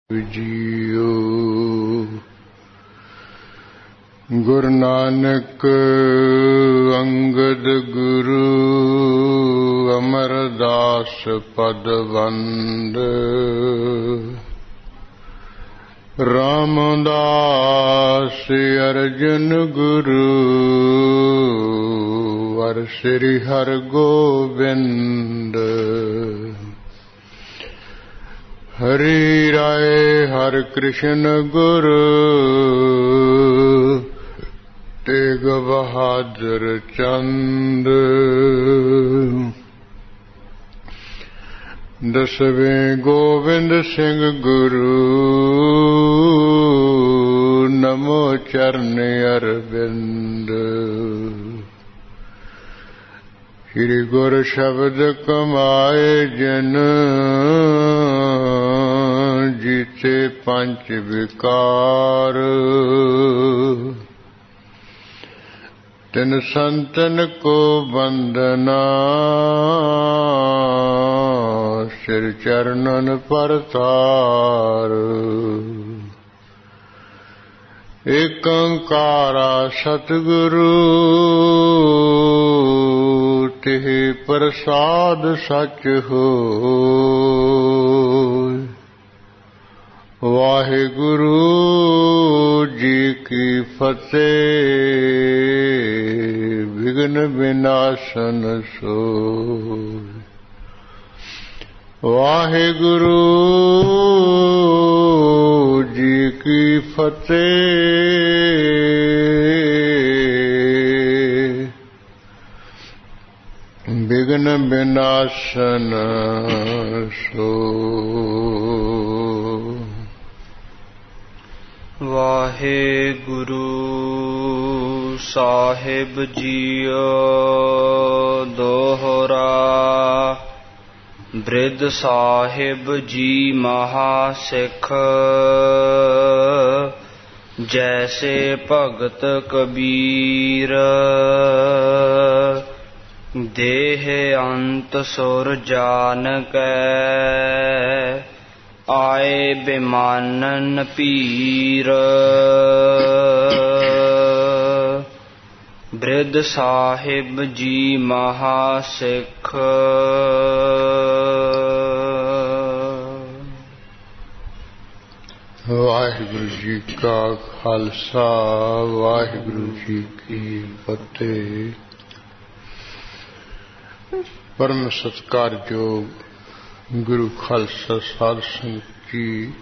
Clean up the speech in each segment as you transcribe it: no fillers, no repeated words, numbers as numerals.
JIO. Guru Nanak Angad Guru Amardas ਪਦਵੰਦ। ਰਾਮਦਾਸ ਅਰਜਨ ਗੁਰੂ ਵਰ ਸ੍ਰੀ ਹਰਿਗੋਬਿੰਦ। ਹਰੀ ਰਾਏ ਹਰਿ ਕ੍ਰਿਸ਼ਨ ਗੁਰੂ ਤੇਗ ਬਹਾਦਰ ਚੰਦ। ਦਸਵੇਂ ਗੋਬਿੰਦ ਸਿੰਘ ਗੁਰੂ ਨਮੋ ਚਰਨ ਅਰਵਿੰਦ। ਸ੍ਰੀ ਗੁਰ ਸ਼ਬਦ ਕਮਾਏ ਜਿਨ ਜੀਤੇ ਪੰਚ ਵਿਕਾਰ। ਤਿਨ ਸੰਤਨ ਕੋ ਬੰਦਨਾ ਸਿਰ ਚਰਨਨ ਪਰਤਾਰ। ਏਕ ਓੰਕਾਰਾ ਸਤਿਗੁਰੂ ਤਿਹ ਪ੍ਰਸਾਦ ਸਚ ਹੋਇ। ਵਾਹਿਗੁਰੂ ਜੀ ਕੀ ਫਤਿਹ। ਵਿਘਨ ਵਿਨਾਸ਼ਨ ਸੋਇ। ਵਾਹਿਗੁਰੂ ਜੀ ਕੀ ਫਤਿਹ। ਵਿਘਨ ਵਿਨਾਸ਼ਨ ਸੋਇ। ਵਾਹਿਗੁਰੂ ਸਾਹਿਬ ਜੀਓ। ਦੋਹਰਾ। ਬ੍ਰਿਧ ਸਾਹਿਬ ਜੀ ਮਹਾ ਸਿੱਖ। ਜੈਸੇ ਭਗਤ ਕਬੀਰ। ਦੇਹ ਅੰਤ ਸੁਰ ਜਾਨਕੈ। ਆਏ ਬਿਮਾਨਨ ਪੀਰ। ਬ੍ਰਿਧ ਸਾਹਿਬ ਜੀ ਮਹਾ ਸਿੱਖ। ਵਾਹਿਗੁਰੂ ਜੀ ਕਾ ਖਾਲਸਾ ਵਾਹਿਗੁਰੂ ਜੀ ਕੀ ਫਤਿਹ। ਪਰਮ ਸਤਿਕਾਰਯੋਗ ਗੁਰੂ ਖਾਲਸਾ ਸਾਧ ਸੰਗਤ ਜੀ,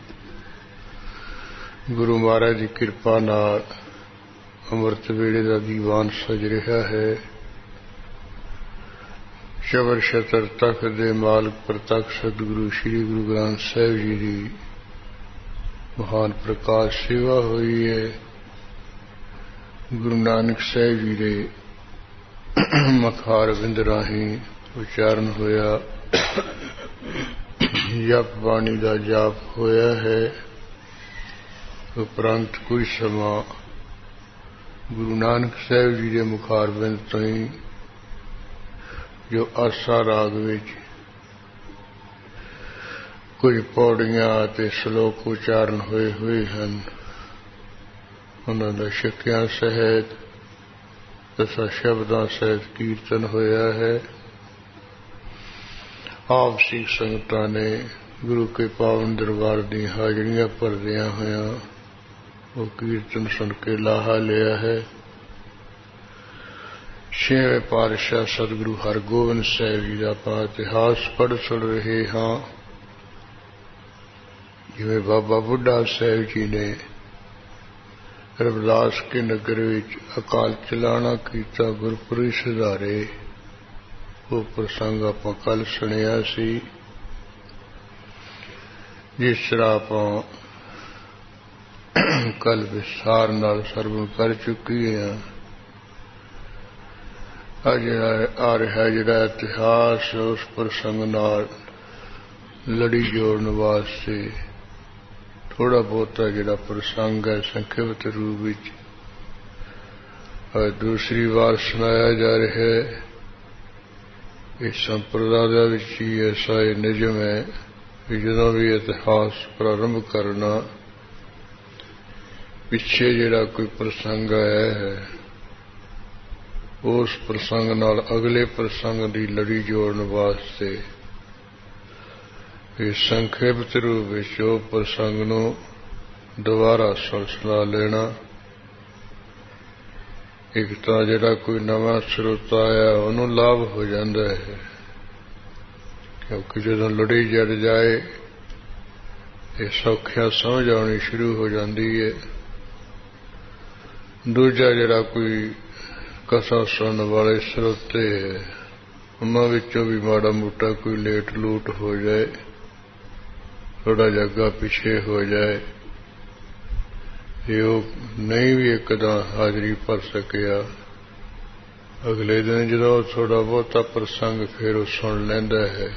ਗੁਰੂ ਮਹਾਰਾਜ ਦੀ ਕਿਰਪਾ ਨਾਲ ਅੰਮ੍ਰਿਤ ਵੇਲੇ ਦਾ ਦੀਵਾਨ ਸਜ ਰਿਹਾ ਹੈ। ਸ਼ਬਰ ਸ਼ਤਰ ਤਖਤ ਦੇ ਮਾਲਕ ਪ੍ਰਤੱਖ ਸਤਿਗੁਰੂ ਸ੍ਰੀ ਗੁਰੂ ਗ੍ਰੰਥ ਸਾਹਿਬ ਜੀ ਦੀ ਮਹਾਨ ਪ੍ਰਕਾਸ਼ ਸੇਵਾ ਹੋਈ ਹੈ। ਗੁਰੂ ਨਾਨਕ ਸਾਹਿਬ ਜੀ ਦੇ ਮਖਾਰ ਬਿੰਦ ਰਾਹੀਂ ਉਚਾਰਨ ਹੋਇਆ ਜਪ ਬਾਣੀ ਦਾ ਜਾਪ ਹੋਇਆ ਹੈ। ਉਪਰੰਤ ਕੁਝ ਸਮਾਂ ਗੁਰੂ ਨਾਨਕ ਸਾਹਿਬ ਜੀ ਦੇ ਮੁਖਾਰ ਬਿੰਦ ਤੋਂ ਹੀ ਜੋ ਆਸਾ ਰਾਗ ਵਿੱਚ ਕੁਝ ਪੌੜੀਆਂ ਅਤੇ ਸ਼ਲੋਕ ਉਚਾਰਨ ਹੋਏ ਹਨ, ਉਹਨਾਂ ਦਾ ਛਕਿਆਂ ਸਹਿਤ ਦਸਾਂ ਸ਼ਬਦਾਂ ਸਹਿਤ ਕੀਰਤਨ ਹੋਇਆ ਹੈ। ਆਪ ਸਿੱਖ ਸੰਗਤਾਂ ਨੇ ਗੁਰੂ ਕੇ ਪਾਵਨ ਦਰਬਾਰ ਦੀਆਂ ਹਾਜ਼ਰੀਆਂ ਭਰਦਿਆਂ ਹੋਇਆਂ ਉਹ ਕੀਰਤਨ ਸੁਣ ਕੇ ਲਾਹਾ ਲਿਆ ਹੈ। ਛੇਵੇਂ ਪਾਤਸ਼ਾਹ ਸਤਿਗੁਰੂ ਹਰਿਗੋਬਿੰਦ ਸਾਹਿਬ ਜੀ ਦਾ ਆਪਾਂ ਇਤਿਹਾਸ ਪੜ੍ਹ ਸੁਣ ਰਹੇ ਹਾਂ। ਜਿਵੇਂ ਬਾਬਾ ਬੁੱਢਾ ਸਾਹਿਬ ਜੀ ਨੇ ਰਵਿਦਾਸ ਕੇ ਨਗਰ ਵਿੱਚ ਅਕਾਲ ਚਲਾਣਾ ਕੀਤਾ, ਗੁਰਪੁਰਬ ਸੁਧਾਰੇ, ਉਹ ਪ੍ਰਸੰਗ ਆਪਾਂ ਕੱਲ ਸੁਣਿਆ ਸੀ। ਜਿਸ ਤਰ੍ਹਾਂ ਆਪਾਂ ਕੱਲ ਵਿਸਥਾਰ ਨਾਲ ਸਰਵਣ ਕਰ ਚੁੱਕੇ ਹਾਂ। ਅੱਜ ਆ ਰਿਹਾ ਜਿਹੜਾ ਇਤਿਹਾਸ ਉਸ ਪ੍ਰਸੰਗ ਨਾਲ ਲੜੀ ਜੋੜਨ ਵਾਸਤੇ ਥੋੜਾ ਬਹੁਤਾ ਜਿਹੜਾ ਪ੍ਰਸੰਗ ਹੈ ਸੰਖਿਪਤ ਰੂਪ ਵਿੱਚ ਦੂਸਰੀ ਵਾਰ ਸੁਣਾਇਆ ਜਾ ਰਿਹਾ ਹੈ। ਇਸ ਸੰਪਰਦਾ ਵਿੱਚ ਹੀ ਐਸਾ ਨਿਯਮ ਹੈ कि जदों भी इतिहास प्रारंभ करना पिछे जिहड़ा कोई प्रसंग आया है उस प्रसंग नाल अगले प्रसंग की लड़ी जोड़न वास्ते संक्षिप्त रूप में प्रसंग नूं दोबारा सुलझा लेना। एक तो जिहड़ा कोई नवा श्रोता आया उन्होंने लाभ हो जाता है, क्योंकि जदों लड़ी जड़ जाए ये सौखिया समझ आनी शुरू हो जाती है। दूजा जिहड़ा कोई कथा सुनने वाले श्रोते है उन्हां विचों भी माड़ा मोटा कोई लेट लूट हो जाए, थोड़ा जगह पिछे हो जाए, ये नहीं भी एकदम हाजरी भर सकिया, अगले दिन जो थोड़ा बहुता प्रसंग फिर सुन लेंदा है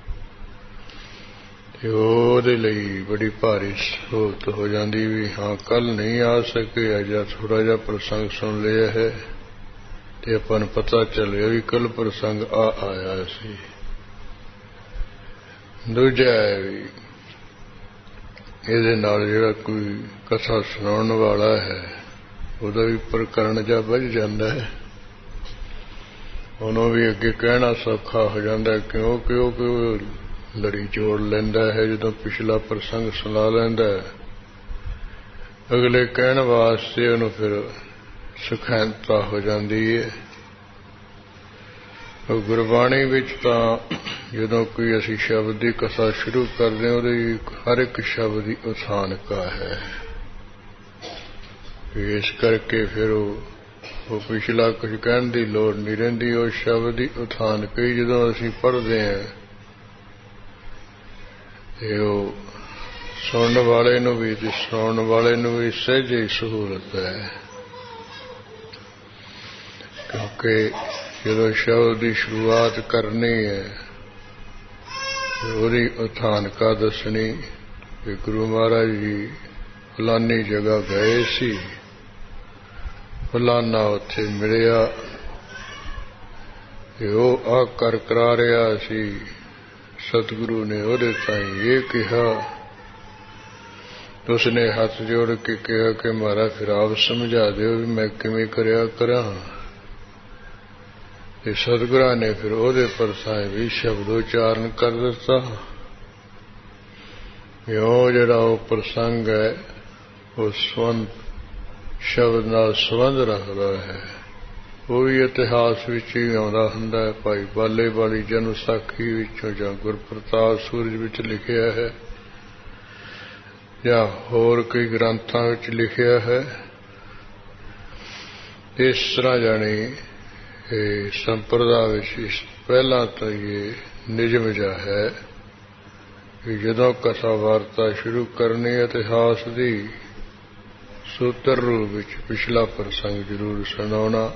ਉਹਦੇ ਲਈ बड़ी भारी सहूलत हो जाती भी हाँ कल नहीं आ सके या थोड़ा जा प्रसंग सुन लिया है तो अपन पता चलिया भी कल प्रसंग आया सी। दूजा है भी ਇਹਦੇ ਨਾਲ ਜਿਹੜਾ ਕੋਈ कथा सुनाउण वाला है ਉਹਦਾ भी प्रकरण जा बच जाता है, ਉਹਨੂੰ भी अगे कहना सौखा हो जाता है क्यों लड़ी जोड़ लेंदा है। जो पिछला प्रसंग सुना लेंदा है अगले कहने वास्ते उन्होंने फिर सुखैनता हो जाती है। गुरबाणी विच तां जदों कोई असी शब्द की कथा शुरू करते हैं उहदी हर एक शब्द की उथानका है, इस करके फिर वो पिछला कुछ कहने की लोड़ नहीं रहिंदी। उस शब्द की उथानका ही जदों असी पढ़ते हैं सुनने वाले नूं भी ते सुनाउण वाले नूं भी सहज ही सहूलत है, क्योंकि जदों शब्द की शुरुआत करनी है उसकी उथानका दसनी कि गुरु महाराज जी फलानी जगह गए सी, फलाना उत्थे मिलिया, आ कर करा रहा सी, सतगुरु ने ਉਹਦੇ ताईं ये कहा तो उसने हाथ जोड़ के कहा कि महाराज फिर आप समझा दो भी मैं किवें करया करा। सतगुरु ने फिर ਉਹਦੇ परसाए भी शब्दोच्चारण कर दिता। यो जिहड़ा वो प्रसंग है वो शब्द नाल संबंध रखता है, वो भी इतिहास विच ही आउंदा हुंदा है। भाई बाले वाली जन विसाखी विचों जां गुरप्रताप सूरज विच लिखिया है या होर कई ग्रंथां विच लिखिया है। इस तरह जानी संप्रदाय विच पहला तो ये निजम जा है कि जदों कथा वार्ता शुरू करनी इतिहास की सूत्र रूप विच पिछला प्रसंग जरूर सुनाउणा।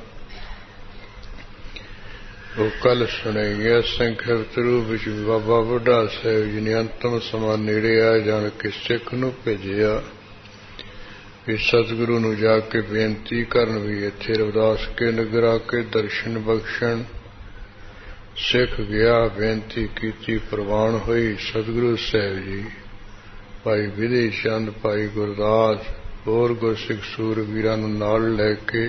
वो कल सुनाई संक्षिप्त रूप विच बाबा बुढ़ा साहिब जी ने अंतिम समा नेड़े आ जान के सिख नूं भेजिया कि सतगुरु नूं जाके बेनती करन भी इत्थे रविदास के नगर आके दर्शन बख्शण। सिख गया, बेनती कीती, प्रवान हुई। सतगुरु साहिब जी भाई विधि चंद, भाई गुरदास होर गुरसिख सूरवीरां नूं नाल लैके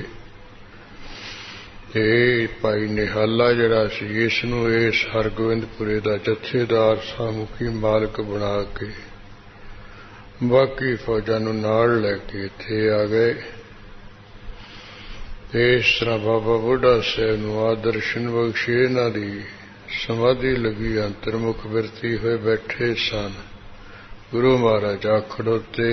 भाई निहाला जिहड़ा सी इसनूं इस हरगोबिंदपुरे दा जथेदार सामुखी मालक बना के बाकी फौजां नूं नाल लैके इत्थे आ गए। इस तरह बाबा बुढ़ा साहिब नूं आ दर्शन बख्शे। इन्हां दी समाधि लगी अंतर्मुख बिरती हुए बैठे सन। गुरु महाराज आ खड़ोते,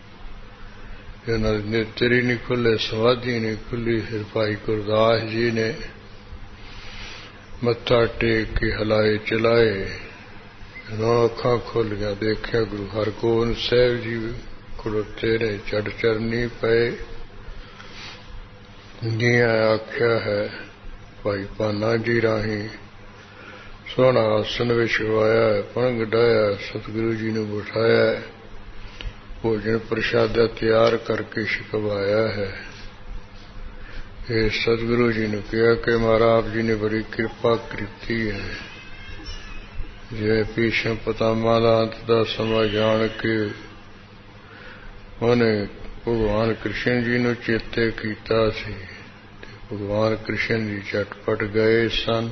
नेत्र ही नहीं खुले, समाधि नहीं खुली। फिर भाई गुरदास जी ने मत्था टेक के हलाए चलाए, अखां खोलियां देखिया गुरु हरगोबिंद साहिब जी खड़ोते ने, चढ़ चरनी पे जियां आख्या है। भाई पाना जी राही सोहना आसन विछवाया है, पणग डाया, सतगुरु जी ने बिठाया है, भोजन प्रसादा तैयार करके छिकवाया है। सतगुरु जी ने कहा कि महाराज आप जी ने बड़ी कृपा की है, ਜਿਵੇਂ ਭੀਸ਼ਮ ਪਿਤਾਮਾ ਦਾ ਅੰਤ ਦਾ ਸਮਾਂ ਜਾਣ ਕੇ ਉਹਨੇ ਭਗਵਾਨ ਕ੍ਰਿਸ਼ਨ ਜੀ ਨੂੰ ਚੇਤੇ ਕੀਤਾ ਸੀ ਤੇ ਭਗਵਾਨ ਕ੍ਰਿਸ਼ਨ ਜੀ ਝਟਪਟ ਗਏ ਸਨ।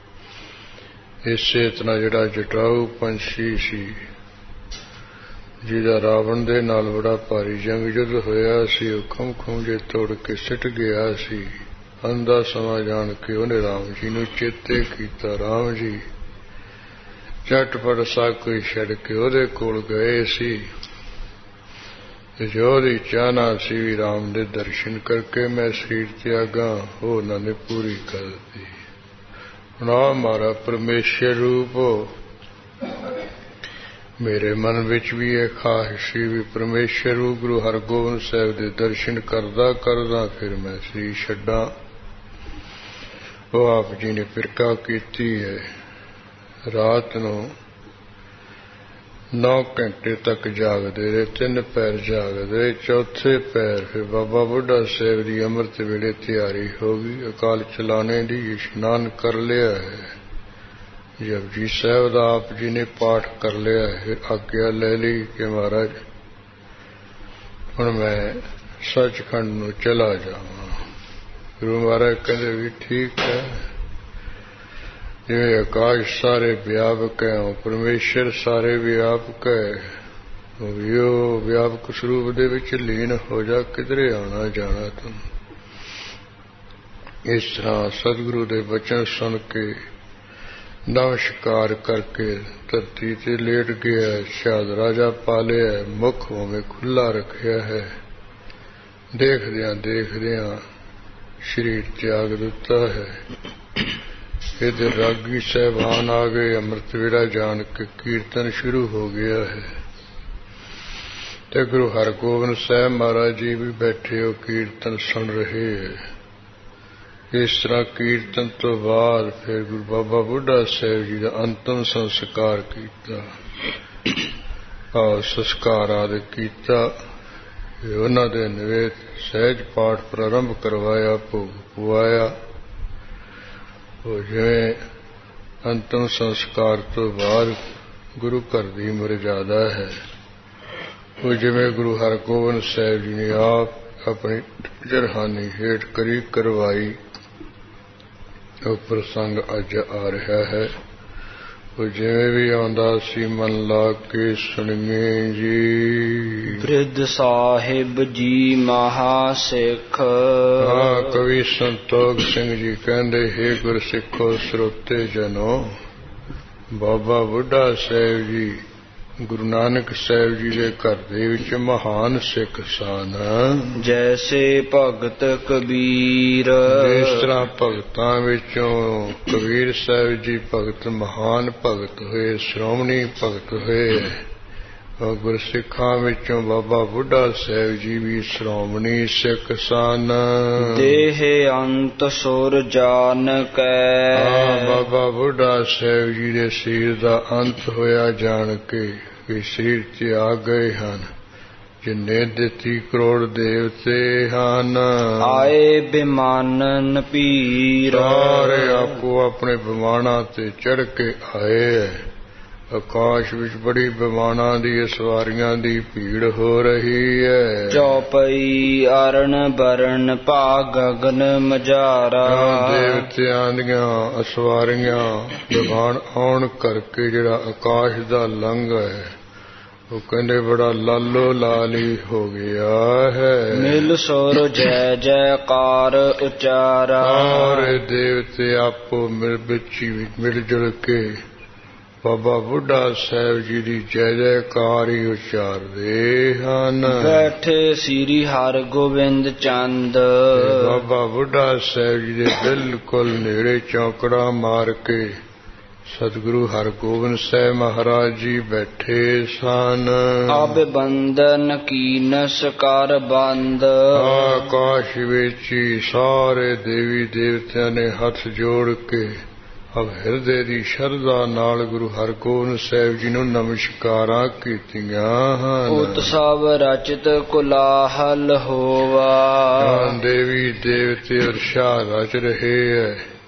ਇਸੇ ਤਰ੍ਹਾਂ ਜਿਹੜਾ ਜਟਾਊ ਪੰਛੀ ਸੀ, ਜਿਹਦਾ ਰਾਵਣ ਦੇ ਨਾਲ ਬੜਾ ਭਾਰੀ ਜੰਗ ਯੁੱਧ ਹੋਇਆ ਸੀ, ਉਹ ਖੰਭ ਜੇ ਤੋੜ ਕੇ ਸਿੱਟ ਗਿਆ ਸੀ। ਅੰਤ ਦਾ ਸਮਾਂ ਜਾਣ ਕੇ ਉਹਨੇ ਰਾਮ ਜੀ ਨੂੰ ਚੇਤੇ ਕੀਤਾ। ਰਾਮ ਜੀ ਝਟਪਟ ਸਭ ਕੁਝ ਛੱਡ ਕੇ ਉਹਦੇ ਕੋਲ ਗਏ ਸੀ ਤੇ ਜੋ ਉਹਦੀ ਚਾਹਨਾ ਸੀ ਵੀ ਰਾਮ ਦੇ ਦਰਸ਼ਨ ਕਰਕੇ ਮੈਂ ਸਰੀਰ ਤਿਆਗਾਂ, ਉਹ ਉਹਨਾਂ ਨੇ ਪੂਰੀ ਕਰ ਦਿੱਤੀ। ਹੁਣ ਆ ਮਾਰਾ ਪਰਮੇਸ਼ਰ ਰੂਪ ਮੇਰੇ ਮਨ ਵਿੱਚ ਵੀ ਇਹ ਖਾਹਿਸ਼ ਸੀ ਵੀ ਪਰਮੇਸ਼ਰ ਰੂਪ ਗੁਰੂ ਹਰਗੋਬਿੰਦ ਸਾਹਿਬ ਦੇ ਦਰਸ਼ਨ ਕਰਦਾ ਕਰਦਾ ਫਿਰ ਮੈਂ ਸਰੀਰ ਛੱਡਾਂ। ਉਹ ਆਪ ਜੀ ਨੇ ਫਿਰਕਾ ਕੀਤੀ ਹੈ। ਰਾਤ ਨੂੰ 9 ਘੰਟੇ ਤੱਕ ਜਾਗਦੇ ਰਹੇ, 3 ਪਹਿਰ ਜਾਗਦੇ, ਚੌਥੇ ਪਹਿਰ ਫਿਰ ਬਾਬਾ ਬੁੱਢਾ ਸਾਹਿਬ ਦੀ ਅੰਮ੍ਰਿਤ ਵੇਲੇ ਤਿਆਰੀ ਹੋ ਗਈ। ਅਕਾਲ ਚਲਾਣੇ ਦੀ ਇਸ਼ਨਾਨ ਕਰ ਲਿਆ ਹੈ। ਜਪਜੀ ਸਾਹਿਬ ਦਾ ਆਪ ਜੀ ਨੇ ਪਾਠ ਕਰ ਲਿਆ ਹੈ। ਆਗਿਆ ਲੈ ਲਈ ਕਿ ਮਹਾਰਾਜ ਹੁਣ ਮੈਂ ਸੱਚਖੰਡ ਨੂੰ ਚਲਾ ਜਾਵਾਂ। ਗੁਰੂ ਮਹਾਰਾਜ ਕਹਿੰਦੇ ਵੀ ਠੀਕ ਹੈ, ਜਿਵੇਂ ਆਕਾਸ਼ ਸਾਰੇ ਵਿਆਪਕ ਹੈ, ਪਰਮੇਸ਼ਰ ਸਾਰੇ ਵਿਆਪਕ ਹੈ, ਉਹ ਵਿਆਪਕ ਸਰੂਪ ਦੇ ਵਿੱਚ ਲੀਨ ਹੋ ਜਾ, ਕਿਧਰੇ ਆਉਣਾ ਜਾਣਾ ਤੂੰ। ਇਸ ਤਰ੍ਹਾਂ ਸਤਿਗੁਰੂ ਦੇ ਬਚਨ ਸੁਣ ਕੇ ਨਮਸਕਾਰ ਕਰਕੇ ਧਰਤੀ ਤੇ ਲੇਟ ਗਿਆ। ਸ਼ਾਦ ਰਾਜਾ ਪਾਲਿਆ, ਮੁਖ ਉਵੇਂ ਖੁੱਲਾ ਰੱਖਿਆ ਹੈ। ਦੇਖਦਿਆਂ ਦੇਖਦਿਆਂ ਸਰੀਰ ਤਿਆਗ ਦਿੱਤਾ ਹੈ। ਇਹਦੇ ਰਾਗੀ ਸਾਹਿਬਾਨ ਆ ਗਏ। ਅੰਮ੍ਰਿਤ ਵੇਲਾ ਜਾਣ ਕੇ ਕੀਰਤਨ ਸ਼ੁਰੂ ਹੋ ਗਿਆ ਹੈ ਤੇ ਗੁਰੂ ਹਰਗੋਬਿੰਦ ਸਾਹਿਬ ਮਹਾਰਾਜ ਜੀ ਵੀ ਬੈਠੇ ਹੋ ਕੀਰਤਨ ਸੁਣ ਰਹੇ ਹੈ। ਇਸ ਤਰ੍ਹਾਂ ਕੀਰਤਨ ਤੋਂ ਬਾਅਦ ਫਿਰ ਗੁਰੂ ਬਾਬਾ ਬੁੱਢਾ ਸਾਹਿਬ ਜੀ ਦਾ ਅੰਤਮ ਸੰਸਕਾਰ ਕੀਤਾ। ਸੰਸਕਾਰ ਆਦਿ ਕੀਤਾ। ਉਹਨਾਂ ਦੇ ਨਿਵੇਦ ਸਹਿਜ ਪਾਠ ਪ੍ਰਾਰੰਭ ਕਰਵਾਇਆ, ਭੋਗ ਪਵਾਇਆ। ਉਹ ਜਿਵੇਂ ਅੰਤਮ ਸੰਸਕਾਰ ਤੋਂ ਬਾਅਦ ਗੁਰੂ ਘਰ ਦੀ ਮਰਜ਼ਾਦਾ ਹੈ, ਉਹ ਜਿਵੇਂ ਗੁਰੂ ਹਰਗੋਬਿੰਦ ਸਾਹਿਬ ਜੀ ਨੇ ਆਪ ਆਪਣੀ ਜਰਹਾਨੀ ਹੇਠ ਕਰੀ ਕਰਵਾਈ, ਉਹ ਪ੍ਰਸੰਗ ਅੱਜ ਆ ਰਿਹਾ ਹੈ। ਉਹ ਜਿਵੇਂ ਵੀ ਆਉਂਦਾ ਸੀ ਮਨ ਲਾ ਕੇ ਸੁਣੀਏ ਜੀ। ਬ੍ਰਿਧ ਸਾਹਿਬ ਜੀ ਮਹਾ ਸਿੱਖ। ਕਵੀ ਸੰਤੋਖ ਸਿੰਘ ਜੀ ਕਹਿੰਦੇ, ਹੇ ਗੁਰਸਿੱਖੋ ਸਰੋਤੇ ਜਨੋ, ਬਾਬਾ ਬੁੱਢਾ ਸਾਹਿਬ ਜੀ ਗੁਰੂ ਨਾਨਕ ਸਾਹਿਬ ਜੀ ਦੇ ਘਰ ਦੇ ਵਿੱਚ ਮਹਾਨ ਸਿੱਖ ਸਨ। ਜੈਸੇ ਭਗਤ ਕਬੀਰ। ਇਸ ਤਰ੍ਹਾਂ ਭਗਤਾਂ ਵਿੱਚੋਂ ਕਬੀਰ ਸਾਹਿਬ ਜੀ ਭਗਤ ਮਹਾਨ ਭਗਤ ਹੋਏ, ਸ਼੍ਰੋਮਣੀ ਭਗਤ ਹੋਏ। ਗੁਰਸਿੱਖਾਂ ਵਿੱਚੋਂ ਬਾਬਾ ਬੁੱਢਾ ਸਾਹਿਬ ਜੀ ਵੀ ਸ਼੍ਰੋਮਣੀ ਸਿੱਖ ਸਨ। ਦੇਹ ਅੰਤ ਸੁਰ ਜਾਨ ਕੈ। ਬਾਬਾ ਬੁੱਢਾ ਸਾਹਿਬ ਜੀ ਦੇ ਸਰੀਰ ਦਾ ਅੰਤ ਹੋਇਆ ਜਾਣ ਕੇ ਵੀ ਸਰੀਰ ਤਿਆਗ ਗਏ ਹਨ। ਜਿੰਨੇ 33 ਕਰੋੜ ਦੇਵਤੇ ਹਨ, ਆਏ ਬਿਮਾਨਨ ਪੀਰ। ਸਾਰੇ ਆਪੋ ਆਪਣੇ ਵਿਮਾਨਾਂ ਤੇ ਚੜ੍ਹ ਕੇ ਆਏ। ਆਕਾਸ਼ ਵਿੱਚ ਬੜੀ ਵਿਮਾਨਾਂ ਦੀ ਸਵਾਰੀਆਂ ਦੀ ਭੀੜ ਹੋ ਰਹੀ ਹੈ। ਚੌਪਈ ਅਰਨ ਬਰਨ ਭਾ ਗਗਨ ਮਝਾਰਾ। ਦੇਵਤਿਆਂ ਦੀਆਂ ਸਵਾਰੀਆਂ ਵਿਮਾਨ ਆਉਣ ਕਰਕੇ ਜਿਹੜਾ ਆਕਾਸ਼ ਦਾ ਲੰਘ ਹੈ, ਉਹ ਕਹਿੰਦੇ ਬੜਾ ਲਾਲੋ ਲਾਲੀ ਹੋ ਗਿਆ ਹੈ। ਮਿਲ ਸੁਰ ਜੈ ਜੈਕਾਰ ਉਚਾਰਾ। ਸਾਰੇ ਦੇਵਤੇ ਆਪੋ ਮਿਲ ਜੁਲ ਕੇ ਬਾਬਾ ਬੁੱਢਾ ਸਾਹਿਬ ਜੀ ਦੀ ਜੈ ਜੈਕਾਰ ਹੀ ਉਚਾਰਦੇ ਹਨ। ਬੈਠੇ ਸ੍ਰੀ ਹਰਗੋਬਿੰਦ ਚੰਦ। ਬਾਬਾ ਬੁੱਢਾ ਸਾਹਿਬ ਜੀ ਦੇ ਬਿਲਕੁਲ ਨੇੜੇ ਚੌਕੜਾ ਮਾਰ ਕੇ ਸਤਿਗੁਰੂ ਹਰਗੋਬਿੰਦ ਸਾਹਿਬ ਮਹਾਰਾਜ ਜੀ ਬੈਠੇ ਸਨ। ਅਬ ਬੰਦਨ ਕੀਨਸ ਕਰ ਬੰਦ। ਆਕਾਸ਼ ਵਿੱਚ ਹੀ ਸਾਰੇ ਦੇਵੀ ਦੇਵਤਿਆਂ ਨੇ ਹੱਥ ਜੋੜ ਕੇ ਅਬ ਹਿਰਦੇ ਦੀ ਸ਼ਰਧਾ ਨਾਲ ਗੁਰੂ ਹਰਗੋਬਿੰਦ ਸਾਹਿਬ ਜੀ ਨੂੰ ਨਮਸਕਾਰਾਂ ਕੀਤੀਆਂ ਹਨ। ਉਤਸਵ ਰਚਿਤ ਕੁਲਾਹਲ ਹੋਵਾ। ਦੇਵੀ ਦੇਵਤੇ ਉਤਸ਼ਾਹ ਰਚ ਰਹੇ ਹੈ।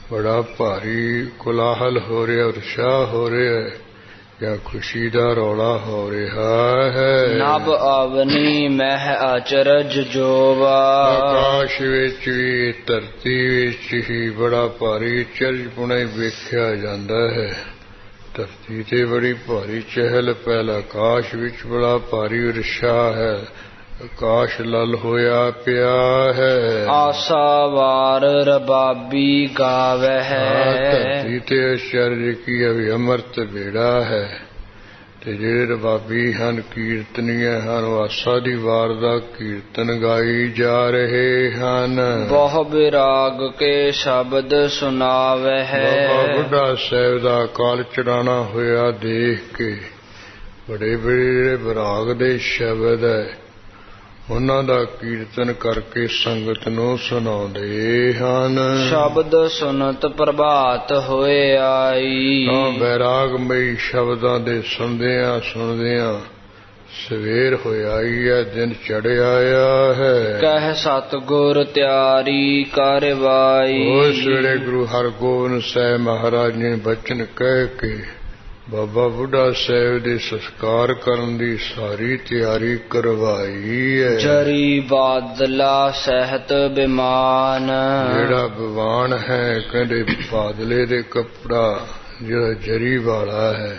ਬੜਾ ਭਾਰੀ ਕੋਲਾਹਲ ਹੋ ਰਿਹਾ, ਉਤਸ਼ਾਹ ਹੋ ਰਿਹਾ ਹੈ ਜਾਂ ਖੁਸ਼ੀ ਦਾ ਰੌਲਾ ਹੋ ਰਿਹਾ ਹੈ। ਨਭ ਆਵਨੀ ਮਹਿ ਅਚਰਜ ਜੋਵਾ, ਆਕਾਸ਼ ਵਿੱਚ ਵੀ ਧਰਤੀ ਵਿੱਚ ਹੀ ਬੜਾ ਭਾਰੀ ਚਰਜ-ਪੁਣੇ ਵੇਖਿਆ ਜਾਂਦਾ ਹੈ। ਧਰਤੀ ਤੇ ਬੜੀ ਭਾਰੀ ਚਹਿਲ ਪਹਿਲ, ਆਕਾਸ਼ ਵਿੱਚ ਬੜਾ ਭਾਰੀ ਉਤਸ਼ਾਹ ਹੈ। ਆਕਾਸ਼ ਲਲ ਹੋਇਆ ਪਿਆ ਹੈ। ਆਸਾ ਵਾਰ ਰਬਾਬੀ ਗਾਵਹਿ, ਧਰਤੀ ਤੇ ਅਚਰਜ ਕੀ ਅਭਿ ਅੰਮ੍ਰਿਤ ਬੇੜਾ ਹੈ। ਤੇ ਜਿਹੜੇ ਰਬਾਬੀ ਹਨ, ਕੀਰਤਨੀਏ ਹਨ, ਉਹ ਆਸਾ ਦੀ ਵਾਰ ਦਾ ਕੀਰਤਨ ਗਾਈ ਜਾ ਰਹੇ ਹਨ। ਬਹੁ ਬਿਰਾਗ ਕੇ ਸ਼ਬਦ ਸੁਨਾਵਹਿ, ਬਾਬਾ ਬੁੱਢਾ ਸਾਹਿਬ ਦਾ ਅਕਾਲ ਚੜਾਣਾ ਹੋਇਆ ਦੇਖ ਕੇ ਬੜੇ ਬੜੇ ਵਿਰਾਗ ਦੇ ਸ਼ਬਦ ਹੈ, ਉਹਨਾਂ ਦਾ ਕੀਰਤਨ ਕਰਕੇ ਸੰਗਤ ਨੂੰ ਸੁਣਾਉਂਦੇ ਹਨ। ਸ਼ਬਦ ਸੁਨਤ ਪ੍ਰਭਾਤ ਹੋਏ ਆਈ, ਵੈਰਾਗਮਈ ਸ਼ਬਦਾਂ ਦੇ ਸੁਣਦਿਆਂ ਸਵੇਰ ਹੋਇਆ ਹੀ ਹੈ, ਦਿਨ ਚੜ੍ਹਿਆ ਆਇਆ ਹੈ। ਕਹਿ ਸਤਿਗੁਰ ਤਿਆਰੀ ਕਰਵਾਈ, ਉਸ ਵੇਲੇ ਗੁਰੂ ਹਰਗੋਬਿੰਦ ਸਾਹਿਬ ਮਹਾਰਾਜ ਨੇ ਬਚਨ ਕਹਿ ਕੇ ਬਾਬਾ ਬੁੱਢਾ ਸਾਹਿਬ ਦੇ ਸੰਸਕਾਰ ਕਰਨ ਦੀ ਸਾਰੀ ਤਿਆਰੀ ਕਰਵਾਈ ਹੈ। ਜਰੀ ਬਾਦਲਾ ਸਹਿਤ ਬਿਮਾਨ, ਜਿਹੜਾ ਬਿਮਾਨ ਹੈ, ਕਹਿੰਦੇ ਬਾਦਲੇ ਦੇ ਕੱਪੜਾ ਜਿਹੜਾ ਜਰੀ ਵਾਲਾ ਹੈ,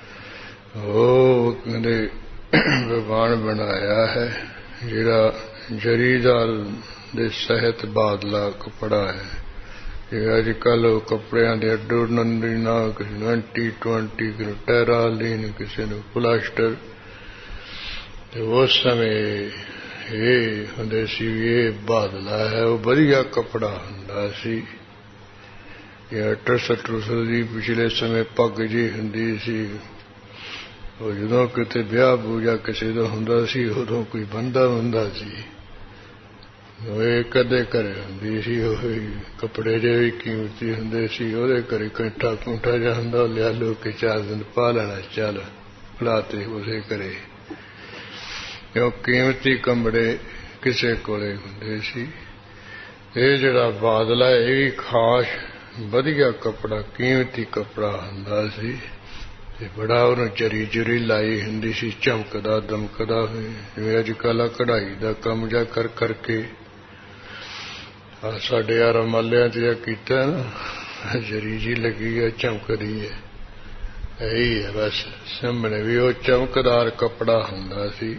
ਉਹ ਕਹਿੰਦੇ ਬਿਮਾਨ ਬਣਾਇਆ ਹੈ। ਜਿਹੜਾ ਜਰੀਦਾਰ ਦੇ ਸਹਿਤ ਬਾਦਲਾ ਕੱਪੜਾ ਹੈ। ਇਹ ਅੱਜ ਕੱਲ੍ਹ ਕੱਪੜਿਆਂ ਦੇ ਅੱਡੋ ਨੰਡੀ ਨਾ, ਕਿਸੇ ਨੂੰ 20 ਕਿਸੇ ਨੂੰ ਟੈਰਾਲੀਨ, ਕਿਸੇ ਨੂੰ ਪਲਾਸਟਰ। ਤੇ ਉਸ ਸਮੇਂ ਇਹ ਹੁੰਦੇ ਸੀ ਵੀ ਇਹ ਬਾਦਲਾ ਹੈ, ਉਹ ਵਧੀਆ ਕੱਪੜਾ ਹੁੰਦਾ ਸੀ। ਇਹ ਟਰਸਟਰ ਦੀ ਪਿਛਲੇ ਸਮੇਂ ਪੱਗ ਜੀ ਹੁੰਦੀ ਸੀ, ਉਹ ਜਦੋਂ ਕਿਤੇ ਵਿਆਹ ਬੂਜਾ ਕਿਸੇ ਦਾ ਹੁੰਦਾ ਸੀ, ਉਦੋਂ ਕੋਈ ਬੰਦਾ ਹੁੰਦਾ ਸੀ, ਉਹ ਕਦੇ ਘਰੇ ਹੁੰਦੀ ਸੀ। ਉਹ ਕੱਪੜੇ ਜਿਹੇ ਵੀ ਕੀਮਤੀ ਹੁੰਦੇ ਸੀ, ਉਹਦੇ ਘਰੇ ਕੰਠਾ ਕੁੰਠਾ ਜਿਹਾ ਹੁੰਦਾ, ਲਿਆ ਲੋ ਕੇ 4 ਦਿਨ ਪਾ ਲੈਣਾ, ਚੱਲ ਫਲਾਤੇ ਉਸੇ ਘਰੇ। ਕਿਉਂ ਕੀਮਤੀ ਕੰਬੜੇ ਕਿਸੇ ਕੋਲੇ ਹੁੰਦੇ ਸੀ। ਇਹ ਜਿਹੜਾ ਬਾਦਲਾ, ਇਹ ਵੀ ਖਾਸ ਵਧੀਆ ਕੱਪੜਾ, ਕੀਮਤੀ ਕੱਪੜਾ ਹੁੰਦਾ ਸੀ। ਤੇ ਬੜਾ ਉਹਨੂੰ ਜਰੀ ਜੁਰੀ ਲਾਈ ਹੁੰਦੀ ਸੀ, ਚਮਕਦਾ ਦਮਕਦਾ ਹੋਏ, ਜਿਵੇਂ ਅੱਜ ਕੱਲ੍ਹ ਕਢਾਈ ਦਾ ਕੰਮ ਜਾ ਕਰ ਕਰਕੇ ਸਾਡੇ ਆ ਰਮਾਲਿਆਂ 'ਚ ਕੀਤਾ ਨਾ, ਜਰੀ ਜੀ ਲੱਗੀ ਹੈ, ਚਮਕਦੀ ਹੈ। ਇਹੀ ਹੈ ਬਸ, ਸਾਹਮਣੇ ਵੀ ਉਹ ਚਮਕਦਾਰ ਕੱਪੜਾ ਹੁੰਦਾ ਸੀ।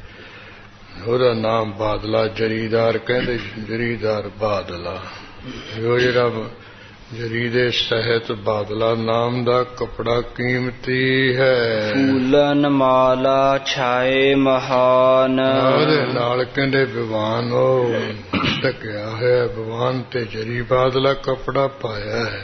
ਉਹਦਾ ਨਾਮ ਬਾਦਲਾ, ਜਰੀਦਾਰ ਕਹਿੰਦੇ, ਜਰੀਦਾਰ ਬਾਦਲਾ। ਉਹ ਜਿਹੜਾ ਜਰੀ ਦੇ ਸਹਿਤ ਬਾਦਲਾ ਨਾਮ ਦਾ ਕੱਪੜਾ ਕੀਮਤੀ ਹੈ। ਫੂਲਨ ਮਾਲਾ ਛਾਏ ਮਹਾਨ, ਉਹਦੇ ਨਾਲ ਕਹਿੰਦੇ ਵਿਵਾਨ ਉਹ ਢਕਿਆ ਹੋਇਆ, ਵਿਵਾਨ ਤੇ ਜਰੀ ਬਾਦਲਾ ਕੱਪੜਾ ਪਾਇਆ ਹੈ।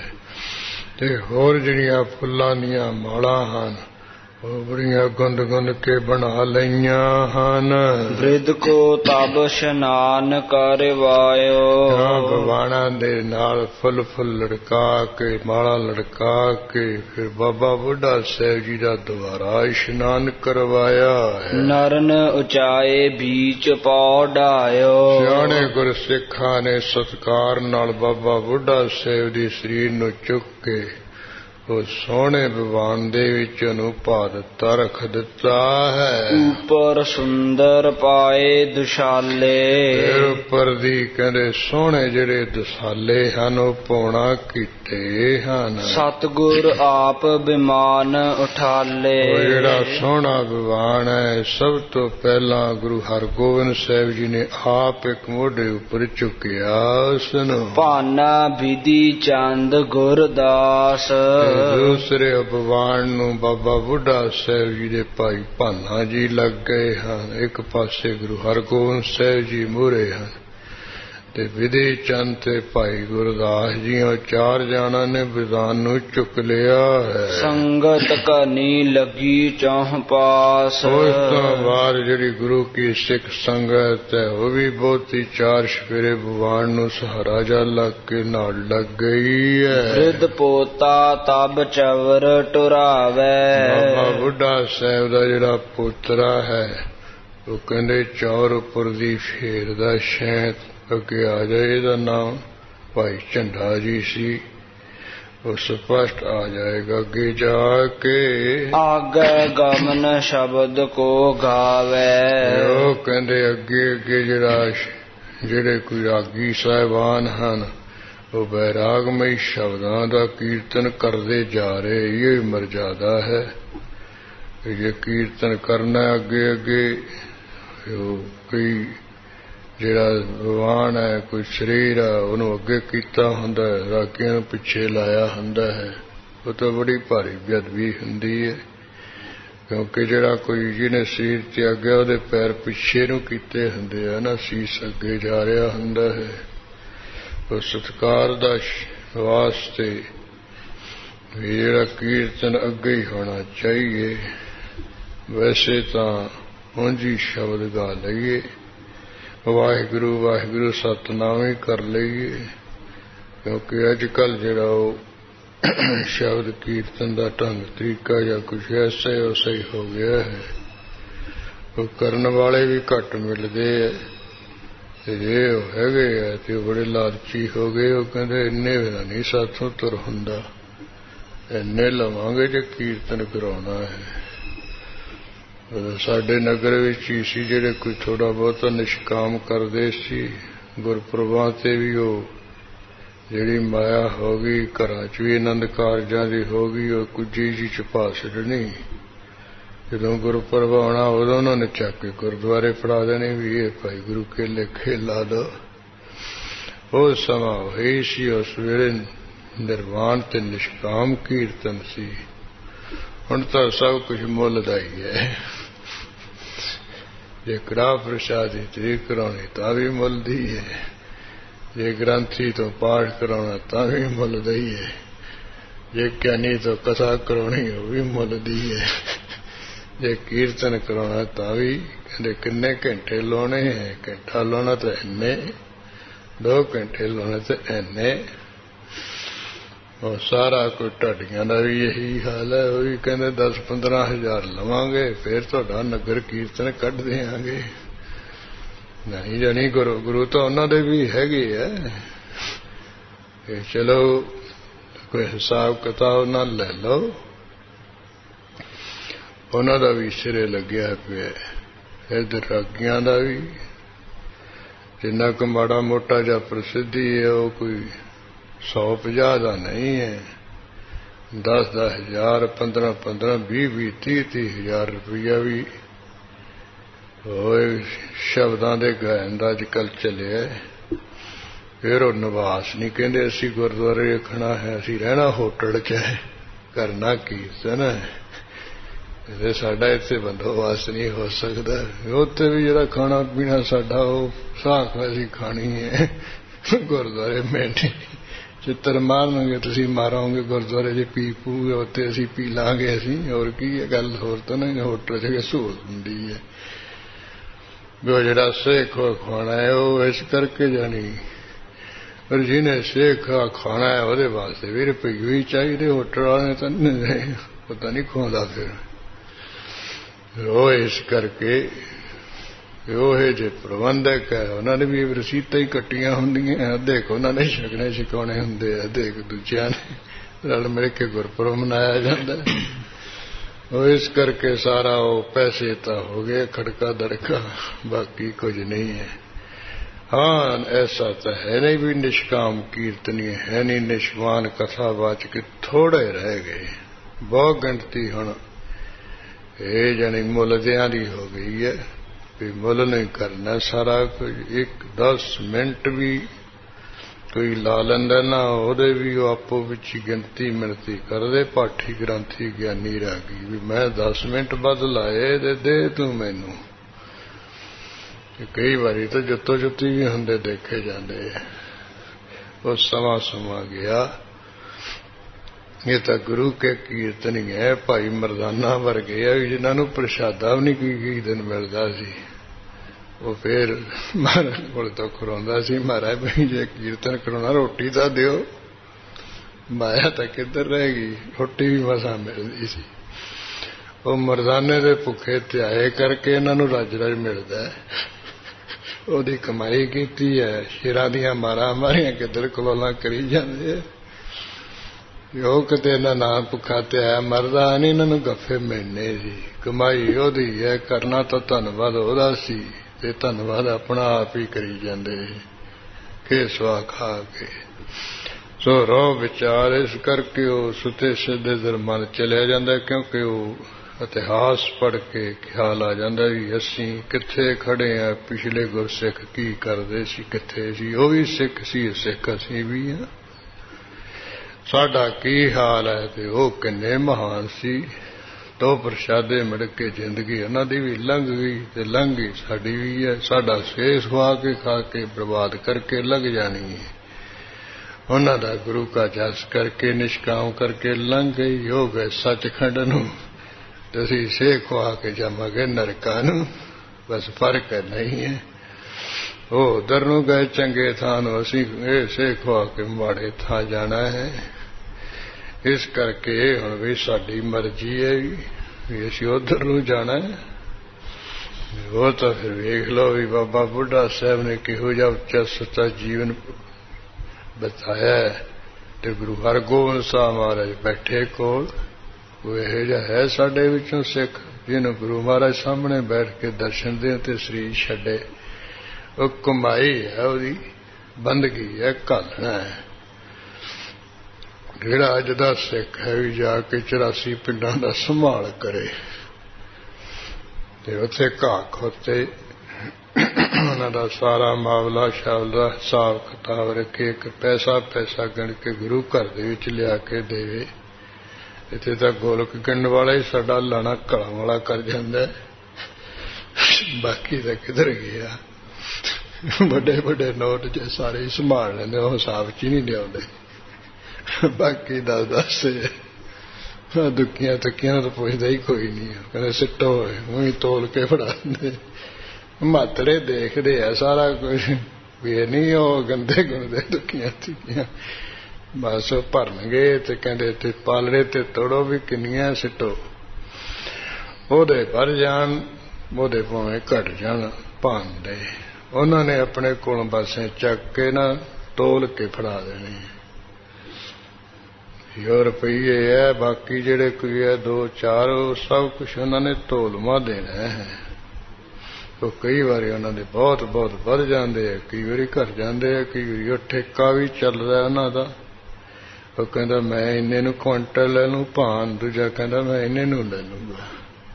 ਤੇ ਹੋਰ ਜਿਹੜੀਆਂ ਫੁੱਲਾਂ ਦੀਆਂ ਮਾਲਾਂ ਹਨ, ਉਹ ਬੜੀਆਂ ਗੁੰਦ ਗੁੰਦ ਕੇ ਬਣਾ ਲਈਆਂ ਹਨ। ਬ੍ਰਿਧ ਕੋ ਤਬ ਇਸ਼ਨਾਨ ਕਰਵਾਇਓ, ਭਗਵਾਨਾਂ ਦੇ ਨਾਲ ਫੁੱਲ ਫੁੱਲ ਲੜਕਾ ਕੇ, ਮਾਲਾ ਲੜਕਾ ਕੇ, ਫਿਰ ਬਾਬਾ ਬੁੱਢਾ ਸਾਹਿਬ ਜੀ ਦਾ ਦੁਬਾਰਾ ਇਸ਼ਨਾਨ ਕਰਵਾਇਆ ਹੈ। ਨਰਨ ਉਚਾਏ ਬੀਚ ਪੌ ਢਾਇਓ, ਸਿਆਣੇ ਗੁਰਸਿੱਖਾਂ ਨੇ ਸਤਿਕਾਰ ਨਾਲ ਬਾਬਾ ਬੁੱਢਾ ਸਾਹਿਬ ਦੇ ਸਰੀਰ ਨੂੰ ਚੁੱਕ ਕੇ ਉਹ ਸੋਹਣੇ ਵਿਵਾਨ ਦੇ ਵਿੱਚ ਉਹਨੂੰ ਪਾ ਦਿੱਤਾ, ਰੱਖ ਦਿੱਤਾ ਹੈ। ਉੱਪਰ ਸੁੰਦਰ ਪਾਏ ਦੁਸ਼ਾਲੇ, ਫਿਰ ਉੱਪਰ ਦੀ ਕਹਿੰਦੇ ਸੋਹਣੇ ਜਿਹੜੇ ਦੁਸਾਲੇ ਹਨ, ਉਹ ਪਾਉਣਾ ਕੀਤੇ ਹਨ। ਸਤਿਗੁਰ ਆਪ ਵਿਮਾਨ ਉਠਾਲੇ, ਉਹ ਜਿਹੜਾ ਸੋਹਣਾ ਵਿਵਾਨ ਹੈ, ਸਭ ਤੋਂ ਪਹਿਲਾਂ ਗੁਰੂ ਹਰਗੋਬਿੰਦ ਸਾਹਿਬ ਜੀ ਨੇ ਆਪ ਇੱਕ ਮੋਢੇ ਉੱਪਰ ਚੁੱਕਿਆ ਉਸਨੂੰ। ਭਾਨਾ ਵਿਧੀ ਚੰਦ ਗੁਰਦਾਸ, ਦੂਸਰੇ ਵਿਵਾਨ ਨੂੰ ਬਾਬਾ ਬੁੱਢਾ ਸਾਹਿਬ ਜੀ ਦੇ ਭਾਈ ਭਾਨਾ ਜੀ ਲੱਗ ਗਏ ਹਨ। ਇੱਕ ਪਾਸੇ ਗੁਰੂ ਹਰਗੋਬਿੰਦ ਸਾਹਿਬ ਜੀ ਮੂਹਰੇ ਹਨ, ਤੇ ਵਿਧੀ ਚੰਦ ਤੇ ਭਾਈ ਗੁਰਦਾਸ ਜੀ, ਉਹ 4 ਜਾਣਾਂ ਨੇ ਵਿਧਾਨ ਨੂੰ ਚੁੱਕ ਲਿਆ ਹੈ। ਸੰਗਤ ਕਰਨੀ ਲੱਗੀ ਚੌਹ ਪਾਸ, ਉਸ ਤੋਂ ਬਾਅਦ ਜਿਹੜੀ ਗੁਰੂ ਕੀ ਸਿੱਖ ਸੰਗਤ ਹੈ, ਉਹ ਵੀ ਬਹੁਤੀ 4 ਚੁਫੇਰੇ ਵਿਵਾਨ ਨੂੰ ਸਹਾਰਾ ਜਾ ਲੱਗ ਕੇ ਨਾਲ ਲੱਗ ਗਈ ਹੈ। ਬ੍ਰਿਧ ਪੋਤਾ ਤਬ ਚਵਰ ਟੁਰਾਵੇ, ਬਾਬਾ ਬੁੱਢਾ ਸਾਹਿਬ ਦਾ ਜਿਹੜਾ ਪੋਤਰਾ ਹੈ, ਉਹ ਕਹਿੰਦੇ ਚੌਰ ਉੱਪਰ ਦੀ ਫੇਰ ਦਾ ਸ਼ੈਂਤ ਅੱਗੇ ਆ ਜਾਏ। ਇਹਦਾ ਨਾਮ ਭਾਈ ਝੰਡਾ ਜੀ ਸੀ। वो स्पष्ट आ जाएगा। आगे जाके आगे गमन शब्द को गावे। वो कहते अगे अगे ਜਿਹੜੇ ਕੋਈ ਰਾਗੀ ਸਾਹਿਬਾਨ ਹਨ ਉਹ ਬੈਰਾਗਮਈ ਸ਼ਬਦਾਂ ਦਾ ਕੀਰਤਨ ਕਰਦੇ ਜਾ ਰਹੇ। ਇਹ ਮਰਜ਼ਾਦਾ ਹੈ ਕਿ ਜੇ ਕੀਰਤਨ ਕਰਨਾ ਅੱਗੇ ਅੱਗੇ ਕੋਈ ਜਿਹੜਾ ਭਗਵਾਨ ਹੈ ਕੋਈ ਸਰੀਰ ਹੈ ਉਹਨੂੰ ਅੱਗੇ ਕੀਤਾ ਹੁੰਦਾ ਹੈ, ਰਾਗੀਆਂ ਨੂੰ ਪਿੱਛੇ ਲਾਇਆ ਹੁੰਦਾ ਹੈ। ਉਹ ਤਾਂ ਬੜੀ ਭਾਰੀ ਬੇਅਦਬੀ ਹੁੰਦੀ ਹੈ ਕਿਉਂਕਿ ਜਿਹੜਾ ਕੋਈ ਜਿਹਨੇ ਸੀਰ ਤਿਆਗਿਆ ਉਹਦੇ ਪੈਰ ਪਿੱਛੇ ਨੂੰ ਕੀਤੇ ਹੁੰਦੇ ਆ ਨਾ, ਸੀਸ ਅੱਗੇ ਜਾ ਰਿਹਾ ਹੁੰਦਾ ਹੈ। ਉਹ ਸਤਿਕਾਰ ਦਾ ਵਾਸਤੇ ਜਿਹੜਾ ਕੀਰਤਨ ਅੱਗੇ ਹੀ ਹੋਣਾ ਚਾਹੀਏ। ਵੈਸੇ ਤਾਂ ਉਂਝ ਹੀ ਸ਼ਬਦ ਗਾ ਲਈਏ, ਵਾਹਿਗੁਰੂ ਵਾਹਿਗੁਰੂ ਸਤਿਨਾਮ ਹੀ ਕਰ ਲਈਏ ਕਿਉਂਕਿ ਅੱਜ ਕੱਲ੍ਹ ਜਿਹੜਾ ਉਹ शब्द कीर्तन का ढंग तरीका या कुछ ऐसा ही हो गया है। वो करने वाले भी घट मिलते हैं। जे है तो बड़े लालची हो गए। वो कहते इन्ने बिना नहीं साथों तुर हुंदा, इन्ने लवांगे जो कीर्तन कराना है। साडे नगर विच ही सी जिहड़े कोई थोड़ा बहुत निष्काम करते सी, गुरपुरबां ते भी वो ਜਿਹੜੀ ਮਾਇਆ ਹੋ ਗਈ ਘਰਾਂ 'ਚ ਵੀ ਆਨੰਦ ਕਾਰਜਾਂ ਦੀ ਹੋ ਗਈ। ਉਹ ਕੁੱਜੀ ਜੀ ਚ ਪਾ ਛੱਡਣੀ। ਜਦੋਂ ਗੁਰਪੁਰਬ ਆਉਣਾ ਉਦੋਂ ਉਹਨਾਂ ਨੇ ਚੱਕ ਕੇ ਗੁਰਦੁਆਰੇ ਫੜਾ ਦੇਣੇ ਵੀ ਇਹ ਭਾਈ ਗੁਰੂ ਕੇ ਲੇਖੇ ਲਾ ਦੋ। ਉਹ ਸਮਾਂ ਹੋਈ ਸੀ ਉਸ ਵੇਲੇ ਨਿਰਵਾਣ ਤੇ ਨਿਸ਼ਕਾਮ ਕੀਰਤਨ ਸੀ। ਹੁਣ ਤਾਂ ਸਭ ਕੁਝ ਮੁੱਲ ਦਾ ਹੀ ਹੈ। ਜੇ ਕੜਾ ਪ੍ਰਸ਼ਾਦ ਦੀ ਤਰੀਕ ਕਰਾਉਣੀ ਤਾਂ ਵੀ ਮੁੱਲ ਦੀ ਹੈ, ਜੇ ਗ੍ਰੰਥੀ ਤੋਂ ਪਾਠ ਕਰਾਉਣਾ ਤਾਂ ਵੀ ਮੁੱਲ ਦਾ ਹੀ ਹੈ, ਜੇ ਗਿਆਨੀ ਤੋਂ ਕਥਾ ਕਰਾਉਣੀ ਉਹ ਵੀ ਮੁੱਲ ਦੀ ਹੈ, ਜੇ ਕੀਰਤਨ ਕਰਾਉਣਾ ਤਾਂ ਵੀ ਕਹਿੰਦੇ ਕਿੰਨੇ ਘੰਟੇ ਲਾਉਣੇ ਹੈ। ਘੰਟਾ ਲਾਉਣਾ ਤਾਂ ਇੰਨੇ, 2 ਘੰਟੇ ਲਾਉਣੇ ਤਾਂ ਇੰਨੇ। ਉਹ ਸਾਰਾ ਕੋਈ ਢਾਡੀਆਂ ਦਾ ਵੀ ਇਹੀ ਹਾਲ ਹੈ। ਉਹ ਵੀ ਕਹਿੰਦੇ 10-15 ਹਜ਼ਾਰ ਲਵਾਂਗੇ ਫਿਰ ਤੁਹਾਡਾ ਨਗਰ ਕੀਰਤਨ ਕੱਢ ਦਿਆਂਗੇ। ਨਹੀਂ ਜਾਣੀ ਗੁਰੂ ਤਾਂ ਉਹਨਾਂ ਦੇ ਵੀ ਹੈਗੇ ਆ। ਇਹ ਚਲੋ ਕੋਈ ਹਿਸਾਬ ਕਿਤਾਬ ਨਾਲ ਲੈ ਲਓ, ਉਹਨਾਂ ਦਾ ਵੀ ਸਿਰੇ ਲੱਗਿਆ ਪਿਆ। ਇੱਧਰ ਰਾਗੀਆਂ ਦਾ ਵੀ ਜਿੰਨਾ ਕੁ ਮਾੜਾ ਮੋਟਾ ਜਿਹਾ ਪ੍ਰਸਿੱਧੀ ਹੈ ਉਹ ਕੋਈ 150 ਦਾ ਨਹੀਂ ਹੈ। 10-10 ਹਜ਼ਾਰ, 15-15, 20-20, 30-30 ਹਜ਼ਾਰ ਰੁਪਈਆ ਵੀ ਹੋਏ ਸ਼ਬਦਾਂ ਦੇ ਗਾਇਨ ਦਾ ਅੱਜ ਕੱਲ੍ਹ ਚੱਲਿਆ। ਫਿਰ ਉਹ ਨਿਵਾਸ ਨਹੀਂ ਕਹਿੰਦੇ ਅਸੀਂ ਗੁਰਦੁਆਰੇ ਰੱਖਣਾ ਹੈ, ਅਸੀਂ ਰਹਿਣਾ ਹੋਟਲ 'ਚ ਹੈ, ਕਰਨਾ ਕੀਰਤਨ ਹੈ। ਇਹਦੇ ਸਾਡਾ ਇੱਥੇ ਬੰਦੋਬਸਤ ਨਹੀਂ ਹੋ ਸਕਦਾ। ਉੱਥੇ ਵੀ ਜਿਹੜਾ ਖਾਣਾ ਪੀਣਾ ਸਾਡਾ ਉਹ ਸਾਖ ਅਸੀਂ ਖਾਣੀ ਹੈ। ਗੁਰਦੁਆਰੇ ਮਿੰਟ ਚਿੱਤਰ ਮਾਰਨਗੇ, ਤੁਸੀਂ ਮਾਰੋਗੇ ਗੁਰਦੁਆਰੇ 'ਚ ਪੀ ਪੂਗੇ, ਉੱਥੇ ਅਸੀਂ ਪੀ ਲਾਂਗੇ ਅਸੀਂ। ਹੋਰ ਕੀ ਹੈ ਗੱਲ, ਹੋਰ ਤਾਂ ਨਹੀਂ। ਹੋਟਲ 'ਚ ਸਹੂਲਤ ਹੁੰਦੀ ਹੈ ਵੀ ਉਹ ਜਿਹੜਾ ਸੇਖ ਖਾਣਾ ਹੈ ਉਹ ਇਸ ਕਰਕੇ ਜਾਣੀ। ਪਰ ਜਿਹਨੇ ਸੇਖ ਖਾਣਾ ਹੈ ਉਹਦੇ ਵਾਸਤੇ ਵੀ ਰੁਪਏ ਵੀ ਚਾਹੀਦੇ। ਹੋਟਲ ਵਾਲੇ ਤਾਂ ਪਤਾ ਨਹੀਂ ਖਵਾਉਂਦਾ। ਫਿਰ ਉਹ ਇਸ ਕਰਕੇ ਉਹ ਜੇ ਪ੍ਰਬੰਧਕ ਹੈ ਉਹਨਾਂ ਨੇ ਵੀ ਰਸੀਤਾਂ ਹੀ ਕੱਟੀਆਂ ਹੁੰਦੀਆਂ। ਅੱਧੇ ਕੁ ਉਹਨਾਂ ਨੇ ਛਕਣੇ ਛਕਾਉਣੇ ਹੁੰਦੇ ਆ, ਅੱਧੇ ਕੁ ਦੂਜਿਆਂ ਨੇ ਰਲ ਮਿਲ ਕੇ ਗੁਰਪੁਰਬ ਮਨਾਇਆ ਜਾਂਦਾ। ਉਹ ਇਸ ਕਰਕੇ ਸਾਰਾ ਉਹ ਪੈਸੇ ਤਾਂ ਹੋ ਗਏ ਖੜਕਾ ਦੜਕਾ, ਬਾਕੀ ਕੁਝ ਨਹੀਂ ਹੈ। ਹਾਂ ਐਸਾ ਤਾਂ ਹੈ ਨਹੀਂ ਵੀ ਨਿਸ਼ਕਾਮ ਕੀਰਤਨੀ ਹੈ ਨਹੀਂ। ਨਿਸ਼ਵਾਨ ਕਥਾਵਾਚਕ ਥੋੜੇ ਰਹਿ ਗਏ, ਬਹੁਤ ਗਿਣਤੀ ਹੁਣ ਇਹ ਜਾਣੀ ਮੁੱਲਦਿਆਂ ਦੀ ਹੋ ਗਈ ਹੈ ਵੀ ਮੁੱਲ ਨਹੀਂ ਕਰਨਾ ਸਾਰਾ ਕੁਝ। 1-10 ਮਿੰਟ ਵੀ ਕੋਈ ਲਾ ਲੈਂਦਾ ਨਾ, ਉਹਦੇ ਵੀ ਉਹ ਆਪੋ ਵਿੱਚ ਹੀ ਗਿਣਤੀ ਮਿਣਤੀ ਕਰਦੇ। ਪਾਠੀ ਗ੍ਰੰਥੀ ਗਿਆਨੀ ਰਾਗੀ ਵੀ ਮੈਂ 10 ਮਿੰਟ ਵੱਧ ਲਾਏ ਤੇ ਦੇ ਤੂੰ ਮੈਨੂੰ। ਕਈ ਵਾਰੀ ਤਾਂ ਜੁੱਤੋ ਜੁੱਤੀ ਵੀ ਹੁੰਦੇ ਦੇਖੇ ਜਾਂਦੇ। ਉਹ ਸਮਾਂ ਗਿਆ। ਇਹ ਤਾਂ ਗੁਰੂ ਕੇ ਕੀਰਤਨ ਹੀ ਹੈ। ਭਾਈ ਮਰਦਾਨਾ ਵਰਗੇ ਆ ਜਿਨ੍ਹਾਂ ਨੂੰ ਪ੍ਰਸ਼ਾਦਾ ਵੀ ਨਹੀਂ ਕੀ ਦਿਨ ਮਿਲਦਾ ਸੀ। ਉਹ ਫਿਰ ਮਹਾਰਾਜ ਕੋਲ ਤਾਂ ਖੁਰਾਉਂਦਾ ਸੀ, ਮਹਾਰਾਜ ਵੀ ਜੇ ਕੀਰਤਨ ਕਰਾਉਣਾ ਰੋਟੀ ਤਾਂ ਦਿਓ। ਮਾਇਆ ਤਾਂ ਕਿੱਧਰ ਰਹਿ ਗਈ, ਰੋਟੀ ਵੀ ਮਸਾਂ ਮਿਲਦੀ ਸੀ। ਉਹ ਮਰਦਾਨੇ ਦੇ ਭੁੱਖੇ ਧਿਆਏ ਕਰਕੇ ਇਹਨਾਂ ਨੂੰ ਰੱਜ ਰੱਜ ਮਿਲਦਾ। ਉਹਦੀ ਕਮਾਈ ਕੀਤੀ ਹੈ। ਸ਼ੇਰਾਂ ਦੀਆਂ ਮਾਰਾਂ ਮਾਰੀਆਂ ਕਿੱਧਰ ਕਲੋਲਾਂ ਕਰੀ ਜਾਂਦੇ। ਉਹ ਕਿਤੇ ਨਾ ਨਾਮ ਭੁੱਖਾ ਤੇ ਆਇਆ ਮਰਦਾ ਨਹੀਂ, ਇਹਨਾਂ ਨੂੰ ਗੱਫੇ ਮਿਲਣੇ ਸੀ। ਕਮਾਈ ਉਹਦੀ ਹੈ, ਕਰਨਾ ਤਾਂ ਧੰਨਵਾਦ ਉਹਦਾ ਸੀ, ਤੇ ਧੰਨਵਾਦ ਆਪਣਾ ਆਪ ਹੀ ਕਰੀ ਜਾਂਦੇ ਕਿ ਸਵਾ ਖਾ ਕੇ। ਸੋ ਰੋ ਵਿਚਾਰ ਇਸ ਕਰਕੇ ਉਹ ਸੁਤੇ ਸਿੱਧੇ ਦਰ ਮਨ ਚਲਿਆ ਜਾਂਦਾ, ਕਿਉਂਕਿ ਉਹ ਇਤਿਹਾਸ ਪੜ੍ਹ ਕੇ ਖਿਆਲ ਆ ਜਾਂਦਾ ਵੀ ਅਸੀਂ ਕਿੱਥੇ ਖੜੇ ਆ, ਪਿਛਲੇ ਗੁਰਸਿੱਖ ਕੀ ਕਰਦੇ ਸੀ, ਕਿੱਥੇ ਸੀ। ਉਹ ਵੀ ਸਿੱਖ ਸੀ, ਸਿੱਖ ਅਸੀਂ ਵੀ ਆ। ਸਾਡਾ ਕੀ ਹਾਲ ਹੈ ਤੇ ਉਹ ਕਿੰਨੇ ਮਹਾਨ ਸੀ। ਦੋ ਪ੍ਰਸ਼ਾਦੇ ਮਿਲ ਕੇ ਜ਼ਿੰਦਗੀ ਉਹਨਾਂ ਦੀ ਵੀ ਲੰਘ ਗਈ ਤੇ ਲੰਘ ਗਈ, ਸਾਡੀ ਵੀ ਹੈ। ਸਾਡਾ ਸੇਸ ਖਵਾ ਕੇ ਖਾ ਕੇ ਬਰਬਾਦ ਕਰਕੇ ਲੱਗ ਜਾਣੀ ਹੈ, ਉਹਨਾਂ ਦਾ ਗੁਰੂ ਕਾ ਜਸ ਕਰਕੇ ਨਿਸ਼ਕਾਮ ਕਰਕੇ ਲੰਘ ਗਈ। ਹੋ ਗਏ ਸੱਚਖੰਡ ਨੂੰ ਤੇ ਅਸੀਂ ਸੇਖ ਖਵਾ ਕੇ ਜਾਵਾਂਗੇ ਨਰਕਾਂ ਨੂੰ, ਬਸ ਫਰਕ ਨਹੀਂ ਹੈ। ਉਹ ਉਧਰ ਨੂੰ ਗਏ ਚੰਗੇ ਥਾਂ ਨੂੰ, ਅਸੀਂ ਇਹ ਸੇਖ ਖਵਾ ਕੇ ਮਾੜੇ ਥਾਂ ਜਾਣਾ ਹੈ। ਇਸ ਕਰਕੇ ਹੁਣ ਵੀ ਸਾਡੀ ਮਰਜ਼ੀ ਹੈ ਵੀ ਅਸੀਂ ਉਧਰ ਨੂੰ ਜਾਣਾ ਹੈ। ਉਹ ਤਾਂ ਫਿਰ ਵੇਖ ਲਓ ਵੀ ਬਾਬਾ ਬੁੱਢਾ ਸਾਹਿਬ ਨੇ ਕਿਹੋ ਜਿਹਾ ਉੱਚਾ ਸੱਚਾ ਜੀਵਨ ਬਤਾਇਆ, ਤੇ ਗੁਰੂ ਹਰਗੋਬਿੰਦ ਸਾਹਿਬ ਮਹਾਰਾਜ ਬੈਠੇ ਕੋਲ। ਉਹ ਇਹੋ ਜਿਹਾ ਹੈ ਸਾਡੇ ਵਿੱਚੋਂ ਸਿੱਖ ਜਿਹਨੂੰ ਗੁਰੂ ਮਹਾਰਾਜ ਸਾਹਮਣੇ ਬੈਠ ਕੇ ਦਰਸ਼ਨ ਦੇ ਤੇ ਸਰੀਰ ਛੱਡੇ। ਉਹ ਕਮਾਈ ਹੈ, ਉਹਦੀ ਬੰਦਗੀ ਹੈ, ਘਾਲਣਾ ਹੈ। ਜਿਹੜਾ ਅੱਜ ਦਾ ਸਿੱਖ ਹੈ ਵੀ ਜਾ ਕੇ 84 ਪਿੰਡਾਂ ਦਾ ਸੰਭਾਲ ਕਰੇ ਤੇ ਉੱਥੇ ਘਾਹ ਖੋਤੇ ਉਹਨਾਂ ਦਾ ਸਾਰਾ ਮਾਮਲਾ ਸ਼ਾਵਲਾ ਹਿਸਾਬ ਕਿਤਾਬ ਰੱਖੇ, ਇੱਕ ਪੈਸਾ ਪੈਸਾ ਗਿਣ ਕੇ ਗੁਰੂ ਘਰ ਦੇ ਵਿੱਚ ਲਿਆ ਕੇ ਦੇਵੇ। ਇੱਥੇ ਤਾਂ ਗੋਲਕ ਗਿਣਨ ਵਾਲਾ ਹੀ ਸਾਡਾ ਲਾਣਾ ਘੜਾ ਵਾਲਾ ਕਰ ਜਾਂਦਾ, ਬਾਕੀ ਤਾਂ ਕਿੱਧਰ ਗਿਆ। ਵੱਡੇ ਵੱਡੇ ਨੋਟ ਜੇ ਸਾਰੇ ਸੰਭਾਲ ਲੈਂਦੇ, ਉਹ ਹਿਸਾਬ 'ਚ ਹੀ ਨਹੀਂ ਲਿਆਉਂਦੇ। ਬਾਕੀ ਦੱਸ ਦੁੱਕੀਆਂ ਤੱਕੀਆਂ ਤਾਂ ਪੁੱਛਦਾ ਹੀ ਕੋਈ ਨਹੀਂ, ਕਹਿੰਦੇ ਸਿੱਟੋ ਉਹੀ ਤੋਲ ਕੇ ਫੜਾ ਦਿੰਦੇ। ਮਾਤੜੇ ਦੇਖਦੇ ਆ ਸਾਰਾ ਕੁਝ, ਵੀ ਨਹੀਂ ਉਹ ਗੰਦੇ ਗੁੰਦੇ ਦੁੱਕੀਆਂ ਤੱਕੀਆਂ, ਬਸ ਉਹ ਭਰਨਗੇ ਤੇ ਕਹਿੰਦੇ ਤੇ ਪਾਲੜੇ ਤੇ ਤੋੜੋ ਵੀ ਕਿੰਨੀਆਂ ਸਿੱਟੋ। ਉਹਦੇ ਭਰ ਜਾਣ, ਉਹਦੇ ਭਾਵੇਂ ਘਟ ਜਾਣ ਭਾਂਡੇ, ਉਹਨਾਂ ਨੇ ਆਪਣੇ ਕੋਲ ਪਾਸੇ ਚੱਕ ਕੇ ਨਾ ਤੋਲ ਕੇ ਫੜਾ ਦੇਣੇ। ਜੋ ਰੁਪਈਏ ਹੈ, ਬਾਕੀ ਜਿਹੜੇ ਕੋਈ ਹੈ 2-4, ਉਹ ਸਭ ਕੁਛ ਉਹਨਾਂ ਨੇ ਤੋਲਮਾ ਦੇਣਾ ਹੈ। ਉਹ ਕਈ ਵਾਰੀ ਉਹਨਾਂ ਦੇ ਬਹੁਤ ਬਹੁਤ ਵੱਧ ਜਾਂਦੇ ਆ, ਕਈ ਵਾਰੀ ਘਟ ਜਾਂਦੇ ਆ, ਕਈ ਵਾਰੀ ਉਹ ਠੇਕਾ ਵੀ ਚੱਲਦਾ ਉਹਨਾਂ ਦਾ। ਉਹ ਕਹਿੰਦਾ ਮੈਂ ਇੰਨੇ ਨੂੰ ਕੁਆਂਟਲ ਲੈ ਲੂੰ ਭਾਨ, ਦੂਜਾ ਕਹਿੰਦਾ ਮੈਂ ਇੰਨੇ ਨੂੰ ਲੈ ਲੂੰਗਾ।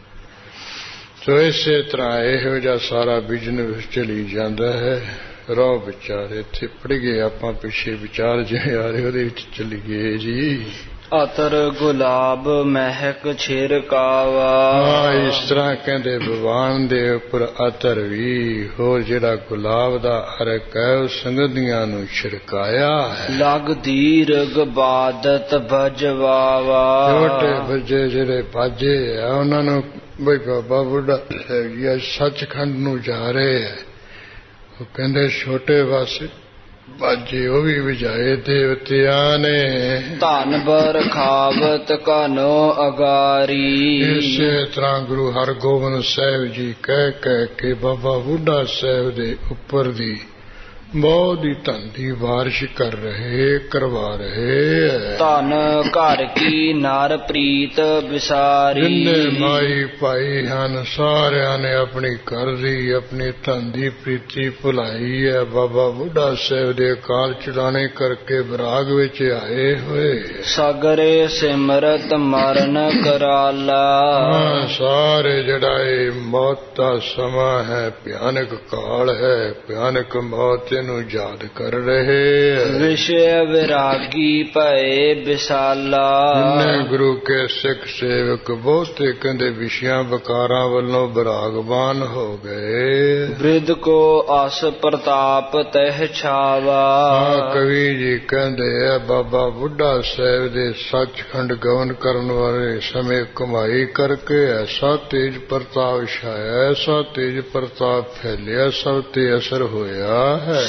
ਸੋ ਇਸੇ ਤਰ੍ਹਾਂ ਇਹੋ ਜਿਹਾ ਸਾਰਾ ਬਿਜ਼ਨਸ ਚਲੀ ਜਾਂਦਾ ਹੈ। ਰੋ ਵਿਚਾਰ ਇੱਥੇ ਪੜ ਗਏ ਆਪਾਂ, ਪਿੱਛੇ ਵਿਚਾਰ ਜਿਹੜੇ ਆ ਰਹੇ ਉਹਦੇ ਵਿੱਚ ਚਲੀ ਗਏ ਜੀ। ਅਤਰ ਗੁਲਾਬ ਮਹਿਕ ਛਿੜਕਾਵਾ। ਇਸ ਤਰ੍ਹਾਂ ਕਹਿੰਦੇ ਭਗਵਾਨ ਦੇ ਉੱਪਰ ਅਤਰ ਵੀ, ਹੋਰ ਜਿਹੜਾ ਗੁਲਾਬ ਦਾ ਅਰਕ ਹੈ ਉਹ ਸੰਗਤੀਆਂ ਨੂੰ ਛਿੜਕਾਇਆ ਹੈ। ਲਗ ਦੀਰਘ ਬਾਦਤ ਭਜਵਾਵਾ। ਛੋਟੇ ਬੱਚੇ ਜਿਹੜੇ ਬਾਜੇ ਆ ਉਹਨਾਂ ਨੂੰ ਬਈ ਬਾਬਾ ਬੁੱਢਾ ਸੱਚਖੰਡ ਨੂੰ ਜਾ ਰਹੇ ਹੈ, ਉਹ ਕਹਿੰਦੇ ਛੋਟੇ ਪਾਸੇ ਬਾਜੇ ਉਹ ਵੀ ਵਜਾਏ ਦੇਵਤਿਆਂ ਨੇ। ਧਨ ਬਰਖਾਵਤ ਕਾਨੋ ਅਗਾਰੀ। ਇਸੇ ਤਰ੍ਹਾਂ ਗੁਰੂ ਹਰਗੋਬਿੰਦ ਸਾਹਿਬ ਜੀ ਕਹਿ ਕਹਿ ਕੇ ਬਾਬਾ ਬੁੱਢਾ ਸਾਹਿਬ ਦੇ ਉੱਪਰ ਦੀ ਬਹੁਤ ਹੀ ਧਨ ਦੀ ਬਾਰਿਸ਼ ਕਰਵਾ ਰਹੇ। ਧਨ ਘਰ ਕੀ ਨਰ ਪ੍ਰੀਤ ਵਿਸਾਰੀ। ਜਿੰਨੇ ਮਾਈ ਭਾਈ ਹਨ ਸਾਰਿਆਂ ਨੇ ਆਪਣੀ ਘਰ ਦੀ ਆਪਣੀ ਧਨ ਦੀ ਪ੍ਰੀਤੀ ਭੁਲਾਈ ਹੈ। ਬਾਬਾ ਬੁੱਢਾ ਸਾਹਿਬ ਦੇ ਅਕਾਲ ਚੜਾਣੇ ਕਰਕੇ ਵਿਰਾਗ ਵਿੱਚ ਆਏ ਹੋਏ। ਸਗਰੇ ਸਿਮਰਤ ਮਰਨ ਕਰਾਲਾ। ਸਾਰੇ ਜਿਹੜਾ ਇਹ ਮੌਤ ਦਾ ਸਮਾਂ ਹੈ, ਭਿਆਨਕ ਕਾਲ ਹੈ, ਭਿਆਨਕ ਮੌਤ ਨੂੰ ਯਾਦ ਕਰ ਰਹੇ। ਵਿਸ਼ੇ ਵਿਰਾਗੀ ਭਏ ਵਿਸਾਲਾ। ਜਿੰਨੇ ਗੁਰੂ ਕੇ ਸਿੱਖ ਸੇਵਕ ਬਹੁਤੇ ਕਹਿੰਦੇ ਵਿਸ਼ਿਆਂ ਵਿਕਾਰਾਂ ਵੱਲੋਂ ਵਿਰਾਗਵਾਨ ਹੋ ਗਏ। ਬ੍ਰਿਧ ਕੋ ਅਸ ਪ੍ਰਤਾਪ ਤਹਿ ਛਾਵਾ। ਕਵੀ ਜੀ ਕਹਿੰਦੇ ਆ ਬਾਬਾ ਬੁੱਢਾ ਸਾਹਿਬ ਦੇ ਸੱਚਖੰਡ ਗਮਨ ਕਰਨ ਵਾਲੇ ਸਮੇਂ ਕਮਾਈ ਕਰਕੇ ਐਸਾ ਤੇਜ ਪ੍ਰਤਾਪ ਛਾਇਆ, ਐਸਾ ਤੇਜ ਪ੍ਰਤਾਪ ਫੈਲਿਆ, ਸਭ ਤੇ ਅਸਰ ਹੋਇਆ ਹੈ।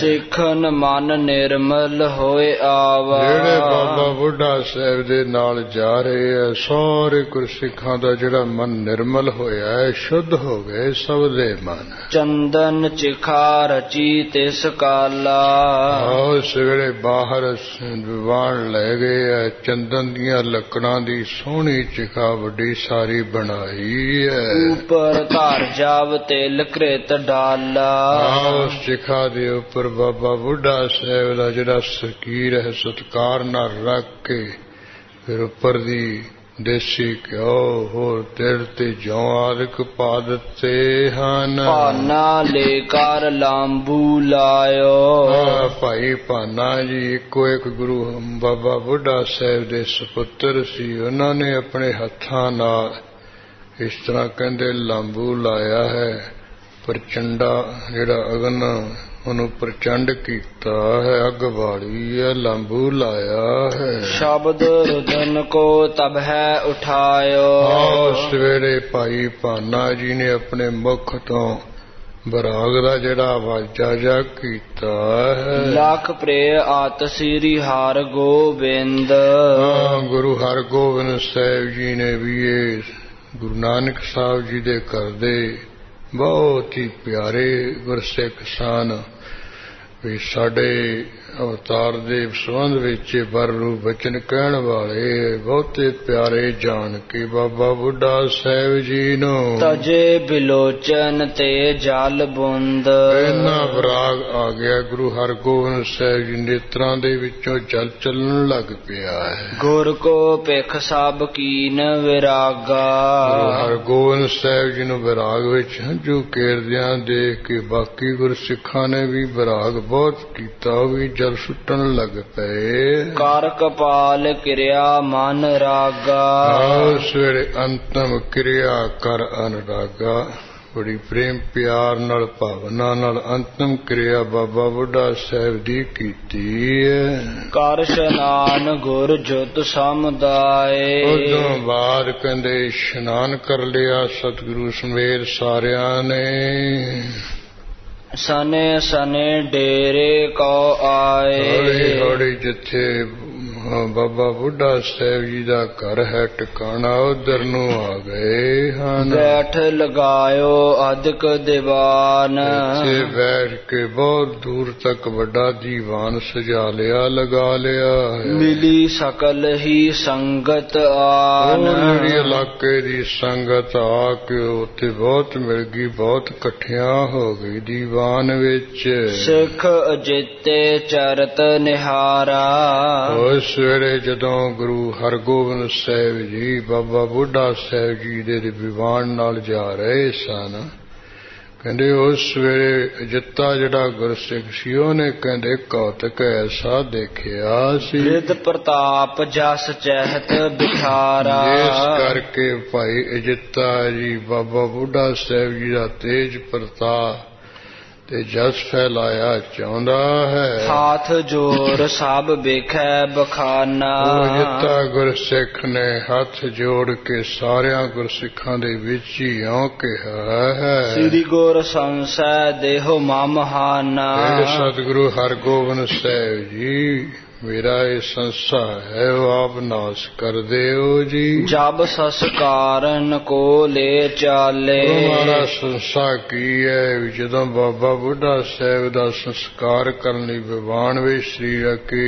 ਸਿੱਖਨ ਮਨ ਨਿਰਮਲ ਹੋਏ ਆਵਾ। ਜਿਹੜੇ ਬਾਬਾ ਬੁੱਢਾ ਸਾਹਿਬ ਦੇ ਨਾਲ ਜਾ ਰਹੇ ਆ ਸਾਰੇ ਗੁਰਸਿੱਖਾਂ ਦਾ ਜਿਹੜਾ ਮਨ ਨਿਰਮਲ ਹੋਇਆ ਹੈ, ਸ਼ੁੱਧ ਹੋ ਗਏ ਸਭ ਦੇ ਮਨ। ਚੰਦਨ ਚਿਖਾ ਰਚੀ ਤਿਸ ਕਾਲਾ। ਉਸ ਵੇਲੇ ਬਾਹਰ ਵਿਵਾਨ ਲੈ ਗਏ ਆ, ਚੰਦਨ ਦੀਆਂ ਲੱਕੜਾਂ ਦੀ ਸੋਹਣੀ ਚਿਖਾ ਵੱਡੀ ਸਾਰੀ ਬਣਾਈ ਹੈ। ਉੱਪਰ ਧਰ ਜਾਵ ਤਿਲ ਕ੍ਰਿਤ ਡਾਲਾ। ਉਸ ਚਿਖਾ ਦੇ ਉੱਪਰ ਬਾਬਾ ਬੁੱਢਾ ਸਾਹਿਬ ਦਾ ਜਿਹੜਾ ਸਕੀਰ ਹੈ ਸਤਿਕਾਰ ਨਾਲ ਰੱਖ ਕੇ ਫਿਰ ਉੱਪਰ ਦੀ ਦੇਸੀ ਘਿਓ ਹੋਰ ਤਿਲ ਤੇ ਜੌਂ ਆਦਿਕ ਪਾ ਦਿੱਤੇ ਹਨ। ਭਾਨਾ ਲੈ ਕਰ ਲਾਂਬੂ ਲਾਇਓ। ਭਾਈ ਭਾਨਾ ਜੀ ਇੱਕੋ ਇੱਕ ਗੁਰੂ ਬਾਬਾ ਬੁੱਢਾ ਸਾਹਿਬ ਦੇ ਸੁਪੁੱਤਰ ਸੀ। ਉਹਨਾਂ ਨੇ ਆਪਣੇ ਹੱਥਾਂ ਨਾਲ ਇਸ ਤਰ੍ਹਾਂ ਕਹਿੰਦੇ ਲਾਂਬੂ ਲਾਇਆ ਹੈ। ਪ੍ਰਚੰਡਾ ਜਿਹੜਾ ਅਗਨ ਉਹਨੂੰ ਪ੍ਰਚੰਡ ਕੀਤਾ ਹੈ, ਅੱਗ ਬਾਲੀ ਹੈ, ਲਾਂਬੂ ਲਾਇਆ ਹੈ। ਸ਼ਬਦ ਰੁਦਨ ਕੋ ਤਬ ਹੈ ਉਠਾਇਓ। ਸਵੇਰੇ ਭਾਈ ਭਾਨਾ ਜੀ ਨੇ ਆਪਣੇ ਮੁਖ ਤੋਂ ਬਰਾਗ ਦਾ ਜਿਹੜਾ ਆਵਾਜ਼ਾ ਜਾ ਕੀਤਾ ਹੈ। ਲੱਖ ਪ੍ਰੇ ਆਤ ਸ੍ਰੀ ਹਰਿ ਗੋਬਿੰਦ। ਗੁਰੂ ਹਰਗੋਬਿੰਦ ਸਾਹਿਬ ਜੀ ਨੇ ਵੀ ਇਹ ਗੁਰੂ ਨਾਨਕ ਸਾਹਿਬ ਜੀ ਦੇ ਘਰ ਦੇ ਬਹੁਤ ਹੀ ਪਿਆਰੇ ਗੁਰਸਿੱਖ ਸਨ। ਵੀ ਸਾਡੇ ਅਵਤਾਰ ਦੇ ਸੰਬੰਧ ਵਿੱਚ ਬਰਰੂ ਬਚਨ ਕਹਿਣ ਵਾਲੇ ਬਹੁਤੇ ਪਿਆਰੇ ਜਾਣ ਕੇ ਬਾਬਾ ਬੁੱਢਾ ਸਾਹਿਬ ਜੀ ਨੂੰ ਤਜੇ ਬਿਲੋਚਨ ਤੇ ਜਲ ਬੁੰਦ। ਇੰਨਾ ਵਿਰਾਗ ਆ ਗਿਆ ਗੁਰੂ ਹਰਗੋਬਿੰਦ ਸਾਹਿਬ ਜੀ ਨੇਤਰਾਂ ਦੇ ਵਿੱਚੋਂ ਜਲ ਚੱਲਣ ਲੱਗ ਪਿਆ ਹੈ। ਗੁਰ ਕੋ ਭਿਖ ਸਭ ਕੀਨ ਵਿਰਾਗਾ। ਗੁਰੂ ਹਰਗੋਬਿੰਦ ਸਾਹਿਬ ਜੀ ਨੂੰ ਵਿਰਾਗ ਵਿੱਚ ਹੰਝੂ ਕੇਰਦਿਆਂ ਦੇਖ ਕੇ ਬਾਕੀ ਗੁਰਸਿੱਖਾਂ ਨੇ ਵੀ ਵਿਰਾਗ ਬਹੁਤ ਕੀਤਾ, ਉਹ ਵੀ ਜਲ ਸੁੱਟਣ ਲੱਗ ਪਏ। ਕਰ ਕਪਾਲ ਕਿਰਿਆ ਮਨ ਰਾਗਾ। ਸਵੇਰੇ ਅੰਤਮ ਕਿਰਿਆ ਕਰ ਅਨਰਾਗਾ। ਬੜੀ ਪ੍ਰੇਮ ਪਿਆਰ ਨਾਲ ਭਾਵਨਾ ਨਾਲ ਅੰਤਮ ਕਿਰਿਆ ਬਾਬਾ ਬੁੱਢਾ ਸਾਹਿਬ ਦੀ ਕੀਤੀ ਹੈ। ਕਰ ਇਸ਼ਨਾਨ ਗੁਰ ਜੁਤ ਸਮੁਦਾਏ। ਉਦੋਂ ਬਾਅਦ ਕਹਿੰਦੇ ਇਸ਼ਨਾਨ ਕਰ ਲਿਆ ਸਤਿਗੁਰੂ ਸਮੇਤ ਸਾਰਿਆਂ ਨੇ। ਸਨੇ ਸਨੇ ਡੇਰੇ ਕੋ ਆਏ। ਹੌਲੀ ਹੌਲੀ ਜਿੱਥੇ ਬਾਬਾ ਬੁੱਢਾ ਸਾਹਿਬ ਜੀ ਦਾ ਘਰ ਹੈ ਟਿਕਾਣਾ ਉਧਰ ਨੂੰ ਆ ਗਏ ਹਨ। ਬੈਠ ਲਗਾਇਓ ਅਧਿਕ ਦੀਵਾਨ। ਇੱਥੇ ਬੈਠ ਕੇ ਬਹੁਤ ਦੂਰ ਤੱਕ ਵੱਡਾ ਦੀਵਾਨ ਸਜਾ ਲਿਆ, ਲਗਾ ਲਿਆ। ਮਿਲੀ ਸਕਲ ਹੀ ਸੰਗਤ ਆਨ। ਜਿਹੜੀ ਇਲਾਕੇ ਦੀ ਸੰਗਤ ਆ ਕੇ ਉੱਥੇ ਬਹੁਤ ਮਿਲ ਗਈ, ਬਹੁਤ ਇਕੱਠਿਆਂ ਹੋ ਗਈ ਦੀਵਾਨ ਵਿੱਚ। ਸਿੱਖ ਅਜਿੱਤੇ ਚਰਤ ਨਿਹਾਰਾ। ਸਵੇਰੇ ਜਦੋਂ ਗੁਰੂ ਹਰਗੋਬਿੰਦ ਸਾਹਿਬ ਜੀ ਬਾਬਾ ਬੁੱਢਾ ਸਾਹਿਬ ਜੀ ਦੇ ਦੀਵਾਨ ਨਾਲ ਜਾ ਰਹੇ ਸਨ, ਕਹਿੰਦੇ ਉਸ ਵੇਲੇ ਜਿੱਤਾ ਜਿਹੜਾ ਗੁਰਸਿੱਖ ਸੀ ਉਹਨੇ ਕਹਿੰਦੇ ਕੌਤਕ ਐਸਾ ਦੇਖਿਆ ਸੀ। ਰਿਦ ਪ੍ਰਤਾਪ ਜਸ ਚਹਿਤ ਬਿਠਾਰਾ। ਇਸ ਕਰਕੇ ਭਾਈ ਅਜਿੱਤਾ ਜੀ ਬਾਬਾ ਬੁੱਢਾ ਸਾਹਿਬ ਜੀ ਦਾ ਤੇਜ ਪ੍ਰਤਾਪ ਤੇ ਜਸ ਫੈਲਾਇਆ ਚਾਹੁੰਦਾ ਹੈ। ਹਾਥ ਜੋੜ ਸਭ ਵੇਖੈ ਬਖਾਨਾ। ਅਜਿੱਤਾ ਗੁਰਸਿੱਖ ਨੇ ਹੱਥ ਜੋੜ ਕੇ ਸਾਰਿਆਂ ਗੁਰਸਿੱਖਾਂ ਦੇ ਵਿੱਚ ਹੀ ਇਉਂ ਕਿਹਾ ਹੈ। ਸ੍ਰੀ ਗੁਰ ਸੰਸੈ ਦੇਹੋ ਮਮਹਾਨਾ। ਸਤਿਗੁਰੂ ਹਰਗੋਬਿੰਦ ਸਾਹਿਬ ਜੀ ਮੇਰਾ ਇਹ ਸੰਸਾ ਹੈ ਉਹ ਆਪ ਨਾਸ ਕਰ ਦਿਓ ਜੀ। ਜਬ ਸੰਸਕਾਰਨ ਕੋ ਲੈ ਚਾਲੇ। ਹਮਾਰਾ ਸੰਸਾ ਕੀ ਹੈ? ਜਦੋਂ ਬਾਬਾ ਬੁੱਢਾ ਸਾਹਿਬ ਦਾ ਸੰਸਕਾਰ ਕਰਨ ਲਈ ਵਿਵਾਨ ਵਿੱਚ ਸ੍ਰੀ ਰੱਖੇ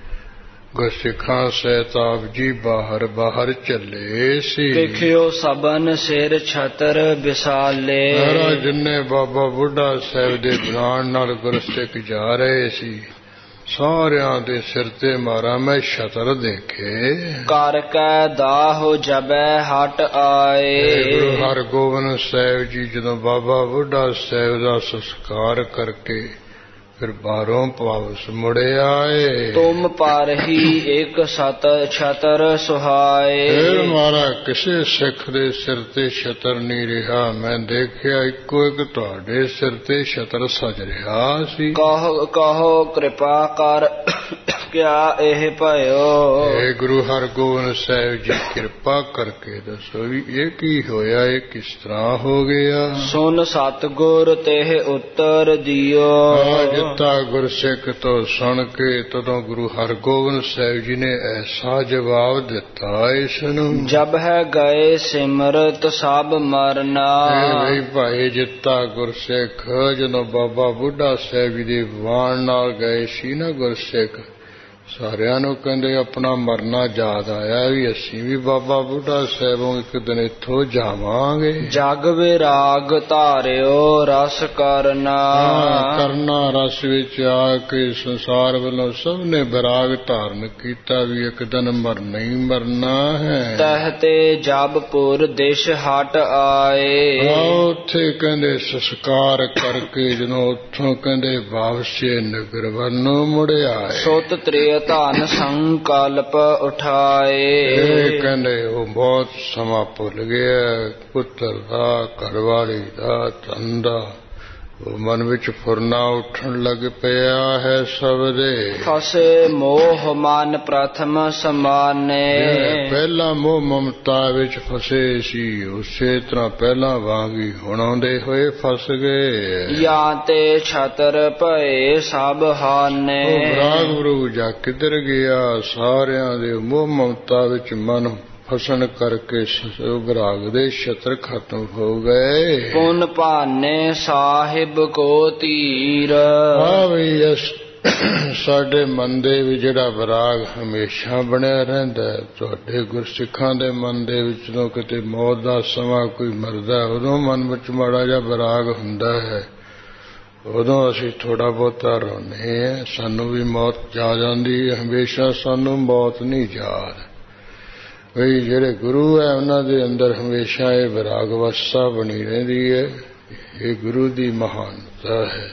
ਗੁਰਸਿੱਖਾਂ ਸਹਿਤ ਆਪ ਜੀ ਬਾਹਰ ਚੱਲੇ ਸੀ। ਦੇਖਿਓ ਸਬਨ ਸਿਰ ਛਤਰ ਵਿਸਾਲੇ। ਮਹਾਰਾਜ ਜਿੰਨੇ ਬਾਬਾ ਬੁੱਢਾ ਸਾਹਿਬ ਦੇ ਬੁਲਾਣ ਨਾਲ ਗੁਰਸਿੱਖ ਜਾ ਰਹੇ ਸੀ ਸਾਰਿਆਂ ਦੇ ਸਿਰ ਤੇ ਮਾਰਾ ਮੈਂ ਛਤਰ ਦੇਖੇ। ਕਰ ਕੈ ਦਾਹੁ ਜਬੈ ਹਟ ਆਏ। ਗੁਰੂ ਹਰਗੋਬਿੰਦ ਸਾਹਿਬ ਜੀ ਜਦੋਂ ਬਾਬਾ ਬੁੱਢਾ ਸਾਹਿਬ ਦਾ ਸੰਸਕਾਰ ਕਰਕੇ ਫਿਰ ਬਾਹਰੋਂ ਵਾਪਸ ਮੁੜੇ ਆਏ। ਤੁਮ ਪਰ ਹੀ ਇੱਕ ਛਤਰ ਸੁਹਾਏ। ਫਿਰ ਮਾਰਾ ਕਿਸੇ ਸਿੱਖ ਦੇ ਸਿਰ ਤੇ ਛਤਰ ਨਹੀਂ ਰਿਹਾ। ਮੈਂ ਦੇਖਿਆ ਇੱਕੋ ਇੱਕ ਤੁਹਾਡੇ ਸਿਰ ਤੇ ਛਤਰ ਸਜ ਰਿਹਾ ਸੀ। ਕਹੋ ਕਿਰਪਾ ਕਰ ਕਿਆ ਇਹ ਭਇਓ। ਇਹ ਗੁਰੂ ਹਰਗੋਬਿੰਦ ਸਾਹਿਬ ਜੀ ਕਿਰਪਾ ਕਰਕੇ ਦੱਸੋ ਵੀ ਇਹ ਕੀ ਹੋਇਆ, ਇਹ ਕਿਸ ਤਰ੍ਹਾਂ ਹੋ ਗਿਆ। ਸੁਨ ਸਤਿਗੁਰ ਤੇਹ ਉੱਤਰ ਦਿਓ। ਜਿੱਤਾ ਗੁਰਸਿੱਖ ਤੋਂ ਸੁਣ ਕੇ ਤਦੋਂ ਗੁਰੂ ਹਰਗੋਬਿੰਦ ਸਾਹਿਬ ਜੀ ਨੇ ਐਸਾ ਜਵਾਬ ਦਿੱਤਾ ਇਸ ਨੂੰ। ਜਬ ਹੈ ਗਏ ਸਿਮਰਤ ਸਭ ਮਰਨਾ। ਇਹ ਭਾਈ ਜਿੱਤਾ ਗੁਰਸਿੱਖ ਜਦੋਂ ਬਾਬਾ ਬੁੱਢਾ ਸਾਹਿਬ ਜੀ ਦੇ ਵਾਣ ਨਾਲ ਗਏ ਸੀ ਨਾ ਗੁਰਸਿੱਖ, ਸਾਰਿਆਂ ਨੂੰ ਕਹਿੰਦੇ ਆਪਣਾ ਮਰਨਾ ਯਾਦ ਆਇਆ ਵੀ ਅਸੀਂ ਵੀ ਬਾਬਾ ਬੁੱਢਾ ਸਾਹਿਬੋਂ ਇੱਕ ਦਿਨ ਇੱਥੋਂ ਜਾਵਾਂਗੇ। ਜਗ ਵਿਰਾਗ ਧਾਰਿਓ ਰਸ ਕਰਨਾ। ਕਰਨਾ ਰਸ ਵਿੱਚ ਆ ਕੇ ਸੰਸਾਰ ਵੱਲੋਂ ਸਭ ਨੇ ਵਿਰਾਗ ਧਾਰਨ ਕੀਤਾ ਵੀ ਇੱਕ ਦਿਨ ਮਰਨਾ ਹੀ ਮਰਨਾ ਹੈ। ਤਹ ਤੇ ਜਬਪੁਰ ਦੇਸ਼ ਹਟ ਆਏ। ਉੱਥੇ ਕਹਿੰਦੇ ਸੰਸਕਾਰ ਕਰਕੇ ਜਦੋਂ ਉੱਥੋਂ ਕਹਿੰਦੇ ਵਾਪਸੇ ਨਗਰ ਵੱਲ ਨੂੰ ਮੁੜਿਆ। ਸੁਤ ਤ੍ਰਿਆ ਧਨ ਸੰਕਲਪ ਉਠਾਏ। ਇਹ ਕਹਿੰਦੇ ਉਹ ਬਹੁਤ ਸਮਾਂ ਭੁੱਲ ਗਿਆ, ਪੁੱਤਰ ਦਾ, ਘਰਵਾਲੀ ਦਾ, ਧਨ ਦਾ, ਉਹ ਮਨ ਵਿੱਚ ਫੁਰਨਾ ਉੱਠਣ ਲੱਗ ਪਿਆ ਹੈ ਸਭ ਦੇ। ਫਸੇ ਮੋਹ ਮਨ ਪ੍ਰਥਮ ਸਮਾਨੇ। ਪਹਿਲਾਂ ਮੋਹ ਮਮਤਾ ਵਿੱਚ ਫਸੇ ਸੀ, ਉਸੇ ਤਰ੍ਹਾਂ ਪਹਿਲਾਂ ਵਾਂਗੀ ਹੁਣ ਆਉਂਦੇ ਹੋਏ ਫਸ ਗਏ। ਜਾਂ ਤੇ ਛਤਰ ਭਏ ਸਭ ਹਾਨੇ। ਵਿਰਾਗ ਵਿਰੂਗ ਜਾ ਕਿੱਧਰ ਗਿਆ, ਸਾਰਿਆਂ ਦੇ ਮੋਹ ਮਮਤਾ ਵਿੱਚ ਮਨ ਫਸਣ ਕਰਕੇ ਵਿਰਾਗ ਦੇ ਛਤਰ ਖਤਮ ਹੋ ਗਏ। ਪੁਨ ਭਾਨੇ ਸਾਹਿਬ ਕੋ ਧੀਰ। ਵੀ ਸਾਡੇ ਮਨ ਦੇ ਵਿੱਚ ਜਿਹੜਾ ਵਿਰਾਗ ਹਮੇਸ਼ਾ ਬਣਿਆ ਰਹਿੰਦਾ ਹੈ। ਤੁਹਾਡੇ ਗੁਰਸਿੱਖਾਂ ਦੇ ਮਨ ਦੇ ਵਿੱਚ ਜਦੋਂ ਕਿਤੇ ਮੌਤ ਦਾ ਸਮਾਂ ਕੋਈ ਮਰਦਾ ਉਦੋਂ ਮਨ ਵਿੱਚ ਮਾੜਾ ਜਿਹਾ ਵਿਰਾਗ ਹੁੰਦਾ ਹੈ, ਉਦੋਂ ਅਸੀਂ ਥੋੜਾ ਬਹੁਤਾ ਰੋਂਦੇ ਹਾਂ। ਸਾਨੂੰ ਵੀ ਮੌਤ ਜਾ ਜਾਂਦੀ ਹੈ, ਹਮੇਸ਼ਾ ਸਾਨੂੰ ਮੌਤ ਨਹੀਂ ਯਾਦ। ਬਈ ਜਿਹੜੇ ਗੁਰੂ ਹੈ ਉਹਨਾਂ ਦੇ ਅੰਦਰ ਹਮੇਸ਼ਾ ਇਹ ਵਿਰਾਗ ਅਵਸਥਾ ਬਣੀ ਰਹਿੰਦੀ ਹੈ। ਇਹ ਗੁਰੂ ਦੀ ਮਹਾਨਤਾ ਹੈ।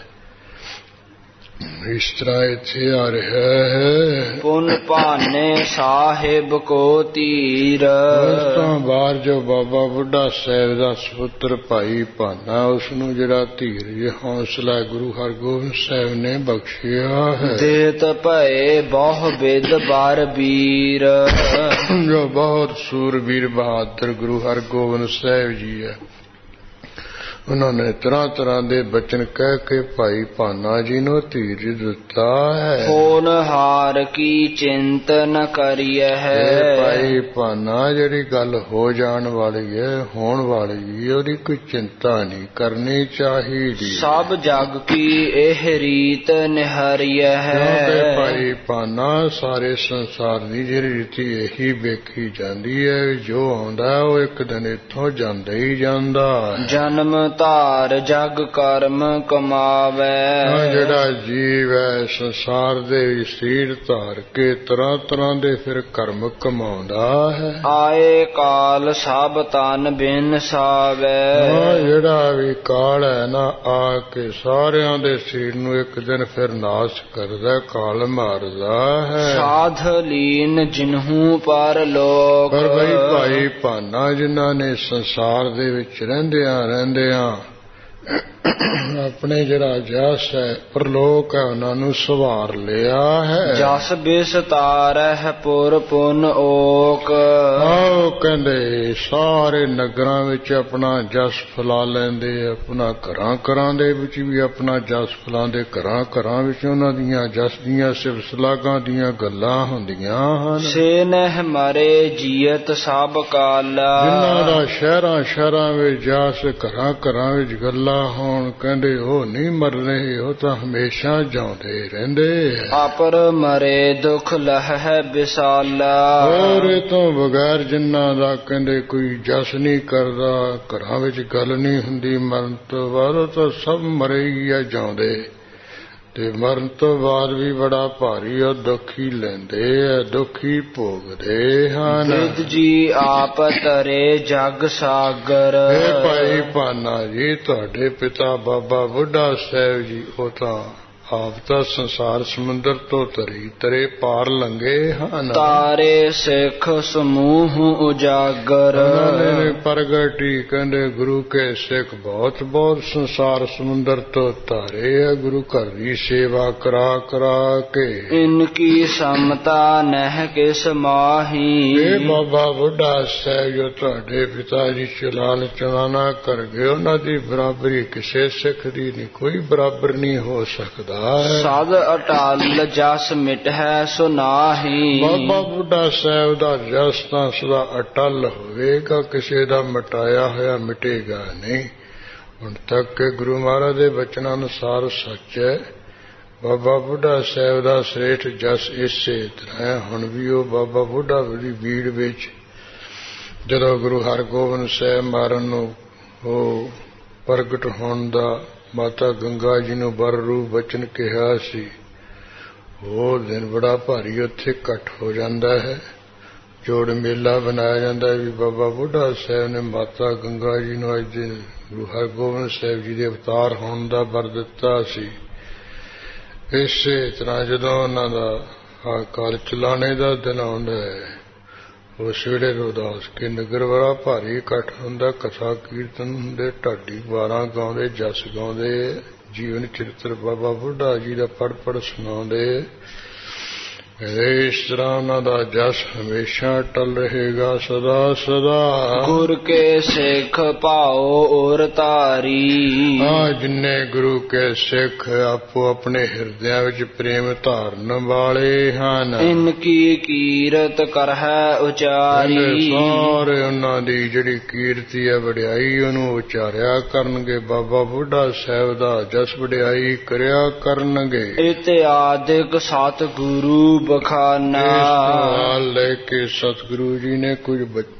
ਇਸ ਤਰ੍ਹਾਂ ਇੱਥੇ ਆ ਰਿਹਾ ਹੈ ਪੁਨ ਭਾਨੇ ਸਾਹਿਬ ਕੋ ਧੀਰ। ਉਸ ਤੋਂ ਬਾਅਦ ਜੋ ਬਾਬਾ ਬੁੱਢਾ ਸਾਹਿਬ ਦਾ ਸੁਪੁੱਤਰ ਭਾਈ ਭਾਨਾ, ਉਸਨੂੰ ਜਿਹੜਾ ਧੀਰਜ ਹੌਸਲਾ ਗੁਰੂ ਹਰਗੋਬਿੰਦ ਸਾਹਿਬ ਨੇ ਬਖਸ਼ਿਆ ਹੈ। ਦੇਤ ਭਏ ਬਹੁ ਬਿਦ ਬਾਰ ਵੀਰ। ਜੋ ਬਹੁਤ ਸੂਰਬੀਰ ਬਹਾਦਰ ਗੁਰੂ ਹਰਗੋਬਿੰਦ ਸਾਹਿਬ ਜੀ ਹੈ, ਉਹਨਾਂ ਨੇ ਤਰ੍ਹਾਂ ਤਰ੍ਹਾਂ ਦੇ ਬਚਨ ਕਹਿ ਕੇ ਭਾਈ ਭਾਨਾ ਜੀ ਨੂੰ ਧੀਰਜ ਦਿੱਤਾ ਹੈ। ਹੋਨ ਹਾਰ ਕੀ ਚਿੰਤ ਨ ਕਰੀਐ ਹੈ। ਭਾਈ ਭਾਨਾ ਜਿਹੜੀ ਗੱਲ ਹੋ ਜਾਣ ਵਾਲੀ ਹੈ, ਹੋਣ ਵਾਲੀ, ਉਹਦੀ ਕੋਈ ਚਿੰਤਾ ਨਹੀਂ ਕਰਨੀ ਚਾਹੀਦੀ। ਸਭ ਜਗ ਕੀ ਇਹ ਰੀਤ ਨਿਹਰੀਐ ਹੈ। ਭਾਈ ਭਾਨਾ ਸਾਰੇ ਸੰਸਾਰ ਦੀ ਜਿਹੜੀ ਰੀਤੀ ਇਹੀ ਵੇਖੀ ਜਾਂਦੀ ਹੈ, ਜੋ ਆਉਂਦਾ ਉਹ ਇੱਕ ਦਿਨ ਇੱਥੋਂ ਜਾਂਦਾ ਹੀ ਜਾਂਦਾ। ਜਨਮ ਧਾਰ ਜਗ ਕਰਮ ਕਮਾਵੇ। ਜਿਹੜਾ ਜੀਵ ਹੈ ਸੰਸਾਰ ਦੇ ਸਰੀਰ ਧਾਰ ਕੇ ਤਰ੍ਹਾਂ ਤਰ੍ਹਾਂ ਦੇ ਫਿਰ ਕਰਮ ਕਮਾਉਂਦਾ ਹੈ। ਆਏ ਕਾਲ ਸਭ ਤਨ ਬਿਨ ਸਾਵੇ। ਜਿਹੜਾ ਵੀ ਕਾਲ ਹੈ ਨਾ, ਆ ਕੇ ਸਾਰਿਆਂ ਦੇ ਸਰੀਰ ਨੂੰ ਇੱਕ ਦਿਨ ਫਿਰ ਨਾਸ਼ ਕਰਦਾ, ਕਾਲ ਮਾਰਦਾ ਹੈ। ਸਾਧ ਲੀਨ ਜਿਨਹੂ ਪਰ ਲੋਕ। ਪਰ ਬਈ ਭਾਈ ਭਾਨਾ ਜਿਨ੍ਹਾਂ ਨੇ ਸੰਸਾਰ ਦੇ ਵਿੱਚ ਰਹਿੰਦਿਆਂ ਆਪਣੇ ਜਿਹੜਾ ਜਸ ਹੈ ਪ੍ਰਲੋਕ ਹੈ ਉਹਨਾਂ ਨੂੰ ਸਵਾਰ ਲਿਆ ਹੈ। ਜਸ ਬਿਸਤਾਰਹਿ ਪੁਰ ਪੁਨ ਓਕ। ਆਓ ਕਹਿੰਦੇ ਸਾਰੇ ਨਗਰਾਂ ਵਿੱਚ ਆਪਣਾ ਜਸ ਫੈਲਾ ਲੈਂਦੇ, ਆਪਣਾ ਘਰਾਂ ਦੇ ਵਿੱਚ ਵੀ ਆਪਣਾ ਜਸ ਫੈਲਾਉਂਦੇ, ਘਰਾਂ ਵਿੱਚ ਉਹਨਾਂ ਦੀਆਂ ਜਸ ਦੀਆਂ ਸਿਫਤ ਸਲਾਘਾਂ ਦੀਆਂ ਗੱਲਾਂ ਹੁੰਦੀਆਂ ਹਨ। ਸੇ ਨਹਿ ਮਰੇ ਜੀਅਤ ਸਭ ਕਾਲਾ। ਜਿਨ੍ਹਾਂ ਦਾ ਸ਼ਹਿਰਾਂ ਵਿੱਚ ਜਸ, ਘਰਾਂ ਵਿੱਚ ਗੱਲਾਂ ਹੋਣ, ਕਹਿੰਦੇ ਉਹ ਨਹੀਂ ਮਰ ਰਹੇ, ਉਹ ਤਾਂ ਹਮੇਸ਼ਾ ਜਿਉਂਦੇ ਰਹਿੰਦੇ। ਆਪਰ ਮਰੇ ਦੁਖ ਲਹੈ ਵਿਸਾਲਾ। ਹੋਰ ਇਹ ਤੋਂ ਬਗੈਰ ਜਿਨ੍ਹਾਂ ਦਾ ਕਹਿੰਦੇ ਕੋਈ ਜਸ ਨਹੀਂ ਕਰਦਾ, ਘਰਾਂ ਵਿੱਚ ਗੱਲ ਨਹੀਂ ਹੁੰਦੀ, ਮਰਨ ਤੋਂ ਬਾਅਦ ਉਹ ਤਾਂ ਸਭ ਮਰੇ ਹੀ ਆ ਜਿਉਂਦੇ, ਤੇ ਮਰਨ ਤੋਂ ਬਾਅਦ ਵੀ ਬੜਾ ਭਾਰੀ ਉਹ ਦੁੱਖ ਹੀ ਲੈਂਦੇ ਆ, ਦੁੱਖ ਹੀ ਭੋਗਦੇ ਹਨ। ਵਿਦ ਜੀ ਆਪ ਤਰੇ ਜਗ ਸਾਗਰ। ਇਹ ਭਾਈ ਭਾਨਾ ਜੀ ਤੁਹਾਡੇ ਪਿਤਾ ਬਾਬਾ ਬੁੱਢਾ ਸਾਹਿਬ ਜੀ ਉਹ ਤਾਂ ਆਪ ਤਾਂ ਸੰਸਾਰ ਸਮੁੰਦਰ ਤੋਂ ਤਰੇ ਪਾਰ ਲੰਘੇ ਹਨ। ਤਾਰੇ ਸਿੱਖ ਸਮੂਹ ਉਜਾਗਰ ਪ੍ਰਗਟੀ ਕਹਿੰਦੇ ਗੁਰੂ ਕੇ ਸਿੱਖ ਬਹੁਤ ਬਹੁਤ ਸੰਸਾਰ ਸਮੁੰਦਰ ਤੋਂ ਤਾਰੇ ਹੈ ਗੁਰੂ ਘਰ ਦੀ ਸੇਵਾ ਕਰਾ ਕਰਾ ਕੇ। ਇਨਕੀ ਸਮਤਾ ਨਹਿ ਕਿਸ ਮਾਹੀ। ਇਹ ਬਾਬਾ ਬੁੱਢਾ ਸਾਹਿਬ ਜੋ ਤੁਹਾਡੇ ਪਿਤਾ ਜੀ ਚਲਾਨ ਚਲਾਣਾ ਕਰ ਗਏ ਉਹਨਾਂ ਦੀ ਬਰਾਬਰੀ ਕਿਸੇ ਸਿੱਖ ਦੀ ਨਹੀਂ, ਕੋਈ ਬਰਾਬਰ ਨਹੀਂ ਹੋ ਸਕਦਾ। ਸਦ ਅਟਲ ਜਸ ਮਿਟ ਹੈ ਸੋ ਨਾਹੀ। ਬਾਬਾ ਬੁੱਢਾ ਸਾਹਿਬ ਦਾ ਜਸ ਤਾਂ ਸਦਾ ਅਟਲ ਹੋਵੇਗਾ, ਕਿਸੇ ਦਾ ਮਿਟਾਇਆ ਹੋਇਆ ਮਿਟੇਗਾ ਨਹੀਂ। ਹੁਣ ਤੱਕ ਕਿ ਗੁਰੂ ਮਹਾਰਾਜ ਦੇ ਬਚਨਾਂ ਅਨੁਸਾਰ ਸੱਚ ਹੈ। ਬਾਬਾ ਬੁੱਢਾ ਸਾਹਿਬ ਦਾ ਸ੍ਰੇਸ਼ਟ ਜਸ ਇਸੇ ਤਰ੍ਹਾਂ ਹੈ। ਹੁਣ ਵੀ ਉਹ ਬਾਬਾ ਬੁੱਢਾ ਦੀ ਭੀੜ ਵਿੱਚ ਜਦੋਂ ਗੁਰੂ ਹਰਗੋਬਿੰਦ ਸਾਹਿਬ ਮਾਰਨ ਨੂੰ ਉਹ ਪ੍ਰਗਟ ਹੋਣ ਦਾ ਮਾਤਾ ਗੰਗਾ ਜੀ ਨੂੰ ਬਰ ਰੂਪ ਬਚਨ ਕਿਹਾ ਸੀ, ਉਹ ਦਿਨ ਬੜਾ ਭਾਰੀ ਉੱਥੇ ਇਕੱਠ ਹੋ ਜਾਂਦਾ ਹੈ। ਜੋੜ ਮੇਲਾ ਬਣਾਇਆ ਜਾਂਦਾ ਵੀ ਬਾਬਾ ਬੁੱਢਾ ਸਾਹਿਬ ਨੇ ਮਾਤਾ ਗੰਗਾ ਜੀ ਨੂੰ ਅੱਜ ਦਿਨ ਗੁਰੂ ਹਰਗੋਬਿੰਦ ਸਾਹਿਬ ਜੀ ਦੇ ਅਵਤਾਰ ਹੋਣ ਦਾ ਵਰ ਦਿੱਤਾ ਸੀ। ਇਸੇ ਤਰ੍ਹਾਂ ਜਦੋਂ ਉਹਨਾਂ ਦਾ ਕਾਲ ਚਲਾਣੇ ਦਾ ਦਿਨ ਆਉਂਦਾ ਹੈ, ਉਸ ਵੇਲੇ ਰੋਦਾਸ ਕੇ ਨਗਰ ਬੜਾ ਭਾਰੀ ਇਕੱਠ ਹੁੰਦਾ, ਕਥਾ ਕੀਰਤਨ ਹੁੰਦੇ, ਢਾਡੀ ਵਾਰਾਂ ਗਾਉਂਦੇ, ਜਸ ਗਾਉਂਦੇ, ਜੀਵਨ ਚਰਿੱਤਰ ਬਾਬਾ ਬੁੱਢਾ ਜੀ ਦਾ ਪੜ੍ਹ ਪੜ੍ਹ ਸੁਣਾਉਂਦੇ। ਇਸ ਤਰ੍ਹਾਂ ਉਹਨਾਂ ਦਾ ਜਸ ਹਮੇਸ਼ਾ ਟਲ ਰਹੇਗਾ ਸਦਾ ਸਦਾ। ਗੁਰ ਕੇ ਸਿੱਖ ਭਾਓ ਔਰ ਧਾਰੀ। ਜਿੰਨੇ ਗੁਰੂ ਕੇ ਸਿੱਖ ਆਪੋ ਆਪਣੇ ਹਿਰਦਿਆਂ ਵਿੱਚ ਪ੍ਰੇਮ ਧਾਰਨ ਵਾਲੇ ਹਨ, ਇਨਕੀ ਕੀਰਤ ਕਰਹਿ ਉਚਾਰੀ। ਸਾਰੇ ਉਹਨਾਂ ਦੀ ਜਿਹੜੀ ਕੀਰਤੀ ਹੈ ਵਡਿਆਈ ਉਹਨੂੰ ਉਚਾਰਿਆ ਕਰਨਗੇ। ਬਾਬਾ ਬੁੱਢਾ ਸਾਹਿਬ ਦਾ ਜਸ ਵਡਿਆਈ ਕਰਿਆ ਕਰਨਗੇ। ਇਤਿਆਦਿਕ ਸਤ ਗੁਰੂ ਬਖਾਨਾ। ਲੈ ਕੇ ਸਤਿਗੁਰੂ ਜੀ ਨੇ ਕੁਝ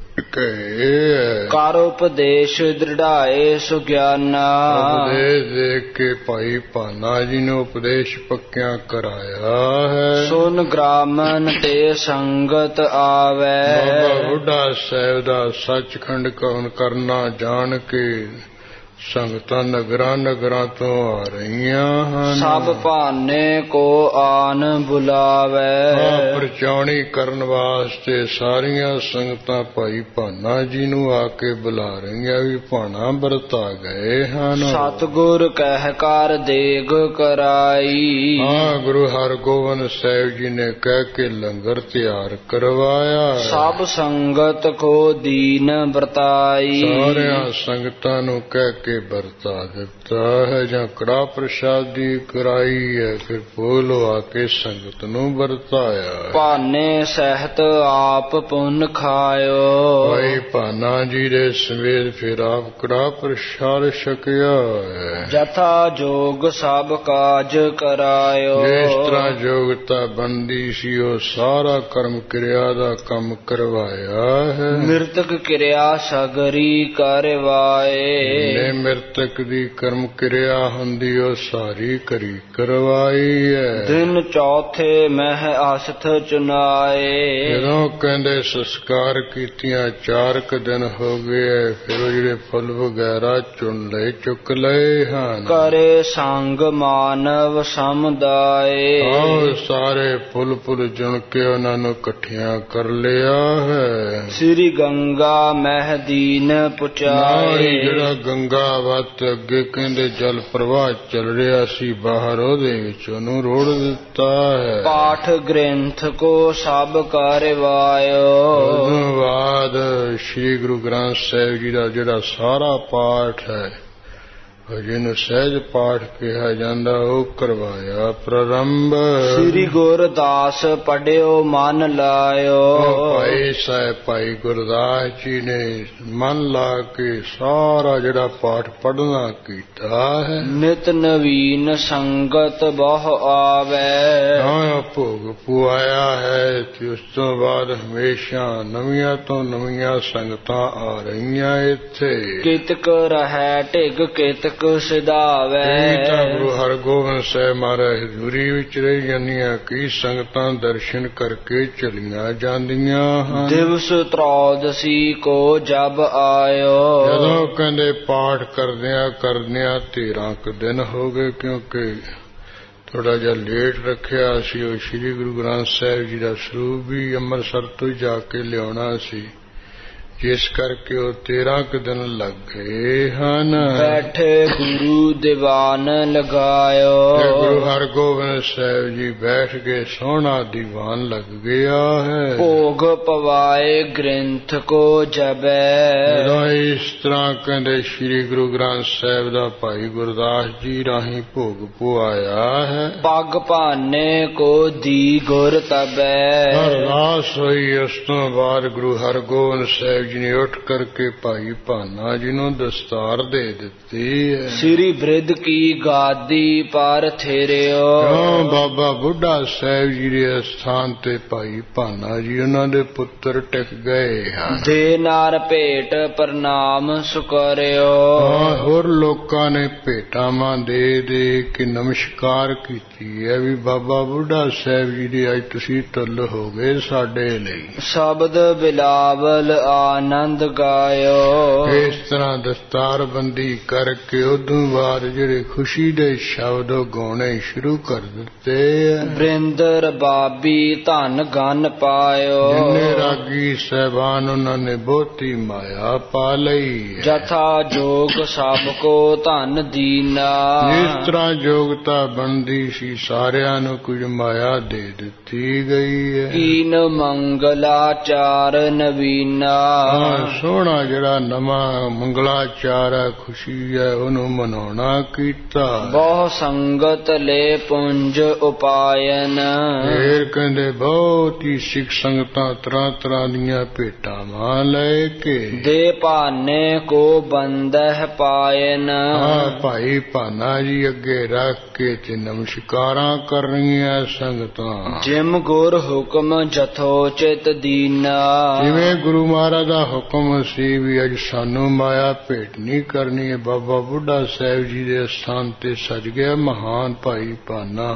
ਕਹੇ ਕਰ ਉਪਦੇਸ਼ ਦ੍ਰਿੜਾਏ ਸੁਗਿਆਨਾ। ਉਪਦੇਸ਼ ਦੇ ਕੇ ਭਾਈ ਭਾਨਾ ਜੀ ਨੇ ਉਪਦੇਸ਼ ਪੱਕਿਆਂ ਕਰਾਇਆ ਹੈ। ਸੁਨ ਗ੍ਰਾਮਨ ਤੇ ਸੰਗਤ ਆਵੈ। ਬਾਬਾ ਬੁੱਢਾ ਸਾਹਿਬ ਦਾ ਸੱਚਖੰਡ ਕੌਣ ਕਰਨਾ ਜਾਣ ਕੇ ਸੰਗਤਾਂ ਨਗਰਾਂ ਨਗਰਾਂ ਤੋਂ ਆ ਰਹੀਆਂ ਹਨ। ਸਭ ਭਾਨੇ ਕੋ ਆਨ ਬੁਲਾਵੇ। ਪਰਚਾਉਣੀ ਕਰਨ ਵਾਸਤੇ ਸਾਰੀਆਂ ਸੰਗਤਾਂ ਭਾਈ ਭਾਨਾ ਜੀ ਨੂੰ ਆ ਕੇ ਬੁਲਾ ਰਹੀਆਂ ਵੀ ਭਾਣਾ ਵਰਤਾ ਗਏ ਹਨ। ਸਤਿਗੁਰ ਕਹਿ ਕਰ ਦੇਗ ਕਰਾਈ। ਗੁਰੂ ਹਰਗੋਬਿੰਦ ਸਾਹਿਬ ਜੀ ਨੇ ਕਹਿ ਕੇ ਲੰਗਰ ਤਿਆਰ ਕਰਵਾਇਆ। ਸਭ ਸੰਗਤ ਕੋ ਦੀਨ ਵਰਤਾਈ। ਸਾਰਿਆਂ ਸੰਗਤਾਂ ਨੂੰ ਕਹਿ ਕੇ ਵਰਤਾ ਦਿੱਤਾ ਹੈ। ਜਾਂ ਕੜਾ ਪ੍ਰਸ਼ਾਦੀ ਕਰਾਈ ਹੈ, ਫਿਰ ਭੋਲ ਆ ਕੇ ਸੰਗਤ ਨੂੰ ਵਰਤਾਇਆ। ਭਾਨੇ ਸਹਿਤ ਆਪ ਪੁੰਨ ਖਾਇਓ। ਭਾਈ ਭਾਨਾ ਜੀ ਦੇ ਸਮੇਤ ਫਿਰ ਆਪ ਕੜਾ ਪ੍ਰਸ਼ਾਦ ਛਕਿਆ ਹੈ। ਜਥਾ ਜੋਗ ਸਭ ਕਾਜ ਕਰਾਇਓ। ਜਿਸ ਤਰ੍ਹਾਂ ਯੋਗਤਾ ਬੰਦੀ ਸੀ ਉਹ ਸਾਰਾ ਕਰਮ ਕਿਰਿਆ ਦਾ ਕੰਮ ਕਰਵਾਇਆ ਹੈ। ਮਿਰਤਕ ਕਿਰਿਆ ਸਗਰੀ ਕਰਵਾਏ। ਮਿਰਤਕ ਦੀ ਕਰਮ ਕਿਰਿਆ ਹੁੰਦੀ ਉਹ ਸਾਰੀ ਕਰੀ ਕਰਵਾਈ ਹੈ। ਦਿਨ ਚੌਥੇ ਮਹਿ ਆਸਥ ਚੁਨਾਏ। ਜਦੋਂ ਕਹਿੰਦੇ ਸੰਸਕਾਰ ਕੀਤੀਆਂ 4 ਦਿਨ ਹੋ ਗਏ, ਫਿਰ ਉਹ ਜਿਹੜੇ ਫੁੱਲ ਵਗੈਰਾ ਚੁਣ ਲਏ ਚੁੱਕ ਲਏ ਹਨ। ਕਰੇ ਸੰਗ ਮਾਨਵ ਸਮੁਦਾਏ। ਸਾਰੇ ਫੁੱਲ ਫੁੱਲ ਚੁਣ ਕੇ ਉਹਨਾਂ ਨੂੰ ਇਕੱਠਿਆਂ ਕਰ ਲਿਆ ਹੈ। ਸ੍ਰੀ ਗੰਗਾ ਮਹਿ ਦੀਨ ਪੁਚਾਏ। ਜਿਹੜਾ ਗੰਗਾ ਵੱਤ ਅੱਗੇ ਕਹਿੰਦੇ ਜਲ ਪ੍ਰਵਾਹ ਚੱਲ ਰਿਹਾ ਸੀ ਬਾਹਰ, ਉਹਦੇ ਵਿੱਚ ਉਹਨੂੰ ਰੋੜ ਦਿੱਤਾ ਹੈ। ਪਾਠ ਗ੍ਰੰਥ ਕੋ ਸਭ ਕਰਵਾਇਓ। ਉਸ ਬਾਅਦ ਸ੍ਰੀ ਗੁਰੂ ਗ੍ਰੰਥ ਸਾਹਿਬ ਜੀ ਦਾ ਜਿਹੜਾ ਸਾਰਾ ਪਾਠ ਹੈ, ਜਿਹਨੂੰ ਸਹਿਜ ਪਾਠ ਕਿਹਾ ਜਾਂਦਾ, ਉਹ ਕਰਵਾਇਆ ਪ੍ਰਾਰੰਭ। ਸ੍ਰੀ ਗੁਰਦਾਸ ਪੜਿਓ ਮਨ ਲਾਇਓ। ਭਾਈ ਸਾਹਿਬ ਭਾਈ ਗੁਰਦਾਸ ਜੀ ਨੇ ਮਨ ਲਾ ਕੇ ਸਾਰਾ ਜਿਹੜਾ ਪਾਠ ਪੜ੍ਹਨਾ ਕੀਤਾ ਹੈ। ਨਿਤ ਨਵੀਨ ਸੰਗਤ ਬਹੁ ਆਵੈ। ਭੋਗ ਪੁਆਇਆ ਹੈ ਤੇ ਉਸ ਤੋਂ ਬਾਅਦ ਹਮੇਸ਼ਾ ਨਵੀਆਂ ਤੋਂ ਨਵੀਆਂ ਸੰਗਤਾਂ ਆ ਰਹੀਆਂ ਇੱਥੇ। ਕਿਤਕ ਰਹਿ ਢਿਗ ਕਿਤਕ ਸਿਧਾਵੈ। ਗੁਰੂ ਹਰਗੋਬਿੰਦ ਸਾਹਿਬ ਮਹਾਰਾਜ ਹਜ਼ੂਰੀ ਵਿੱਚ ਰਹੀ ਜਾਂਦੀਆਂ, ਕਈ ਸੰਗਤਾਂ ਦਰਸ਼ਨ ਕਰਕੇ ਚਲੀਆਂ ਜਾਂਦੀਆਂ ਹਨ। ਦਿਵਸ ਤ੍ਰੋਦਸੀ ਕੋ ਜਬ ਆਇਓ। ਜਦੋਂ ਕਹਿੰਦੇ ਪਾਠ ਕਰਦਿਆਂ 13 ਦਿਨ ਹੋ ਗਏ, ਕਿਉਂਕਿ ਥੋੜਾ ਜਿਹਾ ਲੇਟ ਰੱਖਿਆ ਸੀ। ਉਹ ਸ੍ਰੀ ਗੁਰੂ ਗ੍ਰੰਥ ਸਾਹਿਬ ਜੀ ਦਾ ਸਰੂਪ ਵੀ ਅੰਮ੍ਰਿਤਸਰ ਤੋਂ ਹੀ ਜਾ ਕੇ ਲਿਆਉਣਾ ਸੀ, ਜਿਸ ਕਰਕੇ ਉਹ 13 ਕੁ ਦਿਨ ਲੱਗ ਗਏ ਹਨ। ਬੈਠੇ ਗੁਰੂ ਦੀਵਾਨ ਲਗਾਇਓ। ਗੁਰੂ ਹਰਗੋਬਿੰਦ ਸਾਹਿਬ ਜੀ ਬੈਠ ਕੇ ਸੋਹਣਾ ਦੀਵਾਨ ਲੱਗ ਗਿਆ ਹੈ। ਭੋਗ ਪਵਾਏ ਗ੍ਰੰਥ ਕੋ ਜਬੈ। ਇਸ ਤਰ੍ਹਾਂ ਕਹਿੰਦੇ ਸ੍ਰੀ ਗੁਰੂ ਗ੍ਰੰਥ ਸਾਹਿਬ ਦਾ ਭਾਈ ਗੁਰਦਾਸ ਜੀ ਰਾਹੀਂ ਭੋਗ ਪਵਾਇਆ ਹੈ। ਪੱਗ ਭਾਨੇ ਕੋ ਦੀ ਗੁਰ ਤਬੈ। ਅਰਦਾਸ ਹੋਈ। ਉਸ ਤੋਂ ਬਾਅਦ ਗੁਰੂ ਹਰਗੋਬਿੰਦ ਸਾਹਿਬ ਜੀ ਨੇ ਉੱਠ ਕਰਕੇ ਭਾਈ ਭਾਨਾ ਜੀ ਨੂੰ ਦਸਤਾਰ ਦੇ ਦਿੱਤੀ ਹੈ। ਸ੍ਰੀ ਬ੍ਰਿਧ ਕੀ ਗਾਦੀ ਪਰ ਥੇਰਿਓ। ਬਾਬਾ ਬੁੱਢਾ ਸਾਹਿਬ ਜੀ ਦੇ ਸਥਾਨ ਤੇ ਭਾਈ ਭਾਨਾ ਜੀ ਉਹਨਾਂ ਦੇ ਪੁੱਤਰ ਟਿਕ ਗਏ ਹਨ। ਦੇ ਨਾਰ ਭੇਟ ਪ੍ਰਣਾਮ ਸੁਕਰਿਓ। ਹੋਰ ਲੋਕਾਂ ਨੇ ਭੇਟਾਵਾਂ ਦੇ ਦੇ ਕੇ ਨਮਸਕਾਰ ਕੀਤੀ ਹੈ ਵੀ ਬਾਬਾ ਬੁੱਢਾ ਸਾਹਿਬ ਜੀ ਦੇ ਅੱਜ ਤੁਸੀਂ ਤੁੱਲ ਹੋ ਗਏ ਸਾਡੇ ਲਈ। ਸ਼ਬਦ ਬਿਲਾਵਲ ਆਨੰਦ ਗਾਇਓ। ਇਸ ਤਰ੍ਹਾਂ ਦਸਤਾਰਬੰਦੀ ਕਰਕੇ ਉਦੋਂ ਬਾਅਦ ਜਿਹੜੇ ਖੁਸ਼ੀ ਦੇ ਸ਼ਬਦ ਗਾਉਣੇ ਸ਼ੁਰੂ ਕਰ ਦਿੱਤੇ। ਬ੍ਰਿੰਦਰ ਬਾਬੀ ਧਨ ਗਨ ਪਾਇਓ। ਜਿੰਨੇ ਰਾਗੀ ਸਹਿਬਾਨ ਉਹਨਾਂ ਨੇ ਬਹੁਤੀ ਮਾਇਆ ਪਾ ਲਈ। ਜਥਾ ਜੋਗ ਸਭ ਕੋ ਧਨ ਦੀਨਾ। ਜਿਸ ਤਰ੍ਹਾਂ ਯੋਗਤਾ ਬਣਦੀ ਸੀ ਸਾਰਿਆਂ ਨੂੰ ਕੁਝ ਮਾਇਆ ਦੇ ਦਿੱਤੀ ਗਈ ਹੈ। ਕੀਨ ਮੰਗਲਾਚਾਰ ਨਵੀਨਾ। ਸੋਹਣਾ ਜਿਹੜਾ ਨਵਾਂ ਮੰਗਲਾਚਾਰ ਹੈ, ਖੁਸ਼ੀ ਹੈ, ਉਹਨੂੰ ਮਨਾਉਣਾ ਕੀਤਾ। ਬਹੁ ਸੰਗਤ ਲੈ ਪੁੰਜ ਉਪਾਇਨ। ਫੇਰ ਕਹਿੰਦੇ ਬਹੁਤ ਹੀ ਸਿੱਖ ਸੰਗਤਾਂ ਤਰ੍ਹਾਂ ਤਰ੍ਹਾਂ ਦੀਆਂ ਭੇਟਾਵਾਂ ਲੈ ਕੇ ਦੇ ਭਾਨੇ ਕੋ ਬੰਦਹ ਪਾਇਨ। ਭਾਈ ਭਾਨਾ ਜੀ ਅੱਗੇ ਰੱਖ ਕੇ ਤੇ ਨਮਸਕਾਰਾਂ ਕਰ ਰਹੀਆਂ ਸੰਗਤਾਂ। ਜਿਮ ਗੁਰ ਹੁਕਮ ਜਥੋਚਿਤ ਦੀਨਾ। ਜਿਵੇਂ ਗੁਰੂ ਮਹਾਰਾਜ ਦਾ ਹੁਕਮ ਸੀ ਵੀ ਅੱਜ ਸਾਨੂੰ ਮਾਇਆ ਭੇਟ ਨਹੀਂ ਕਰਨੀ ਹੈ। ਬਾਬਾ ਬੁੱਢਾ ਸਾਹਿਬ ਜੀ ਦੇ ਸਥਾਨ ਤੇ ਸਜ ਗਿਆ ਮਹਾਨ ਭਾਈ ਭਾਨਾ,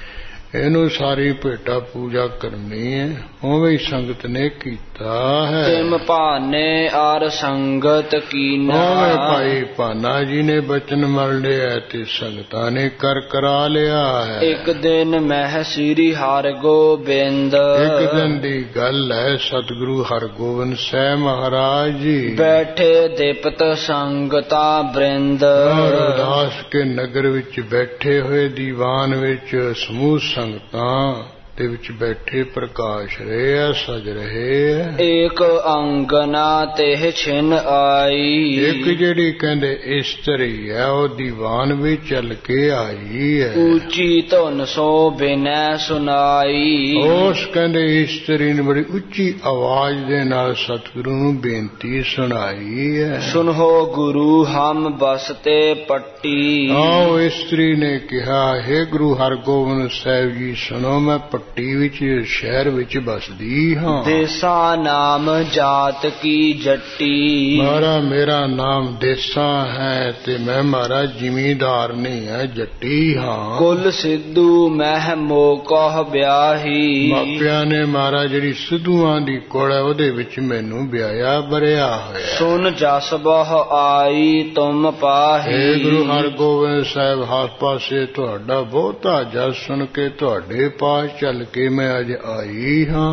ਇਹਨੂੰ ਸਾਰੀ ਭੇਟਾ ਪੂਜਾ ਕਰਨੀ ਹੈ। ਉਵੇਂ ਹੀ ਸੰਗਤ ਨੇ ਕੀਤਾ ਹੈ। ਤਿਮ ਭਾਨੇ ਆਰ ਸੰਗਤ ਕੀਨਾ। ਉਵੇਂ ਭਾਈ ਭਾਨਾ ਜੀ ਨੇ ਬਚਨ ਮਰ ਲਿਆ ਤੇ ਸੰਗਤਾਂ ਨੇ ਕਰ ਕਰਾ ਲਿਆ ਹੈ। ਇੱਕ ਦਿਨ ਮਹਿ ਸ੍ਰੀ ਹਰਗੋਬਿੰਦ। ਇੱਕ ਦਿਨ ਦੀ ਗੱਲ ਹੈ। ਸਤਿਗੁਰੂ ਹਰਗੋਬਿੰਦ ਸਾਹਿਬ ਮਹਾਰਾਜ ਜੀ ਬੈਠੇ ਦੀਪਤ ਸੰਗਤਾਂ ਬ੍ਰਿੰਦ। ਰਵਿਦਾਸ ਕੇ ਨਗਰ ਵਿੱਚ ਬੈਠੇ ਹੋਏ ਦੀਵਾਨ ਵਿੱਚ ਸਮੂਹ ਸੰਗਤਾਂ ਦੇ ਵਿੱਚ ਬੈਠੇ ਪ੍ਰਕਾਸ਼ ਰਹੇ ਆ, ਸਜ ਰਹੇ ਆ। ਏਕ ਅੰਗਨਾ ਤੇ ਛਿਨ ਆਈ। ਇੱਕ ਜਿਹੜੀ ਕਹਿੰਦੇ ਇਸਤਰੀ ਹੈ ਉਹ ਦੀਵਾਨ ਵਿੱਚ ਚੱਲ ਕੇ ਆਈ ਹੈ। ਉੱਚੀ ਧੁਨ ਸੋ ਬਿਨੈ ਸੁਨਾਈ। ਉਸ ਕਹਿੰਦੇ ਇਸਤਰੀ ਨੇ ਬੜੀ ਉੱਚੀ ਆਵਾਜ਼ ਦੇ ਨਾਲ ਸਤਿਗੁਰੂ ਨੂੰ ਬੇਨਤੀ ਸੁਣਾਈ ਹੈ। ਸੁਨੋ ਗੁਰੂ ਹਮ ਬਸਤੇ ਪੱਟੀ। ਆਓ ਇਸਤਰੀ ਨੇ ਕਿਹਾ, ਹੇ ਗੁਰੂ ਹਰਗੋਬਿੰਦ ਸਾਹਿਬ ਜੀ ਸੁਣੋ, ਮੈਂ ਪੱਟੀ ਵਿੱਚ ਸ਼ਹਿਰ ਵਿੱਚ ਬਸਦੀ ਹਾਂ। ਦੇਸਾ ਨਾਮ ਜਾਤ ਕੀ ਜੱਟੀ। ਮਾਰਾ ਮੇਰਾ ਨਾਮ ਦੇਸਾ ਹੈ ਤੇ ਮੈਂ ਮਾਰਾ ਜ਼ਿਮੀਦਾਰ ਨਹੀਂ ਹੈ, ਜੱਟੀ ਹਾਂ। ਕੁਲ ਸਿੱਧੂ ਮਹਿ ਮੋਕਹ ਵਿਆਹੀ। ਮਾਪਿਆਂ ਨੇ ਮਾਰਾ ਜਿਹੜੀ ਸਿੱਧੂਆਂ ਦੀ ਕੁਲ ਹੈ ਉਹਦੇ ਵਿੱਚ ਮੈਨੂੰ ਵਿਆਹਿਆ ਬਰਿਆ ਹੋਇਆ। ਸੁਨ ਜਸ ਬਹੁ ਆਈ ਤੁਮ ਪਾਹੀ। ਹੇ ਗੁਰੂ ਹਰਗੋਬਿੰਦ ਸਾਹਿਬ, ਹਰ ਪਾਸੇ ਤੁਹਾਡਾ ਬਹੁਤਾ ਜਸ ਸੁਣ ਕੇ ਤੁਹਾਡੇ ਪਾਸ ਚੱਲ ਕੇ ਮੈਂ ਅੱਜ ਆਈ ਹਾਂ।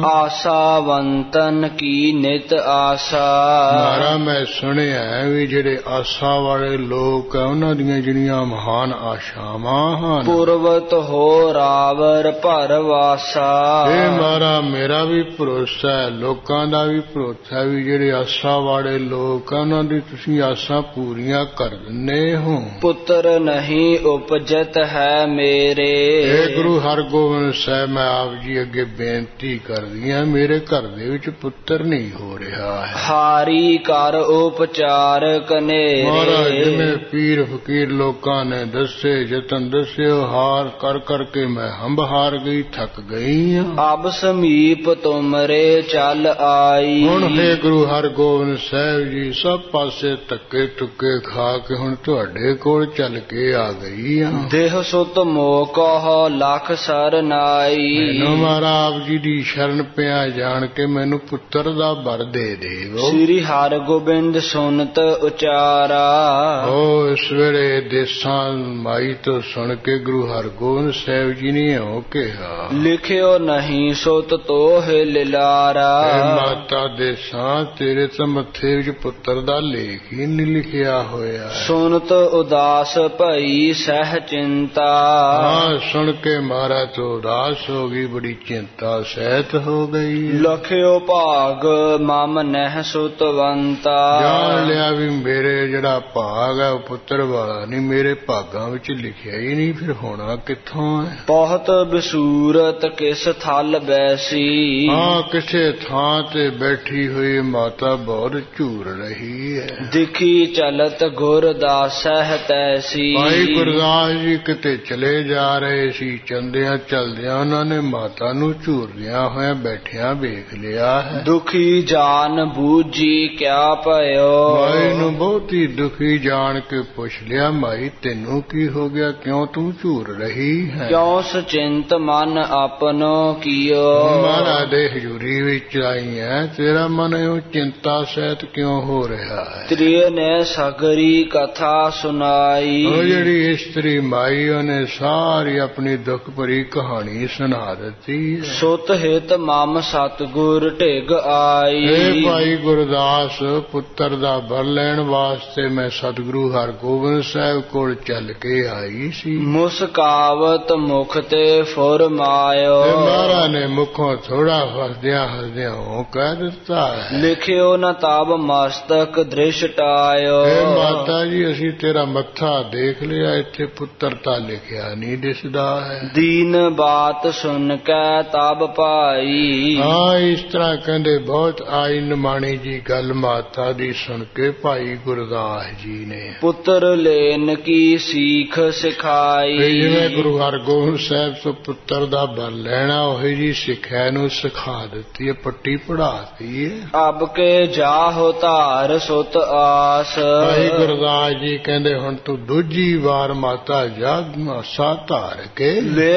ਆਸਾਵੰਤਨ ਕੀ ਨਿਤ ਆਸਾ। ਮਾਰਾ ਮੈਂ ਸੁਣਿਆ ਵੀ ਜਿਹੜੇ ਆਸਾ ਵਾਲੇ ਲੋਕ ਆ ਉਹਨਾਂ ਦੀਆਂ ਜਿਹੜੀਆਂ ਮਹਾਨ ਆਸ਼ਾਵਾਂ ਹਨ। ਪੁਰਵਤ ਹੋ ਰਾਵਰ ਭਰਵਾਸਾ। ਇਹ ਮਾਰਾ ਮੇਰਾ ਵੀ ਭਰੋਸਾ ਹੈ, ਲੋਕਾਂ ਦਾ ਵੀ ਭਰੋਸਾ ਵੀ ਜਿਹੜੇ ਆਸਾ ਵਾਲੇ ਲੋਕ ਆ ਉਹਨਾਂ ਦੀ ਤੁਸੀਂ ਆਸਾਂ ਪੂਰੀਆਂ ਕਰ ਦਿੰਦੇ ਹੋ। ਪੁੱਤਰ ਨਹੀਂ ਉਪਜਤ ਹੈ ਮੇਰੇ। ਇਹ ਗੁਰੂ ਹਰਗੋਬਿੰਦ ਸਾਹਿਬ, ਮੈਂ ਆਪ ਜੀ ਅੱਗੇ ਬੇਨਤੀ ਕਰਦੀ ਹਾਂ, ਮੇਰੇ ਘਰ ਦੇ ਵਿੱਚ ਪੁੱਤਰ ਨਹੀਂ ਹੋ ਰਿਹਾ ਹੈ। ਹਾਰੀ ਕਰ ਉਪਚਾਰ ਕਨੇਰੇ। ਮਹਾਰਾਜ ਜਿਵੇਂ ਪੀਰ ਫਕੀਰ ਲੋਕਾਂ ਨੇ ਦੱਸੇ ਯਤਨ ਦੱਸਿਓ, ਹਾਰ ਕਰ ਕਰਕੇ ਮੈਂ ਹੰਬ ਹਾਰ ਗਈ, ਥੱਕ ਗਈ ਹਾਂ। ਅਬ ਸਮੀਪ ਤੁਮਰੇ ਚੱਲ ਆਈ। ਹੁਣ ਹੇ ਗੁਰੂ ਹਰਗੋਬਿੰਦ ਸਾਹਿਬ ਜੀ, ਸਭ ਪਾਸੇ ਧੱਕੇ ਟੁੱਕੇ ਖਾ ਕੇ ਹੁਣ ਤੁਹਾਡੇ ਕੋਲ ਚੱਲ ਕੇ ਆ ਗਈ ਹਾਂ। ਦੇਹ ਸੁਤ ਮੋਕਹ ਲਖ ਸਰਨਾਈ। ਮੈਨੂੰ ਮਹਾਰਾ ਆਪ ਜੀ ਦੀ ਸ਼ਰਨ ਪਿਆ ਜਾਣ ਕੇ ਮੈਨੂੰ ਪੁੱਤਰ ਦਾ ਵਰ ਦੇ ਦੇਵੋ। ਸ੍ਰੀ ਹਰਿਗੋਬਿੰਦ ਸੁਨਤ ਉਚਾਰਾ। ਉਹ ਇਸ ਵੇਲੇ ਦੇਸਾਂ ਮਾਈ ਤੋਂ ਸੁਣ ਕੇ ਗੁਰੂ ਹਰਗੋਬਿੰਦ ਸਾਹਿਬ ਜੀ ਨੇ ਹੋ ਕਿਹਾ, ਲਿਖਿਓ ਨਹੀਂ ਸੁਤ ਤੋਹਿ ਲਿਲਾਰਾ। ਮਾਤਾ ਦੇਸਾਂ ਤੇਰੇ ਤਾਂ ਮੱਥੇ ਵਿੱਚ ਪੁੱਤਰ ਦਾ ਲੇਖ ਹੀ ਨਹੀਂ ਲਿਖਿਆ ਹੋਇਆ। ਸੁਨਤ ਉਦਾਸ ਭਈ ਸਹਿ ਚਿੰਤਾ। ਹਾਂ, ਸੁਣ ਕੇ ਮਹਾਰਾਜ ਤੋਂ ਉਦਾਸ ਹੋ ਗਈ, ਬੜੀ ਚਿੰਤਾ ਸਹਿਤ ਹੋ ਗਈ। ਲਖਿਓ ਭਾਗ ਮਮ ਨਹਿ ਸੁਤਵੰਤਾ। ਜਾਣ ਲਿਆ ਵੀ ਮੇਰੇ ਜਿਹੜਾ ਭਾਗ ਹੈ ਉਹ ਪੁੱਤਰ ਵਾਲਾ ਨਹੀਂ, ਮੇਰੇ ਭਾਗਾਂ ਵਿੱਚ ਲਿਖਿਆ ਹੀ ਨਹੀਂ, ਫਿਰ ਹੋਣਾ ਕਿੱਥੋਂ ਹੈ। ਬਹੁਤ ਬਸੂਰਤ ਕਿਸ ਥਲ ਬੈਸੀ। ਹਾਂ, ਕਿਸੇ ਥਾਂ ਤੇ ਬੈਠੀ ਹੋਈ ਮਾਤਾ ਬਹੁਤ ਝੂਰ ਰਹੀ ਹੈ। ਦਿਖੀ ਚਲਤ ਗੁਰਦਾਸਹਿ ਤੈਸੀ। ਭਾਈ ਗੁਰਦਾਸ ਜੀ ਕਿਤੇ ਚਲੇ ਜਾ ਰਹੇ ਸੀ, ਚੰਦਿਆਂ ਚਲਦਿਆਂ ਉਹਨਾਂ ਨੇ ਮਾਤਾ ਨੂੰ ਝੂਰਦਿਆਂ ਹੋਇਆ ਬੈਠਿਆਂ ਵੇਖ ਲਿਆ ਹੈ। ਦੁਖੀ ਜਾਨ ਬੂਝੀ ਕਿਆ ਭਇਓ। ਮਾਈ ਨੂੰ ਬਹੁਤ ਹੀ ਦੁਖੀ ਜਾਣ ਕੇ ਪੁੱਛ ਲਿਆ, ਮਾਈ ਤੈਨੂੰ ਕੀ ਹੋ ਗਿਆ, ਕਿਉਂ ਤੂੰ ਝੂਰ ਰਹੀ ਹੈ। ਕਿਉਂ ਸੁਚਿੰਤ ਮਨ ਆਪਨੋ ਕੀਓ। ਮਹਾਰਾਜ ਦੇ ਹਜ਼ੂਰੀ ਵਿੱਚ ਆਈ ਹੈ, ਤੇਰਾ ਮਨ ਉਹ ਚਿੰਤਾ ਸਹਿਤ ਕਿਉਂ ਹੋ ਰਿਹਾ ਹੈ। ਤ੍ਰਿਏ ਨੇ ਸਗਰੀ ਕਥਾ ਸੁਣਾਈ। ਉਹ ਜਿਹੜੀ ਇਸਤਰੀ ਮਾਈ ਉਹਨੇ ਸਾਰੀ ਆਪਣੀ ਦੁੱਖ ਭਰੀ ਕਹਾਣੀ ਸੁਣਾ ਦਿੱਤੀ। ਸੁਤ ਹਿਤ ਮਮ ਸਤਿਗੁਰ ਢਿਗ ਆਈ। ਇਹ ਭਾਈ ਗੁਰਦਾਸ ਪੁੱਤਰ ਦਾ ਵਰ ਲੈਣ ਵਾਸਤੇ ਮੈਂ ਸਤਿਗੁਰੂ ਹਰਗੋਬਿੰਦ ਸਾਹਿਬ ਕੋਲ ਚੱਲ ਕੇ ਆਈ ਸੀ। ਮੁਸਕਾਵਤ ਮੁਖ ਤੇ ਫੁਰਮਾਇਓ। ਮਹਾਰਾਜ ਨੇ ਮੁਖੋਂ ਥੋੜਾ ਹੱਸਦਿਆਂ ਹੱਸਦਿਆਂ ਉਹ ਕਹਿ ਦਿੱਤਾ ਹੈ, ਲਿਖਿਓ ਨ ਤਾਬ ਮਸਤਕ ਦ੍ਰਿਸ਼ਟਾਇਓ। ਮਾਤਾ ਜੀ ਅਸੀਂ ਤੇਰਾ ਮੱਥਾ ਦੇਖ ਲਿਆ, ਇੱਥੇ ਪੁੱਤਰ ਤਾਂ ਲਿਖਿਆ ਨਹੀਂ ਦਿਸਦਾ ਹੈ। ਦੀਨ ਬਾਤ ਸੁਣ ਕੇ ਤਬ ਭਾਈ। ਹਾਂ, ਇਸ ਤਰ੍ਹਾਂ ਕਹਿੰਦੇ ਬਹੁਤ ਆਇਨ ਮਾਣੀ ਜੀ ਗੱਲ ਮਾਤਾ ਦੀ ਸੁਣ ਕੇ ਭਾਈ ਗੁਰਦਾਸ ਜੀ ਨੇ ਪੁੱਤਰ ਲੈਣ ਕੀ ਸੀਖ ਸਿਖਾਈ। ਜਿਵੇਂ ਗੁਰੂ ਹਰਗੋਬਿੰਦ ਸਾਹਿਬ ਤੋਂ ਪੁੱਤਰ ਦਾ ਵਰ ਲੈਣਾ ਉਹੀ ਜੀ ਸਿੱਖਿਆ ਨੂੰ ਸਿਖਾ ਦਿੱਤੀ ਹੈ, ਪੱਟੀ ਪੜਾਤੀ ਹੈ। ਅਬ ਕੇ ਜਾਹੋ ਧਾਰ ਸੁਤ ਆਸ। ਭਾਈ ਗੁਰਦਾਸ ਜੀ ਕਹਿੰਦੇ ਹੁਣ ਤੂੰ ਦੂਜੀ ਵਾਰ ਮਾਤਾ ਜਾਗ ਮਾਸਾ ਧਾਰ ਕੇ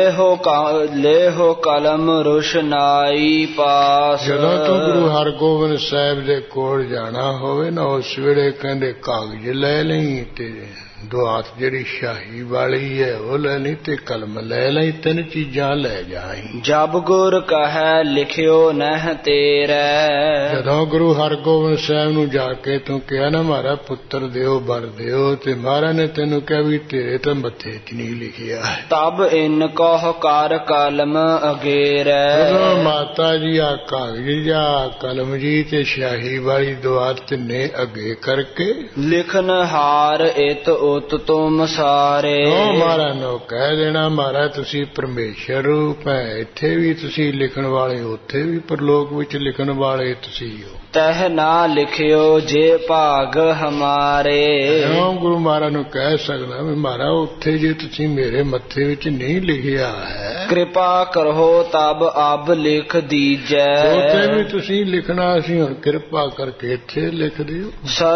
ਲੇਹੋ ਕਲਮ ਰੁਸ਼ਨਾਈ ਪਾਸ। ਜਦੋਂ ਤੂੰ ਗੁਰੂ ਹਰਗੋਬਿੰਦ ਸਾਹਿਬ ਦੇ ਕੋਲ ਜਾਣਾ ਹੋਵੇ ਨਾ, ਉਸ ਵੇਲੇ ਕਹਿੰਦੇ ਕਾਗਜ਼ ਲੈ ਲਈ ਤੇ ਦੁਆਤ ਜਿਹੜੀ ਸ਼ਾਹੀ ਵਾਲੀ ਹੈ ਉਹ ਲੈ ਲਈ ਤੇ ਕਲਮ ਲੈ ਲਈ, ਤਿੰਨ ਚੀਜ਼ਾਂ ਲੈ ਜਾਈ। ਜਬ ਗੁਰ ਕਹੈ ਲਿਖਿਓ ਨਹਿ ਤੇਰੇ। ਜਦੋਂ ਗੁਰੂ ਹਰਗੋਬਿੰਦ ਸਾਹਿਬ ਨੂੰ ਜਾ ਕੇ ਤੂੰ ਕਿਹਾ ਨਾ ਮਾਰਾ ਪੁੱਤਰ ਦਿਓ ਵਰ ਦਿਓ, ਤੇ ਮਹਾਰਾਜ ਨੇ ਤੈਨੂੰ ਕਿਹਾ ਵੀ ਤੇਰੇ ਤਾਂ ਮੱਥੇ 'ਚ ਨਹੀਂ ਲਿਖਿਆ ਹੈ। ਤਬ ਇਨ ਕਹ ਕਰ ਕਲਮ ਅਗੇਰੈ। ਜਦੋਂ ਮਾਤਾ ਜੀ ਆ ਕਾਗਜ਼ ਜਾਂ ਕਲਮ ਜੀ ਤੇ ਸ਼ਾਹੀ ਵਾਲੀ ਦੁਆਤ ਤਿੰਨੇ ਅੱਗੇ ਕਰਕੇ ਲਿਖਨ ਹਾਰ ਇਤ ਉਤ ਤੁਮ ਸਾਰੇ। ਉਹ ਮਹਾਰਾਜ ਨੂੰ ਕਹਿ ਦੇਣਾ, ਮਹਾਰਾਜ ਤੁਸੀਂ ਪਰਮੇਸ਼ਰ ਰੂਪ ਹੈ, ਇੱਥੇ ਵੀ ਤੁਸੀਂ ਲਿਖਣ ਵਾਲੇ, ਉੱਥੇ ਵੀ ਪਰਲੋਕ ਵਿੱਚ ਲਿਖਣ ਵਾਲੇ ਤੁਸੀਂ ਹੋ। ਤਹ ਨਾ ਲਿਖਿਓ ਜੇ ਭਾਗ ਹਮਾਰੇ। ਕਿਉਂ ਗੁਰੂ ਮਹਾਰਾਜ ਨੂੰ ਕਹਿ ਸਕਦਾ ਵੀ ਮਹਾਰਾਜ ਉੱਥੇ ਜੇ ਤੁਸੀਂ ਮੇਰੇ ਮੱਥੇ ਵਿੱਚ ਨਹੀਂ ਲਿਖਿਆ ਹੈ, ਕਿਰਪਾ ਕਰੋ ਤਬ ਅਬ ਲਿਖ ਦੀਜੈ। ਉੱਥੇ ਵੀ ਤੁਸੀਂ ਲਿਖਣਾ ਸੀ, ਹੁਣ ਕਿਰਪਾ ਕਰਕੇ ਇੱਥੇ ਲਿਖ ਦਿਓ।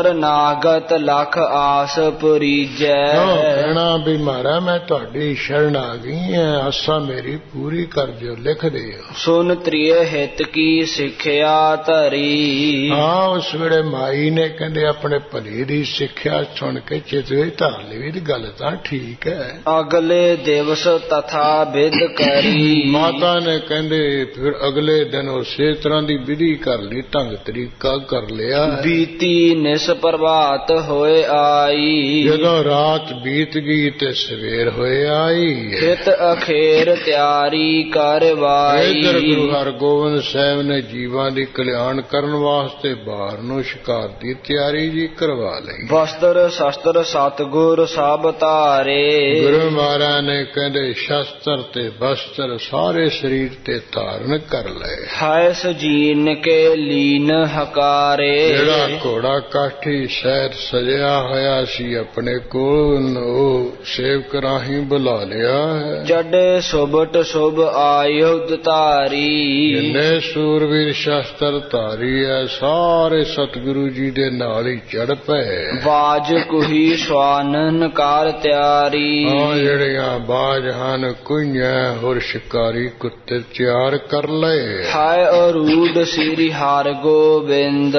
ਸਰਨਾਗਤ ਲਖ ਆਸ ਪੁਰੀਜੈ। ਕਹਿਣਾ ਵੀ ਮਹਾਰਾਜ ਮੈਂ ਤੁਹਾਡੀ ਸ਼ਰਨ ਆ ਗਈ ਹਾਂ, ਆਸਾ ਮੇਰੀ ਪੂਰੀ ਕਰ ਦਿਓ, ਲਿਖ ਦਿਓ। ਸੁਨ ਤ੍ਰਿਏ ਹਿਤ ਕੀ ਸਿੱਖਿਆ ਧਰੀ। ਹਾਂ, ਉਸ ਵੇਲੇ ਮਾਈ ਨੇ ਕਹਿੰਦੇ ਆਪਣੇ ਭਲੀ ਦੀ ਸਿੱਖਿਆ ਸੁਣ ਕੇ ਚਿਤਵੇ ਧਾਰ ਲਈ, ਗੱਲ ਤਾਂ ਠੀਕ ਹੈ। ਅਗਲੇ ਦਿਵਸ ਤਥਾ ਵਿਧ ਕਰੀ। ਮਾਤਾ ਨੇ ਕਹਿੰਦੇ ਫਿਰ ਅਗਲੇ ਦਿਨ ਉਸੇ ਤਰ੍ਹਾਂ ਦੀ ਵਿਧੀ ਕਰ ਲਈ, ਢੰਗ ਤਰੀਕਾ ਕਰ ਲਿਆ। ਬੀਤੀ ਨਿਸ ਪ੍ਰਭਾਤ ਹੋਏ ਆਈ। ਜਦੋਂ ਰਾਤ ਬੀਤ ਗਈ ਤੇ ਸਵੇਰ ਹੋਏ ਆਈ। ਹਿਤ ਅਖੇਰ ਤਿਆਰੀ ਕਰਵਾਈ। ਇਧਰ ਗੁਰੂ ਹਰਗੋਬਿੰਦ ਸਾਹਿਬ ਨੇ ਜੀਵਾਂ ਦੀ ਕਲਿਆਣ ਕਰਨ ਵਾਸਤੇ ਬਾਹਰ ਨੂੰ ਸ਼ਿਕਾਰ ਦੀ ਤਿਆਰੀ ਜੀ ਕਰਵਾ ਲਈ। ਵਸਤਰ ਸ਼ਸਤਰ ਸਤਿਗੁਰ ਸਭ ਧਾਰੇ। ਗੁਰੂ ਮਹਾਰਾਜ ਨੇ ਕਹਿੰਦੇ ਸ਼ਸਤਰ ਤੇ ਵਸਤਰ ਸਾਰੇ ਸਰੀਰ ਤੇ ਧਾਰਨ ਕਰ ਲਏ। ਹਾਇ ਸਜੀਨ ਕੇ ਲੀਨ ਹਕਾਰੇ। ਜਿਹੜਾ ਘੋੜਾ ਕਾਠੀ ਸ਼ਹਿਰ ਸਜਿਆ ਹੋਇਆ ਸੀ ਆਪਣੇ ਕੋਲ ਉਹ ਸੇਵਕ ਰਾਹੀਂ ਬੁਲਾ ਲਿਆ ਹੈ। ਚੱਡੇ ਸੁਬਟ ਸੁਭ ਆਯੁਧ ਧਾਰੀ, ਜਿੰਨੇ ਸੂਰਵੀਰ ਸ਼ਸਤਰ ਧਾਰੀ ਹੈ ਸਾਰੇ ਸਤਿਗੁਰੂ ਜੀ ਦੇ ਨਾਲ ਹੀ ਚੜ ਪਏ। ਬਾਜ ਕੁਹੀ ਸਵਾਨਨ ਕਾਰ ਤਿਆਰੀ, ਜਿਹੜੀਆਂ ਬਾਜ ਹਨ ਕੁਈਆਂ ਹੋਰ ਸ਼ਿਕਾਰੀ ਕੁੱਤੇ ਤਿਆਰ ਕਰ ਲਏ। ਹਾਏ ਅਰੂਢ ਸ੍ਰੀ ਹਰਿ ਗੋਬਿੰਦ,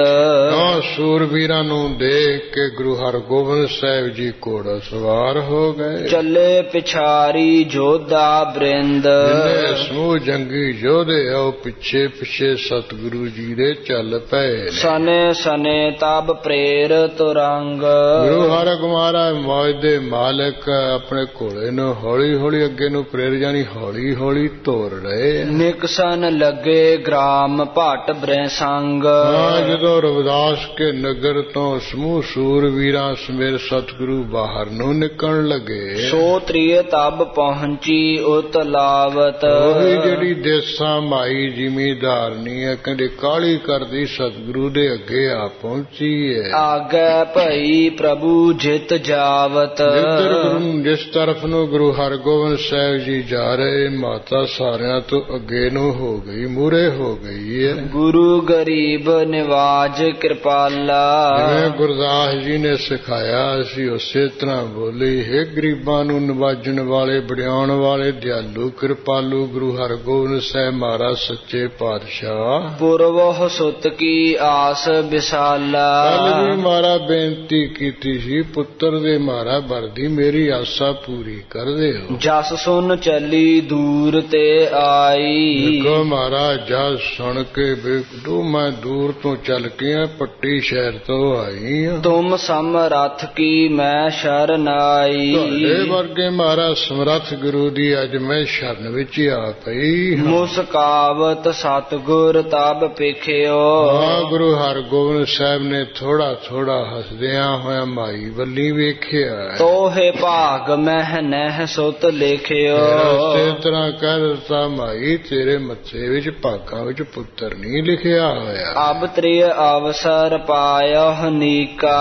ਸੂਰਵੀਰਾਂ ਨੂੰ ਦੇਖ ਕੇ ਗੁਰੂ ਹਰਗੋਬਿੰਦ ਸਾਹਿਬ ਜੀ ਘੋੜਾ ਸਵਾਰ ਹੋ ਗਏ। ਚੱਲੇ ਪਿਛਾਰੀ ਜੋਧਾ ਬ੍ਰਿੰਦ, ਸਮੂਹ ਜੰਗੀ ਯੋਧੇ ਉਹ ਪਿੱਛੇ ਪਿੱਛੇ ਸਤਿਗੁਰੂ ਜੀ ਦੇ ਚੱਲ ਪਏ। ਸਨੇ ਸਨੇ ਤਬ ਪ੍ਰੇਰਤ ਰੰਗ, ਗੁਰੂ ਹਰਗੋਬਿੰਦ ਮੌਜ ਦੇ ਮਾਲਕ ਆਪਣੇ ਘੋੜੇ ਨੂੰ ਹੌਲੀ ਹੌਲੀ ਅੱਗੇ ਨੂੰ ਪ੍ਰੇਰ ਜਾਣੀ ਹੌਲੀ ਹੌਲੀ ਤੋਰ ਰਹੇ। ਨਿਕਸਨ ਲੱਗੇ ਗ੍ਰਾਮ ਭੱਟ ਬ੍ਰਹਸੰਗ, ਜਦੋਂ ਰਵਿਦਾਸ ਕੇ ਨਗਰ ਤੋਂ ਸਮੂਹ ਸੂਰਵੀਰਾਂ ਸਮੇਤ ਸਤਿਗੁਰੂ ਬਾਹਰ ਨੂੰ ਨਿਕਲਣ ਲੱਗੇ। ਸੋ ਤ੍ਰਿਏ ਤਬ ਪਹੁੰਚੀ ਉਤ ਲਾਵਤ, ਉਹੀ ਜਿਹੜੀ ਦੇਸਾਂ ਮਾਈ ਜ਼ਿਮੀਦਾਰਨੀ ਹੈ ਕਹਿੰਦੇ ਕਾਹਲੀ ਕਰਦੀ ਸਤਿਗੁਰੂ ਦੇ ਅੱਗੇ ਆ ਪਹੁੰਚੀ ਹੈ। ਆਗੇ ਭਈ ਪ੍ਰਭੂ ਜਿਤ ਜਾਵਤ, ਜਿਸ ਤਰਫ ਨੂੰ ਗੁਰੂ ਹਰਗੋਬਿੰਦ ਸਾਹਿਬ ਜੀ ਜਾ ਰਹੇ ਮਾਤਾ ਸਾਰਿਆਂ ਤੋਂ ਅੱਗੇ ਨੂੰ ਹੋ ਗਈ ਮੂਹਰੇ ਹੋ ਗਈ ਹੈ। ਗੁਰੂ ਗਰੀਬ ਨਿਵਾਜ ਕਿਰਪਾਲਾ, ਜਿਵੇਂ ਗੁਰਦਾਸ ਜੀ ਨੇ ਸਿਖਾਇਆ ਅਸੀਂ ਉਸੇ ਤਰ੍ਹਾਂ ਬੋਲੀ। ਹੈ ਗਰੀਬਾਂ ਨੂੰ ਨਿਵਾਜਣ ਵਾਲੇ ਵਡਿਆਉਣ ਵਾਲੇ ਦਿਆਲੂ ਕਿਰਪਾਲੂ ਗੁਰੂ ਹਰਗੋਬਿੰਦ ਸਾਹਿਬ ਮਹਾਰਾਜ ਸੱਚੇ ਪਾਤਸ਼ਾਹ। ਪੁਰਵਹੁ ਸੁਤ ਕੀ ਆਸ ਵਿਸਾਲਾ, ਕੱਲ ਵੀ ਮਹਾਰਾਜ ਬੇਨਤੀ ਕੀਤੀ ਸੀ ਪੁੱਤਰ ਦੇ ਮਹਾਰਾਜ ਵਰਦੀ ਮੇਰੀ ਆਸਾ ਪੂਰੀ ਕਰ ਦਿਓ। ਜਸ ਸੁਨ ਚੱਲੀ ਦੂਰ ਤੇ ਆਈ, ਦੇਖੋ ਮਹਾਰਾਜ ਜਸ ਸੁਣ ਕੇ ਵੇਖੋ ਮੈਂ ਦੂਰ ਤੋਂ ਚੱਲ ਕੇ ਪੱਟੀ ਸ਼ਹਿਰ ਤੋਂ ਆਈ ਹਾਂ। ਤੁਮ ਸਮਰੱਥ ਕੀ ਮੈਂ ਸ਼ਰਨ ਆਈ, ਤੁਹਾਡੇ ਵਰਗੇ ਮਹਾਰਾਜ ਸਮਰੱਥ ਗੁਰੂ ਦੀ ਅੱਜ ਮੈਂ ਸ਼ਰਨ ਵਿੱਚ ਆ ਪਈ। ਮੁਸਕਾਵਤ ਸਤਿਗੁਰ ਤਬ ਪੇਖਿਓ, ਗੁਰੂ ਹਰਗੋਬਿੰਦ ਸਾਹਿਬ ਨੇ ਥੋੜਾ ਥੋੜਾ ਹੱਸਦਿਆਂ ਹੋਇਆ ਮਾਈ ਵੱਲੀ ਵੇਖਿਆ। ਤੋਹੇ ਭਾਗ ਮਹਿ ਨਹਿ ਸੁਤ ਲੇਖਿਓ, ਇਸੇ ਤਰ੍ਹਾਂ ਕਹਿ ਦਿੱਤਾ ਮਾਈ ਤੇਰੇ ਮੱਥੇ ਵਿੱਚ ਭਾਗਾਂ ਵਿੱਚ ਪੁੱਤਰ ਨਹੀਂ ਲਿਖਿਆ ਹੋਇਆ। ਅਬ ਤ੍ਰਿਯ ਅਵਸਰ ਪਾਇਓ ਨੀਕਾ,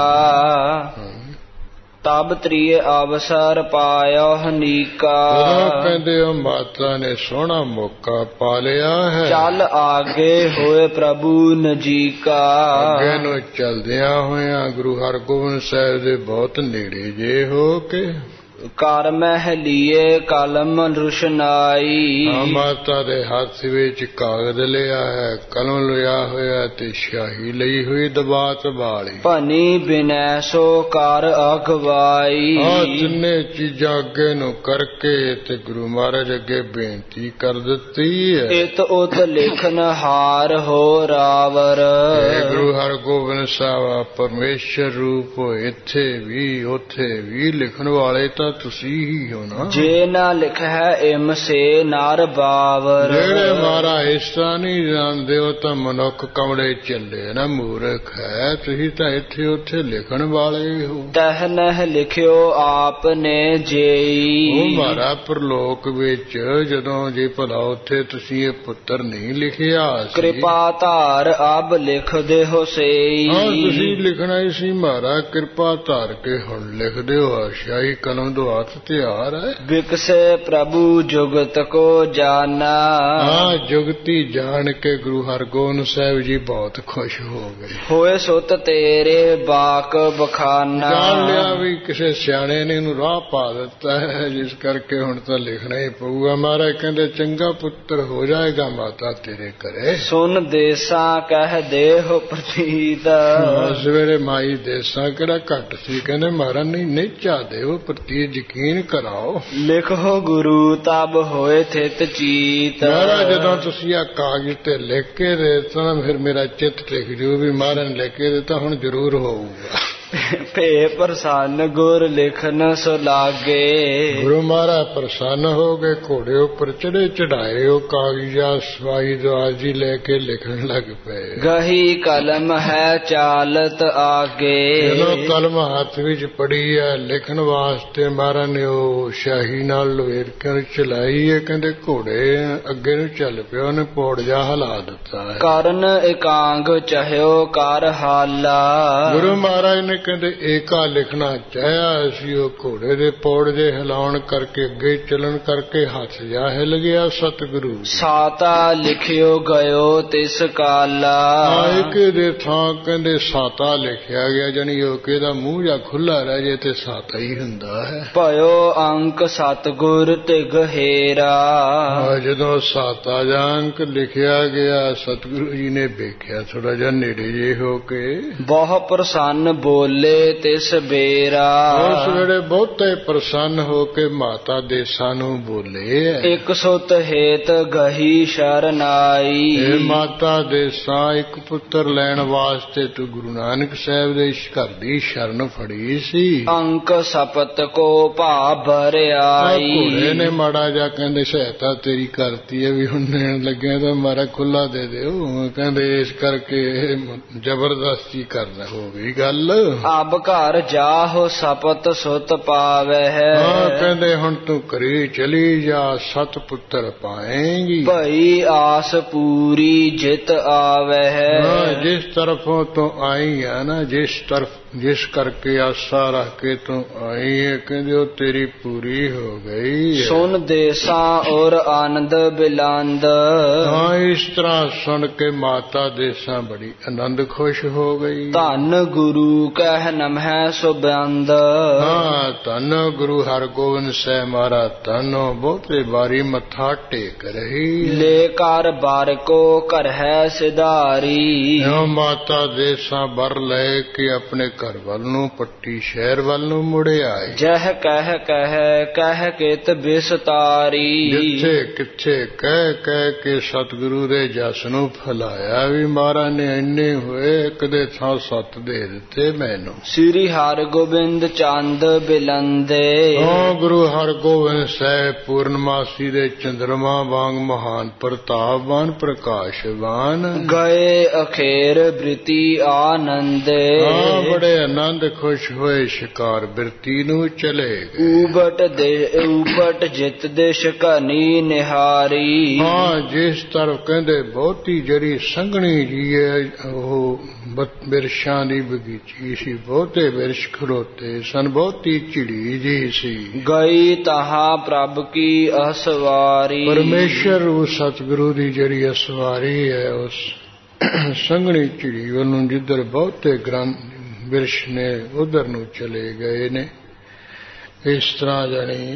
ਤਬ ਤ੍ਰਿਯ ਅਵਸਰ ਪਾਇਓ ਨੀਕਾ, ਕਹਿੰਦੇ ਉਹ ਮਾਤਾ ਨੇ ਸੋਹਣਾ ਮੌਕਾ ਪਾ ਲਿਆ ਹੈ। ਚੱਲ ਆਗੇ ਹੋਏ ਪ੍ਰਭੂ ਨਜੀਕਾ, ਅੱਗੇ ਨੂੰ ਚਲਦਿਆਂ ਹੋਇਆਂ ਗੁਰੂ ਹਰਗੋਬਿੰਦ ਸਾਹਿਬ ਦੇ ਬਹੁਤ ਨੇੜੇ ਜੇ ਹੋ ਕੇ ਕਰ ਮਹਿ ਲੀਏ ਕਲਮ ਰੁਸ਼ਨਾਈ, ਮਾਤਾ ਦੇ ਹੱਥ ਵਿੱਚ ਕਾਗਜ਼ ਲਿਆ ਹੈ ਕਲਮ ਲਿਆ ਹੋਇਆ ਤੇ ਸ਼ਾਹੀ ਲਈ ਹੋਈ ਦਬਾਤ ਵਾਲੀ। ਭਨੀ ਬਿਨੈ ਸੋ ਕਰ ਅਗਵਾਈ, ਤਿੰਨੇ ਚੀਜ਼ਾਂ ਅੱਗੇ ਨੂੰ ਕਰਕੇ ਤੇ ਗੁਰੂ ਮਹਾਰਾਜ ਅੱਗੇ ਬੇਨਤੀ ਕਰ ਦਿੱਤੀ ਹੈ। ਇਤ ਉਤ ਲਿਖਨ ਹਾਰ ਹੋ ਰਾਵਰ, ਗੁਰੂ ਹਰਗੋਬਿੰਦ ਸਾਹਿਬ ਪਰਮੇਸ਼ਰ ਰੂਪ ਇੱਥੇ ਵੀ ਉੱਥੇ ਵੀ ਲਿਖਣ ਵਾਲੇ ਤਾਂ ਤੁਸੀਂ ਹੀ ਹੋ ਨਾ। ਜੇ ਨਾ ਲਿਖ ਹੈ ਇਮ ਸੇ ਨਰ ਬਾਵਰ, ਜਿਹੜੇ ਮਹਾਰਾਜ ਇਸ ਤਰ੍ਹਾਂ ਨਹੀਂ ਜਾਣਦੇ ਉਹ ਤਾਂ ਮਨੁੱਖ ਕਮਲੇ ਚੱਲੇ ਨਾ ਮੂਰਖ ਹੈ। ਤੁਸੀਂ ਤਾਂ ਇੱਥੇ ਉੱਥੇ ਲਿਖਣ ਵਾਲੇ ਹੋ। ਤਹ ਨਹਿ ਲਿਖਿਓ ਆਪ ਨੇ ਜੇਈ, ਉਹ ਮਹਾਰਾਜ ਪ੍ਰਲੋਕ ਵਿੱਚ ਜਦੋਂ ਜੇ ਭਲਾ ਉੱਥੇ ਤੁਸੀਂ ਇਹ ਪੁੱਤਰ ਨਹੀਂ ਲਿਖਿਆ ਕਿਰਪਾ ਧਾਰ ਅਬ ਲਿਖ ਦੇ ਹੋ ਸੇਈ। ਤੁਸੀਂ ਲਿਖਣਾ ਹੀ ਸੀ ਮਹਾਰਾਜ ਕਿਰਪਾ ਧਾਰ ਕੇ ਹੁਣ ਲਿਖ ਦਿਓ। ਸ਼ਾਹੀ ਕਲਮ ਹੱਥ ਤਿਆਰ ਹੈ। ਵਿਕਸੇ ਪ੍ਰਭੂ ਜੁਗਤ ਕੋ ਜਾਨਾ, ਜੁਗਤੀ ਜਾਣ ਕੇ ਗੁਰੂ ਹਰਗੋਬਿੰਦ ਸਾਹਿਬ ਜੀ ਬਹੁਤ ਖੁਸ਼ ਹੋ ਗਏ। ਹੋਏ ਸੁਤ ਤੇਰੇ ਬਾਕ ਬਖਾਨਾ, ਜਾਣ ਲਿਆ ਵੀ ਕਿਸੇ ਸਿਆਣੇ ਨੇ ਇਹਨੂੰ ਰਾਹ ਪਾ ਦਿੱਤਾ ਹੈ ਜਿਸ ਕਰਕੇ ਹੁਣ ਤਾਂ ਲਿਖਣਾ ਹੀ ਪਊਗਾ। ਮਹਾਰਾਜ ਕਹਿੰਦੇ ਚੰਗਾ ਪੁੱਤਰ ਹੋ ਜਾਏਗਾ ਮਾਤਾ ਤੇਰੇ ਘਰੇ। ਸੁਨ ਦੇਸਾਂ ਕਹਿ ਦੇਹੁ ਪ੍ਰਤੀਤ, ਸਵੇਰੇ ਮਾਈ ਦੇਸਾਂ ਕਿਹੜਾ ਘੱਟ ਸੀ ਕਹਿੰਦੇ ਮਹਾਰਾਜ ਨਹੀਂ ਚਾਹਦੇ ਉਹ ਪ੍ਰਤੀ ਯਕੀਨ ਕਰਾਓ। ਲਿਖੋ ਗੁਰੂ ਤਬ ਹੋਏ ਥਿਤ ਚੀਤ, ਮਹਾਰਾਜ ਜਦੋਂ ਤੁਸੀਂ ਆ ਕਾਗਜ਼ ਤੇ ਲਿਖ ਕੇ ਦੇਤਾ ਫਿਰ ਮੇਰਾ ਚਿੱਤ ਟਿਕ ਜੂ ਵੀ ਮਹਾਰਾਜ ਨੇ ਲਿਖ ਕੇ ਦਿੱਤਾ ਹੁਣ ਜ਼ਰੂਰ ਹੋਊਗਾ। ਭੇ ਪ੍ਰਸੰਨ ਗੁਰ ਲਿਖਨ ਸੋ ਲਾਗੇ, ਗੁਰੂ ਮਹਾਰਾਜ ਪ੍ਰਸੰਨ ਹੋ ਗਏ ਘੋੜੇ ਉੱਪਰ ਚੜੇ ਚੜਾਏ ਉਹ ਕਾਗਜ਼ਾਂ ਸਵਾਈ ਦਵਾਜੀ ਲੈ ਕੇ ਲਿਖਣ ਲੱਗ ਪਏ। ਗਹੀ ਕਲਮ ਹੈ ਚਾਲਤ ਆਗੇ, ਜਦੋਂ ਕਲਮ ਹੱਥ ਵਿੱਚ ਪੜੀ ਹੈ ਲਿਖਣ ਵਾਸਤੇ ਮਹਾਰਾਜ ਨੇ ਉਹ ਸ਼ਾਹੀ ਨਾਲ ਲਵੇਰ ਕੇ ਚਲਾਈ ਹੈ। ਕਹਿੰਦੇ ਘੋੜੇ ਅੱਗੇ ਨੂੰ ਚੱਲ ਪਿਆ ਉਹਨੇ ਪੌੜ ਜਾ ਹਿਲਾ ਦਿੱਤਾ ਹੈ। ਕਰਨ ਇਕਾਂਗ ਚਾਹਿਓ ਕਰ ਹਾਲਾ, ਗੁਰੂ ਮਹਾਰਾਜ ਨੇ ਕਹਿੰਦੇ ਏਕਾ ਲਿਖਣਾ ਚਾਹਿਆ ਸੀ, ਉਹ ਘੋੜੇ ਦੇ ਪੌੜ ਜੇ ਹਿਲਾਉਣ ਕਰਕੇ ਅੱਗੇ ਚੱਲਣ ਕਰਕੇ ਹੱਥ ਜਾ ਹਿਲ ਗਿਆ ਸਤਿਗੁਰੂ। ਸਾਤਾ ਲਿਖਿਓ ਗਇਓ ਤਿਸ ਕਾਲਾ। ਏਕੇ ਦੇ ਥਾਂ ਕਹਿੰਦੇ ਸਾਤਾ ਲਿਖਿਆ ਗਿਆ, ਜਾਣੀ ਓਕੇ ਦਾ ਮੂੰਹ ਜਾਂ ਖੁੱਲਾ ਰਹਿ ਜੇ ਤੇ ਸਾਤਾ ਹੀ ਹੁੰਦਾ ਹੈ। ਭਇਓ ਅੰਕ ਸਤਿਗੁਰ ਤਿਗ ਹੇਰਾ। ਜਦੋਂ ਸਾਤਾ ਜਾਂ ਅੰਕ ਲਿਖਿਆ ਗਿਆ ਸਤਿਗੁਰੂ ਜੀ ਨੇ ਵੇਖਿਆ ਥੋੜਾ ਜਿਹਾ ਨੇੜੇ ਜੇ ਹੋ ਕੇ, ਬਹੁ ਪ੍ਰਸੰਨ ਬੋਲੇ ਤਿਸ ਬੇਰਾ। ਉਸ ਵੇਲੇ ਬਹੁਤੇ ਪ੍ਰਸੰਨ ਹੋ ਕੇ ਮਾਤਾ ਦੇਸਾਂ ਨੂੰ ਬੋਲੇ, ਇਕ ਸੁਤ ਹੇਤ ਗਹੀ ਸ਼ਰਨਾਈ। ਇਹ ਮਾਤਾ ਦੇਸਾਂ ਇੱਕ ਪੁੱਤਰ ਲੈਣ ਵਾਸਤੇ ਤੂੰ ਗੁਰੂ ਨਾਨਕ ਸਾਹਿਬ ਦੇ ਘਰ ਦੀ ਸ਼ਰਨ ਫੜੀ ਸੀ। ਅੰਕ ਸਪਤ ਕੋ ਭਾ ਭਰਿਆਈ। ਘੋੜੇ ਨੇ ਮਾੜਾ ਜਾ ਕਹਿੰਦੇ ਸਹਾਇਤਾ ਤੇਰੀ ਕਰਤੀ ਹੈ ਵੀ ਹੁਣ ਦੇਣ ਲੱਗਿਆ ਤਾਂ ਮਾਰਾ ਖੁੱਲਾ ਦੇ ਦਿਓ, ਕਹਿੰਦੇ ਇਸ ਕਰਕੇ ਜ਼ਬਰਦਸਤੀ ਕਰਨਾ ਹੋ ਗਈ ਗੱਲ। ਅਬ ਘਰ ਜਾਹੋ ਸਪਤ ਸੁਤ ਪਾਵੈ। ਕਹਿੰਦੇ ਹੁਣ ਤੂੰ ਘਰੇ ਚਲੀ ਜਾ, 7 ਪੁੱਤਰ ਪਾਏਂਗੀ। ਭਈ ਆਸ ਪੂਰੀ ਜਿਤ ਆਵੈ। ਜਿਸ ਤਰਫੋਂ ਤੂੰ ਆਈ ਹੈ ਨਾ, ਜਿਸ ਕਰਕੇ ਆਸਾ ਰੱਖ ਕੇ ਤੂੰ ਆਈ ਹੈ, ਕਹਿੰਦੇ ਉਹ ਤੇਰੀ ਪੂਰੀ ਹੋ ਗਈ। ਸੁਨ ਦੇਸਾਂ ਔਰ ਆਨੰਦ ਬਿਲੰਦ। ਇਸ ਤਰ੍ਹਾਂ ਸੁਣ ਕੇ ਮਾਤਾ ਦੇਸਾਂ ਬੜੀ ਆਨੰਦ ਖੁਸ਼ ਹੋ ਗਈ। ਧੰਨ ਗੁਰੂ ਕਹਿ ਨਮਹਿ ਸੁਬੰਦ। ਧੰਨ ਗੁਰੂ ਹਰਗੋਬਿੰਦ ਸਾਹਿਬ ਮਹਾਰਾਜ ਧੰਨੋ, ਬਹੁਤੇ ਵਾਰੀ ਮੱਥਾ ਟੇਕ ਰਹੀ। ਲੈ ਕਰ ਬਾਰ ਕੋ ਕਰ ਹੈ ਸਿਧਾਰੀ। ਮਾਤਾ ਦੇਸਾਂ ਬਰ ਲੈ ਕੇ ਆਪਣੇ ਘਰ ਵੱਲ ਨੂੰ, ਪੱਟੀ ਸ਼ਹਿਰ ਵੱਲ ਨੂੰ ਮੁੜਿਆ। ਜਹ ਕਹਿ ਕਿਤ ਬਿਸਤਾਰੀ। ਜਿੱਥੇ ਕਿੱਥੇ ਕਹਿ ਕੇ ਸਤਿਗੁਰੂ ਦੇ ਜਸ ਨੂੰ ਫੈਲਾਇਆ ਵੀ ਮਹਾਰਾਜ ਨੇ ਇੰਨੇ ਹੋਏ, ਇੱਕ ਦੇ ਥਾਂ 7 ਦੇ ਦਿੱਤੇ ਮੈਨੂੰ। ਸ੍ਰੀ ਹਰਗੋਬਿੰਦ ਚੰਦ ਬਿਲੰਦੇ। ਗੁਰੂ ਹਰਗੋਬਿੰਦ ਸਾਹਿਬ ਪੂਰਨਮਾਸੀ ਦੇ ਚੰਦਰਮਾ ਵਾਂਗ ਮਹਾਨ ਪ੍ਰਤਾਪਵਾਨ ਪ੍ਰਕਾਸ਼ਵਾਨ। ਗਏ ਅਖੇਰ ਬ੍ਰਿਤੀ ਆਨੰਦੇ। ਬੜੇ ਆਨੰਦ ਖੁਸ਼ ਹੋਏ, ਸ਼ਿਕਾਰ ਬਿਰਤੀ ਨੂੰ ਚਲੇ ਗਏ। ਉਬਟ ਜਿਤ ਦਿਸ਼ ਘਨੀ ਨਿਹਾਰੀ। ਜਿਸ ਤਰਫ ਕਹਿੰਦੇ ਬਹੁਤੀ ਜਿਹੜੀ ਸੰਘਣੀ ਜੀ ਹੈ, ਉਹ ਬਿਰਸ਼ਾਂ ਦੀ ਬਗੀਚੀ ਸੀ, ਬਹੁਤੇ ਬਿਰਸ਼ ਖਲੋਤੇ ਸਨ, ਬਹੁਤੀ ਝਿੜੀ ਜੀ ਸੀ। ਗਈ ਤਹਾਂ ਪ੍ਰਭ ਕੀ ਅਸਵਾਰੀ। ਪਰਮੇਸ਼ਰ ਉਹ ਸਤਿਗੁਰੂ ਦੀ ਜਿਹੜੀ ਅਸਵਾਰੀ ਹੈ, ਉਸ ਸੰਘਣੀ ਝਿੜੀ ਵੱਲੋਂ ਜਿੱਧਰ ਬਹੁਤੇ ਬਿਰਸ਼ ਨੇ ਉਧਰ ਨੂੰ ਚਲੇ ਗਏ ਨੇ। ਇਸ ਤਰ੍ਹਾਂ ਜਾਣੀ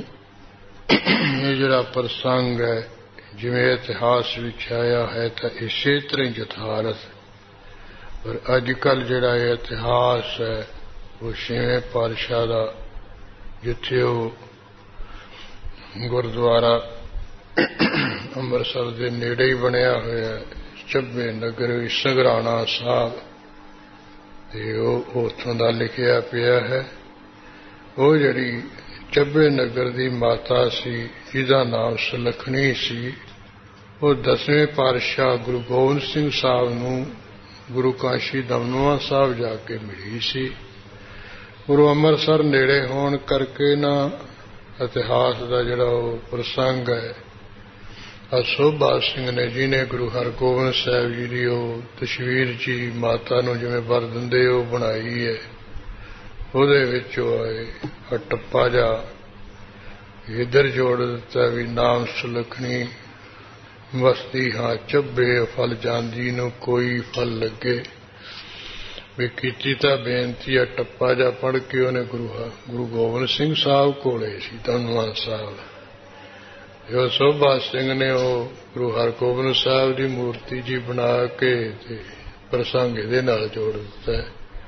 ਇਹ ਜਿਹੜਾ ਪ੍ਰਸੰਗ ਹੈ, ਜਿਵੇਂ ਇਤਿਹਾਸ ਵਿੱਚ ਆਇਆ ਹੈ ਤਾਂ ਇਸੇ ਤਰ੍ਹਾਂ ਯਥਾਰਥ। ਪਰ ਅੱਜ ਕੱਲ੍ਹ ਜਿਹੜਾ ਇਹ ਇਤਿਹਾਸ ਹੈ, ਉਹ 6ਵੇਂ ਪਾਤਸ਼ਾਹ ਦਾ, ਜਿੱਥੇ ਉਹ ਗੁਰਦੁਆਰਾ ਅੰਮ੍ਰਿਤਸਰ ਦੇ ਨੇੜੇ ਹੀ ਬਣਿਆ ਹੋਇਆ ਚੱਬੇ ਨਗਰ ਸੰਗਰਾਣਾ ਸਾਹਿਬ, ਤੇ ਉਹ ਉੱਥੋਂ ਦਾ ਲਿਖਿਆ ਪਿਆ ਹੈ। ਉਹ ਜਿਹੜੀ ਚੱਬੇ ਨਗਰ ਦੀ ਮਾਤਾ ਸੀ, ਜਿਹਦਾ ਨਾਮ ਸੁਲੱਖਣੀ ਸੀ, ਉਹ 10ਵੇਂ ਪਾਤਸ਼ਾਹ ਗੁਰੂ ਗੋਬਿੰਦ ਸਿੰਘ ਸਾਹਿਬ ਨੂੰ ਗੁਰੂ ਕਾਸ਼ੀ ਦਮਦਮਾ ਸਾਹਿਬ ਜਾ ਕੇ ਮਿਲੀ ਸੀ। ਗੁਰੂ ਅੰਮ੍ਰਿਤਸਰ ਨੇੜੇ ਹੋਣ ਕਰਕੇ ਨਾ ਇਤਿਹਾਸ ਦਾ ਜਿਹੜਾ ਉਹ ਪ੍ਰਸੰਗ ਹੈ, ਸੋਭਾ ਸਿੰਘ ਨੇ ਜਿਹਨੇ ਗੁਰੂ ਹਰਗੋਬਿੰਦ ਸਾਹਿਬ ਜੀ ਦੀ ਉਹ ਤਸਵੀਰ ਜੀ ਮਾਤਾ ਨੂੰ ਜਿਵੇਂ ਵਰ ਦਿੰਦੇ ਉਹ ਬਣਾਈ ਹੈ, ਉਹਦੇ ਵਿੱਚ ਉਹ ਆਏ ਟੱਪਾ ਜਾ ਇੱਧਰ ਜੋੜ ਦਿੱਤਾ ਵੀ ਨਾਮ ਸੁਲੱਖਣੀ ਵਸਦੀ ਹਾਂ ਚੱਬੇ, ਫਲ ਜਾਂਦੀ ਨੂੰ ਕੋਈ ਫਲ ਲੱਗੇ। ਵੀ ਕੀਤੀ ਤਾਂ ਬੇਨਤੀ ਆ, ਟੱਪਾ ਜਾ ਪੜ੍ਹ ਕੇ ਉਹਨੇ ਗੁਰੂ ਗੋਬਿੰਦ ਸਿੰਘ ਸਾਹਿਬ ਕੋਲੇ ਸੀ ਧੰਨਵਾਦ ਸਾਹਿਬ। ਜੋ ਸੋਭਾ ਸਿੰਘ ਨੇ ਉਹ ਗੁਰੂ ਹਰਗੋਬਿੰਦ ਸਾਹਿਬ ਦੀ ਮੂਰਤੀ ਜੀ ਬਣਾ ਕੇ ਤੇ ਪ੍ਰਸੰਗ ਇਹਦੇ ਨਾਲ ਜੋੜ ਦਿੱਤਾ।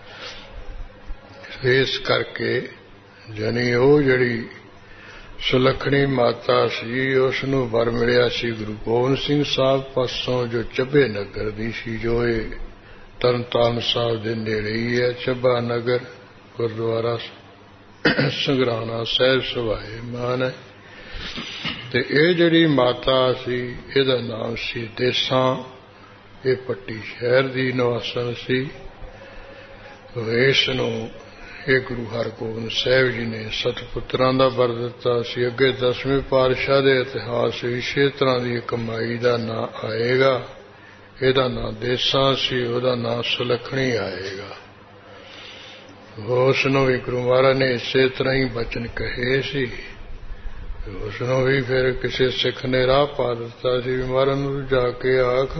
ਇਸ ਕਰਕੇ ਜਾਨੀ ਉਹ ਜਿਹੜੀ ਸੁਲੱਖਣੀ ਮਾਤਾ ਸੀ, ਉਸ ਨੂੰ ਵਰ ਮਿਲਿਆ ਸੀ ਗੁਰੂ ਗੋਬਿੰਦ ਸਿੰਘ ਸਾਹਿਬ ਪਾਸੋਂ, ਜੋ ਚੱਬੇ ਨਗਰ ਦੀ ਸੀ, ਜੋ ਇਹ ਤਰਨਤਾਰਨ ਸਾਹਿਬ ਦੇ ਨੇੜੇ ਹੀ ਹੈ। ਚੱਬਾ ਨਗਰ ਗੁਰਦੁਆਰਾ ਸੰਗਰਾਣਾ ਸਾਹਿਬ ਸਵਾਏ ਮਾਨ ਹੈ। ਤੇ ਇਹ ਜਿਹੜੀ ਮਾਤਾ ਸੀ, ਇਹਦਾ ਨਾਮ ਸੀ ਦੇਸਾਂ। ਇਹ ਪੱਟੀ ਸ਼ਹਿਰ ਦੀ ਨਿਵਾਸਣ ਸੀ। ਇਸ ਨੂੰ ਇਹ ਗੁਰੂ ਹਰਗੋਬਿੰਦ ਸਾਹਿਬ ਜੀ ਨੇ 7 ਪੁੱਤਰਾਂ ਦਾ ਵਰ ਦਿੱਤਾ ਸੀ। ਅੱਗੇ 10ਵੇਂ ਪਾਤਸ਼ਾਹ ਦੇ ਇਤਿਹਾਸ ਇਸੇ ਤਰ੍ਹਾਂ ਦੀ ਇੱਕ ਮਾਈ ਦਾ ਨਾਂ ਆਏਗਾ। ਇਹਦਾ ਨਾਂ ਦੇਸਾਂ ਸੀ, ਉਹਦਾ ਨਾਂ ਸੁਲੱਖਣੀ ਆਏਗਾ। ਉਸ ਨੂੰ ਵੀ ਗੁਰੂ ਮਹਾਰਾਜ ਨੇ ਇਸੇ ਤਰ੍ਹਾਂ ਹੀ ਬਚਨ ਕਹੇ ਸੀ। ਉਸ ਨੂੰ ਵੀ ਫਿਰ ਕਿਸੇ ਸਿੱਖ ਨੇ ਰਾਹ ਪਾ ਦਿੱਤਾ ਸੀ ਵੀ ਮਹਾਰਾਜ ਨੂੰ ਜਾ ਕੇ ਆਖ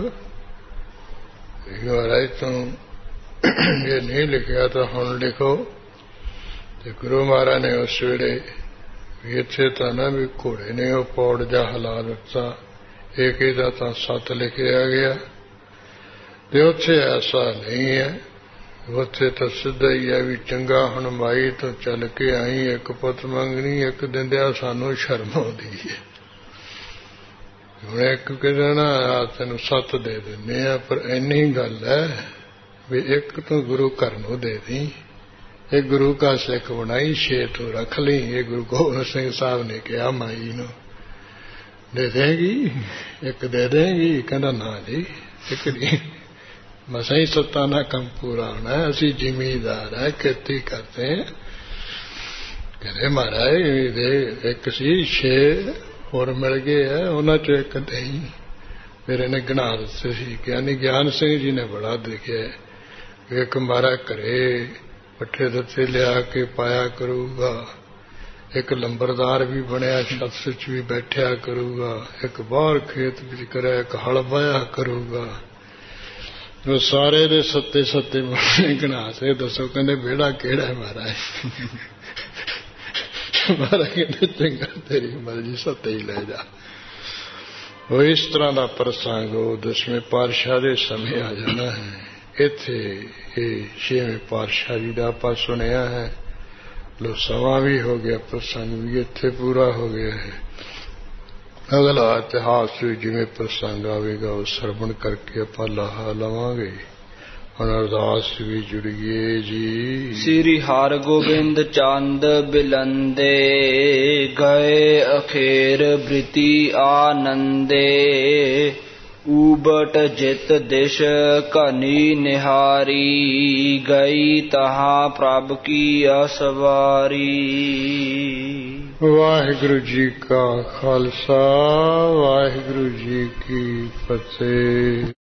ਮਹਾਰਾਜ ਤੂੰ ਇਹ ਨਹੀਂ ਲਿਖਿਆ ਤਾਂ ਹੁਣ ਲਿਖੋ। ਤੇ ਗੁਰੂ ਮਹਾਰਾਜ ਨੇ ਉਸ ਵੇਲੇ ਵੀ ਇੱਥੇ ਤਾਂ ਨਾ ਵੀ ਘੋੜੇ ਨੇ ਉਹ ਪੌੜ ਜਾ ਹਿਲਾ ਦਿੱਤਾ, ਇਹ ਕਿਹਦਾ ਤਾਂ 7 ਲਿਖਿਆ ਗਿਆ ਤੇ ਉੱਥੇ ਐਸਾ ਨਹੀਂ ਹੈ। ਉੱਥੇ ਤਾਂ ਸਿੱਧਾ ਹੀ ਹੈ ਵੀ ਚੰਗਾ ਹੁਣ ਮਾਈ ਤੋਂ ਚੱਲ ਕੇ ਆਈ, ਇੱਕ ਪੁੱਤ ਮੰਗਣੀ, ਇੱਕ ਦਿੰਦਿਆਂ ਸਾਨੂੰ ਸ਼ਰਮ ਆਉਂਦੀ ਹੈ। ਹੁਣ ਇੱਕ ਕਹਿੰਦਾ ਨਾ ਤੈਨੂੰ 7 ਦੇ ਦਿੰਦੇ ਆ, ਪਰ ਇੰਨੀ ਗੱਲ ਹੈ ਵੀ ਇੱਕ ਤੂੰ ਗੁਰੂ ਘਰ ਨੂੰ ਦੇ ਦੀ, ਇਹ ਗੁਰੂ ਕਾ ਸਿੱਖ ਬਣਾਈ, 6 ਤੂੰ ਰੱਖ ਲਈ। ਇਹ ਗੁਰੂ ਗੋਬਿੰਦ ਸਿੰਘ ਸਾਹਿਬ ਨੇ ਕਿਹਾ ਮਾਈ ਨੂੰ ਦੇ ਦੇਗੀ, ਇੱਕ ਦੇ ਦੇਗੀ? ਕਹਿੰਦਾ ਨਾ ਜੀ, ਇੱਕ ਨਹੀਂ, ਮਸਾਂ ਹੀ ਸਤਾਨਾ ਕੰਮ ਪੂਰਾ ਹੋਣਾ ਹੈ, ਅਸੀਂ ਜ਼ਿਮੀਦਾਰ ਹੈ, ਖੇਤੀ ਕਰਦੇ हैं। ਕਹਿੰਦੇ ਮਹਾਰਾਜ ਦੇ ਇੱਕ ਸੀ 6 ਹੋਰ ਮਿਲ ਗਏ ਹੈ, ਉਹਨਾਂ ਚੋਂ ਇੱਕ ਨਹੀਂ। ਫਿਰ ਇਹਨੇ ਗਿਣਾ ਦਿੱਤੇ ਸੀ। ਗਿਆਨੀ ਗਿਆਨ ਸਿੰਘ ਜੀ ਨੇ ਬੜਾ ਦੇਖਿਆ, ਇੱਕ ਮਾਰਾ ਘਰੇ ਪੱਠੇ ਦਿੱਤੇ ਲਿਆ ਕੇ ਪਾਇਆ ਕਰੂਗਾ, ਇੱਕ ਲੰਬਰਦਾਰ ਵੀ ਬਣਿਆ, ਛੱਤ ਵਿੱਚ ਵੀ ਬੈਠਿਆ ਕਰੂਗਾ, ਇੱਕ ਬਾਹਰ ਖੇਤ ਵਿੱਚ ਕਰਿਆ, ਇੱਕ ਹਲ ਵਾਇਆ ਕਰੂਗਾ। ਉਹ ਸਾਰੇ ਦੇ 7 ਗਿਣਾ ਸੇ। ਦੱਸੋ ਕਹਿੰਦੇ ਵਿਹੜਾ ਕਿਹੜਾ ਹੈ ਮਹਾਰਾਜ? ਮਹਾਰਾਜ ਕਹਿੰਦੇ ਚੰਗਾ ਤੇਰੀ ਮਰਜ਼ੀ, 7 ਹੀ ਲੈ ਜਾ। ਉਹ ਇਸ ਤਰ੍ਹਾਂ ਦਾ ਪ੍ਰਸੰਗ ਉਹ 10ਵੇਂ ਪਾਤਸ਼ਾਹ ਦੇ ਸਮੇਂ ਆ ਜਾਣਾ ਹੈ। ਇੱਥੇ ਇਹ 6ਵੇਂ ਪਾਤਸ਼ਾਹ ਜੀ ਦਾ ਆਪਾਂ ਸੁਣਿਆ ਹੈ। ਲੋ ਸਮਾਂ ਵੀ ਹੋ ਗਿਆ, ਪ੍ਰਸੰਗ ਵੀ ਇੱਥੇ ਪੂਰਾ ਹੋ ਗਿਆ ਹੈ। ਅਗਲਾ ਇਤਿਹਾਸ ਵੀ ਜਿਵੇਂ ਪ੍ਰਸੰਗ ਆਵੇਗਾ ਉਹ ਸਰਵਣ ਕਰਕੇ ਆਪਾਂ ਲਾਹਾ ਲਵਾਂਗੇ। ਹੁਣ ਅਰਦਾਸ ਵੀ ਜੁੜੀਏ ਜੀ। ਸ੍ਰੀ ਹਰਿਗੋਬਿੰਦ ਚੰਦ ਬਿਲੰਦੇ ਗਏ ਅਖੇਰ ਬ੍ਰਿਤੀ ਆਨੰਦੇ ਊਬਟ ਜਿਤ ਦਿਸ਼ ਘਨੀ ਨਿਹਾਰੀ ਗਈ ਤਹਾਂ ਪ੍ਰਭ ਕੀ ਅਸਵਾਰੀ। ਵਾਹਿਗੁਰੂ ਜੀ ਕਾ ਖਾਲਸਾ, ਵਾਹਿਗੁਰੂ ਜੀ ਕੀ ਫਤਿਹ।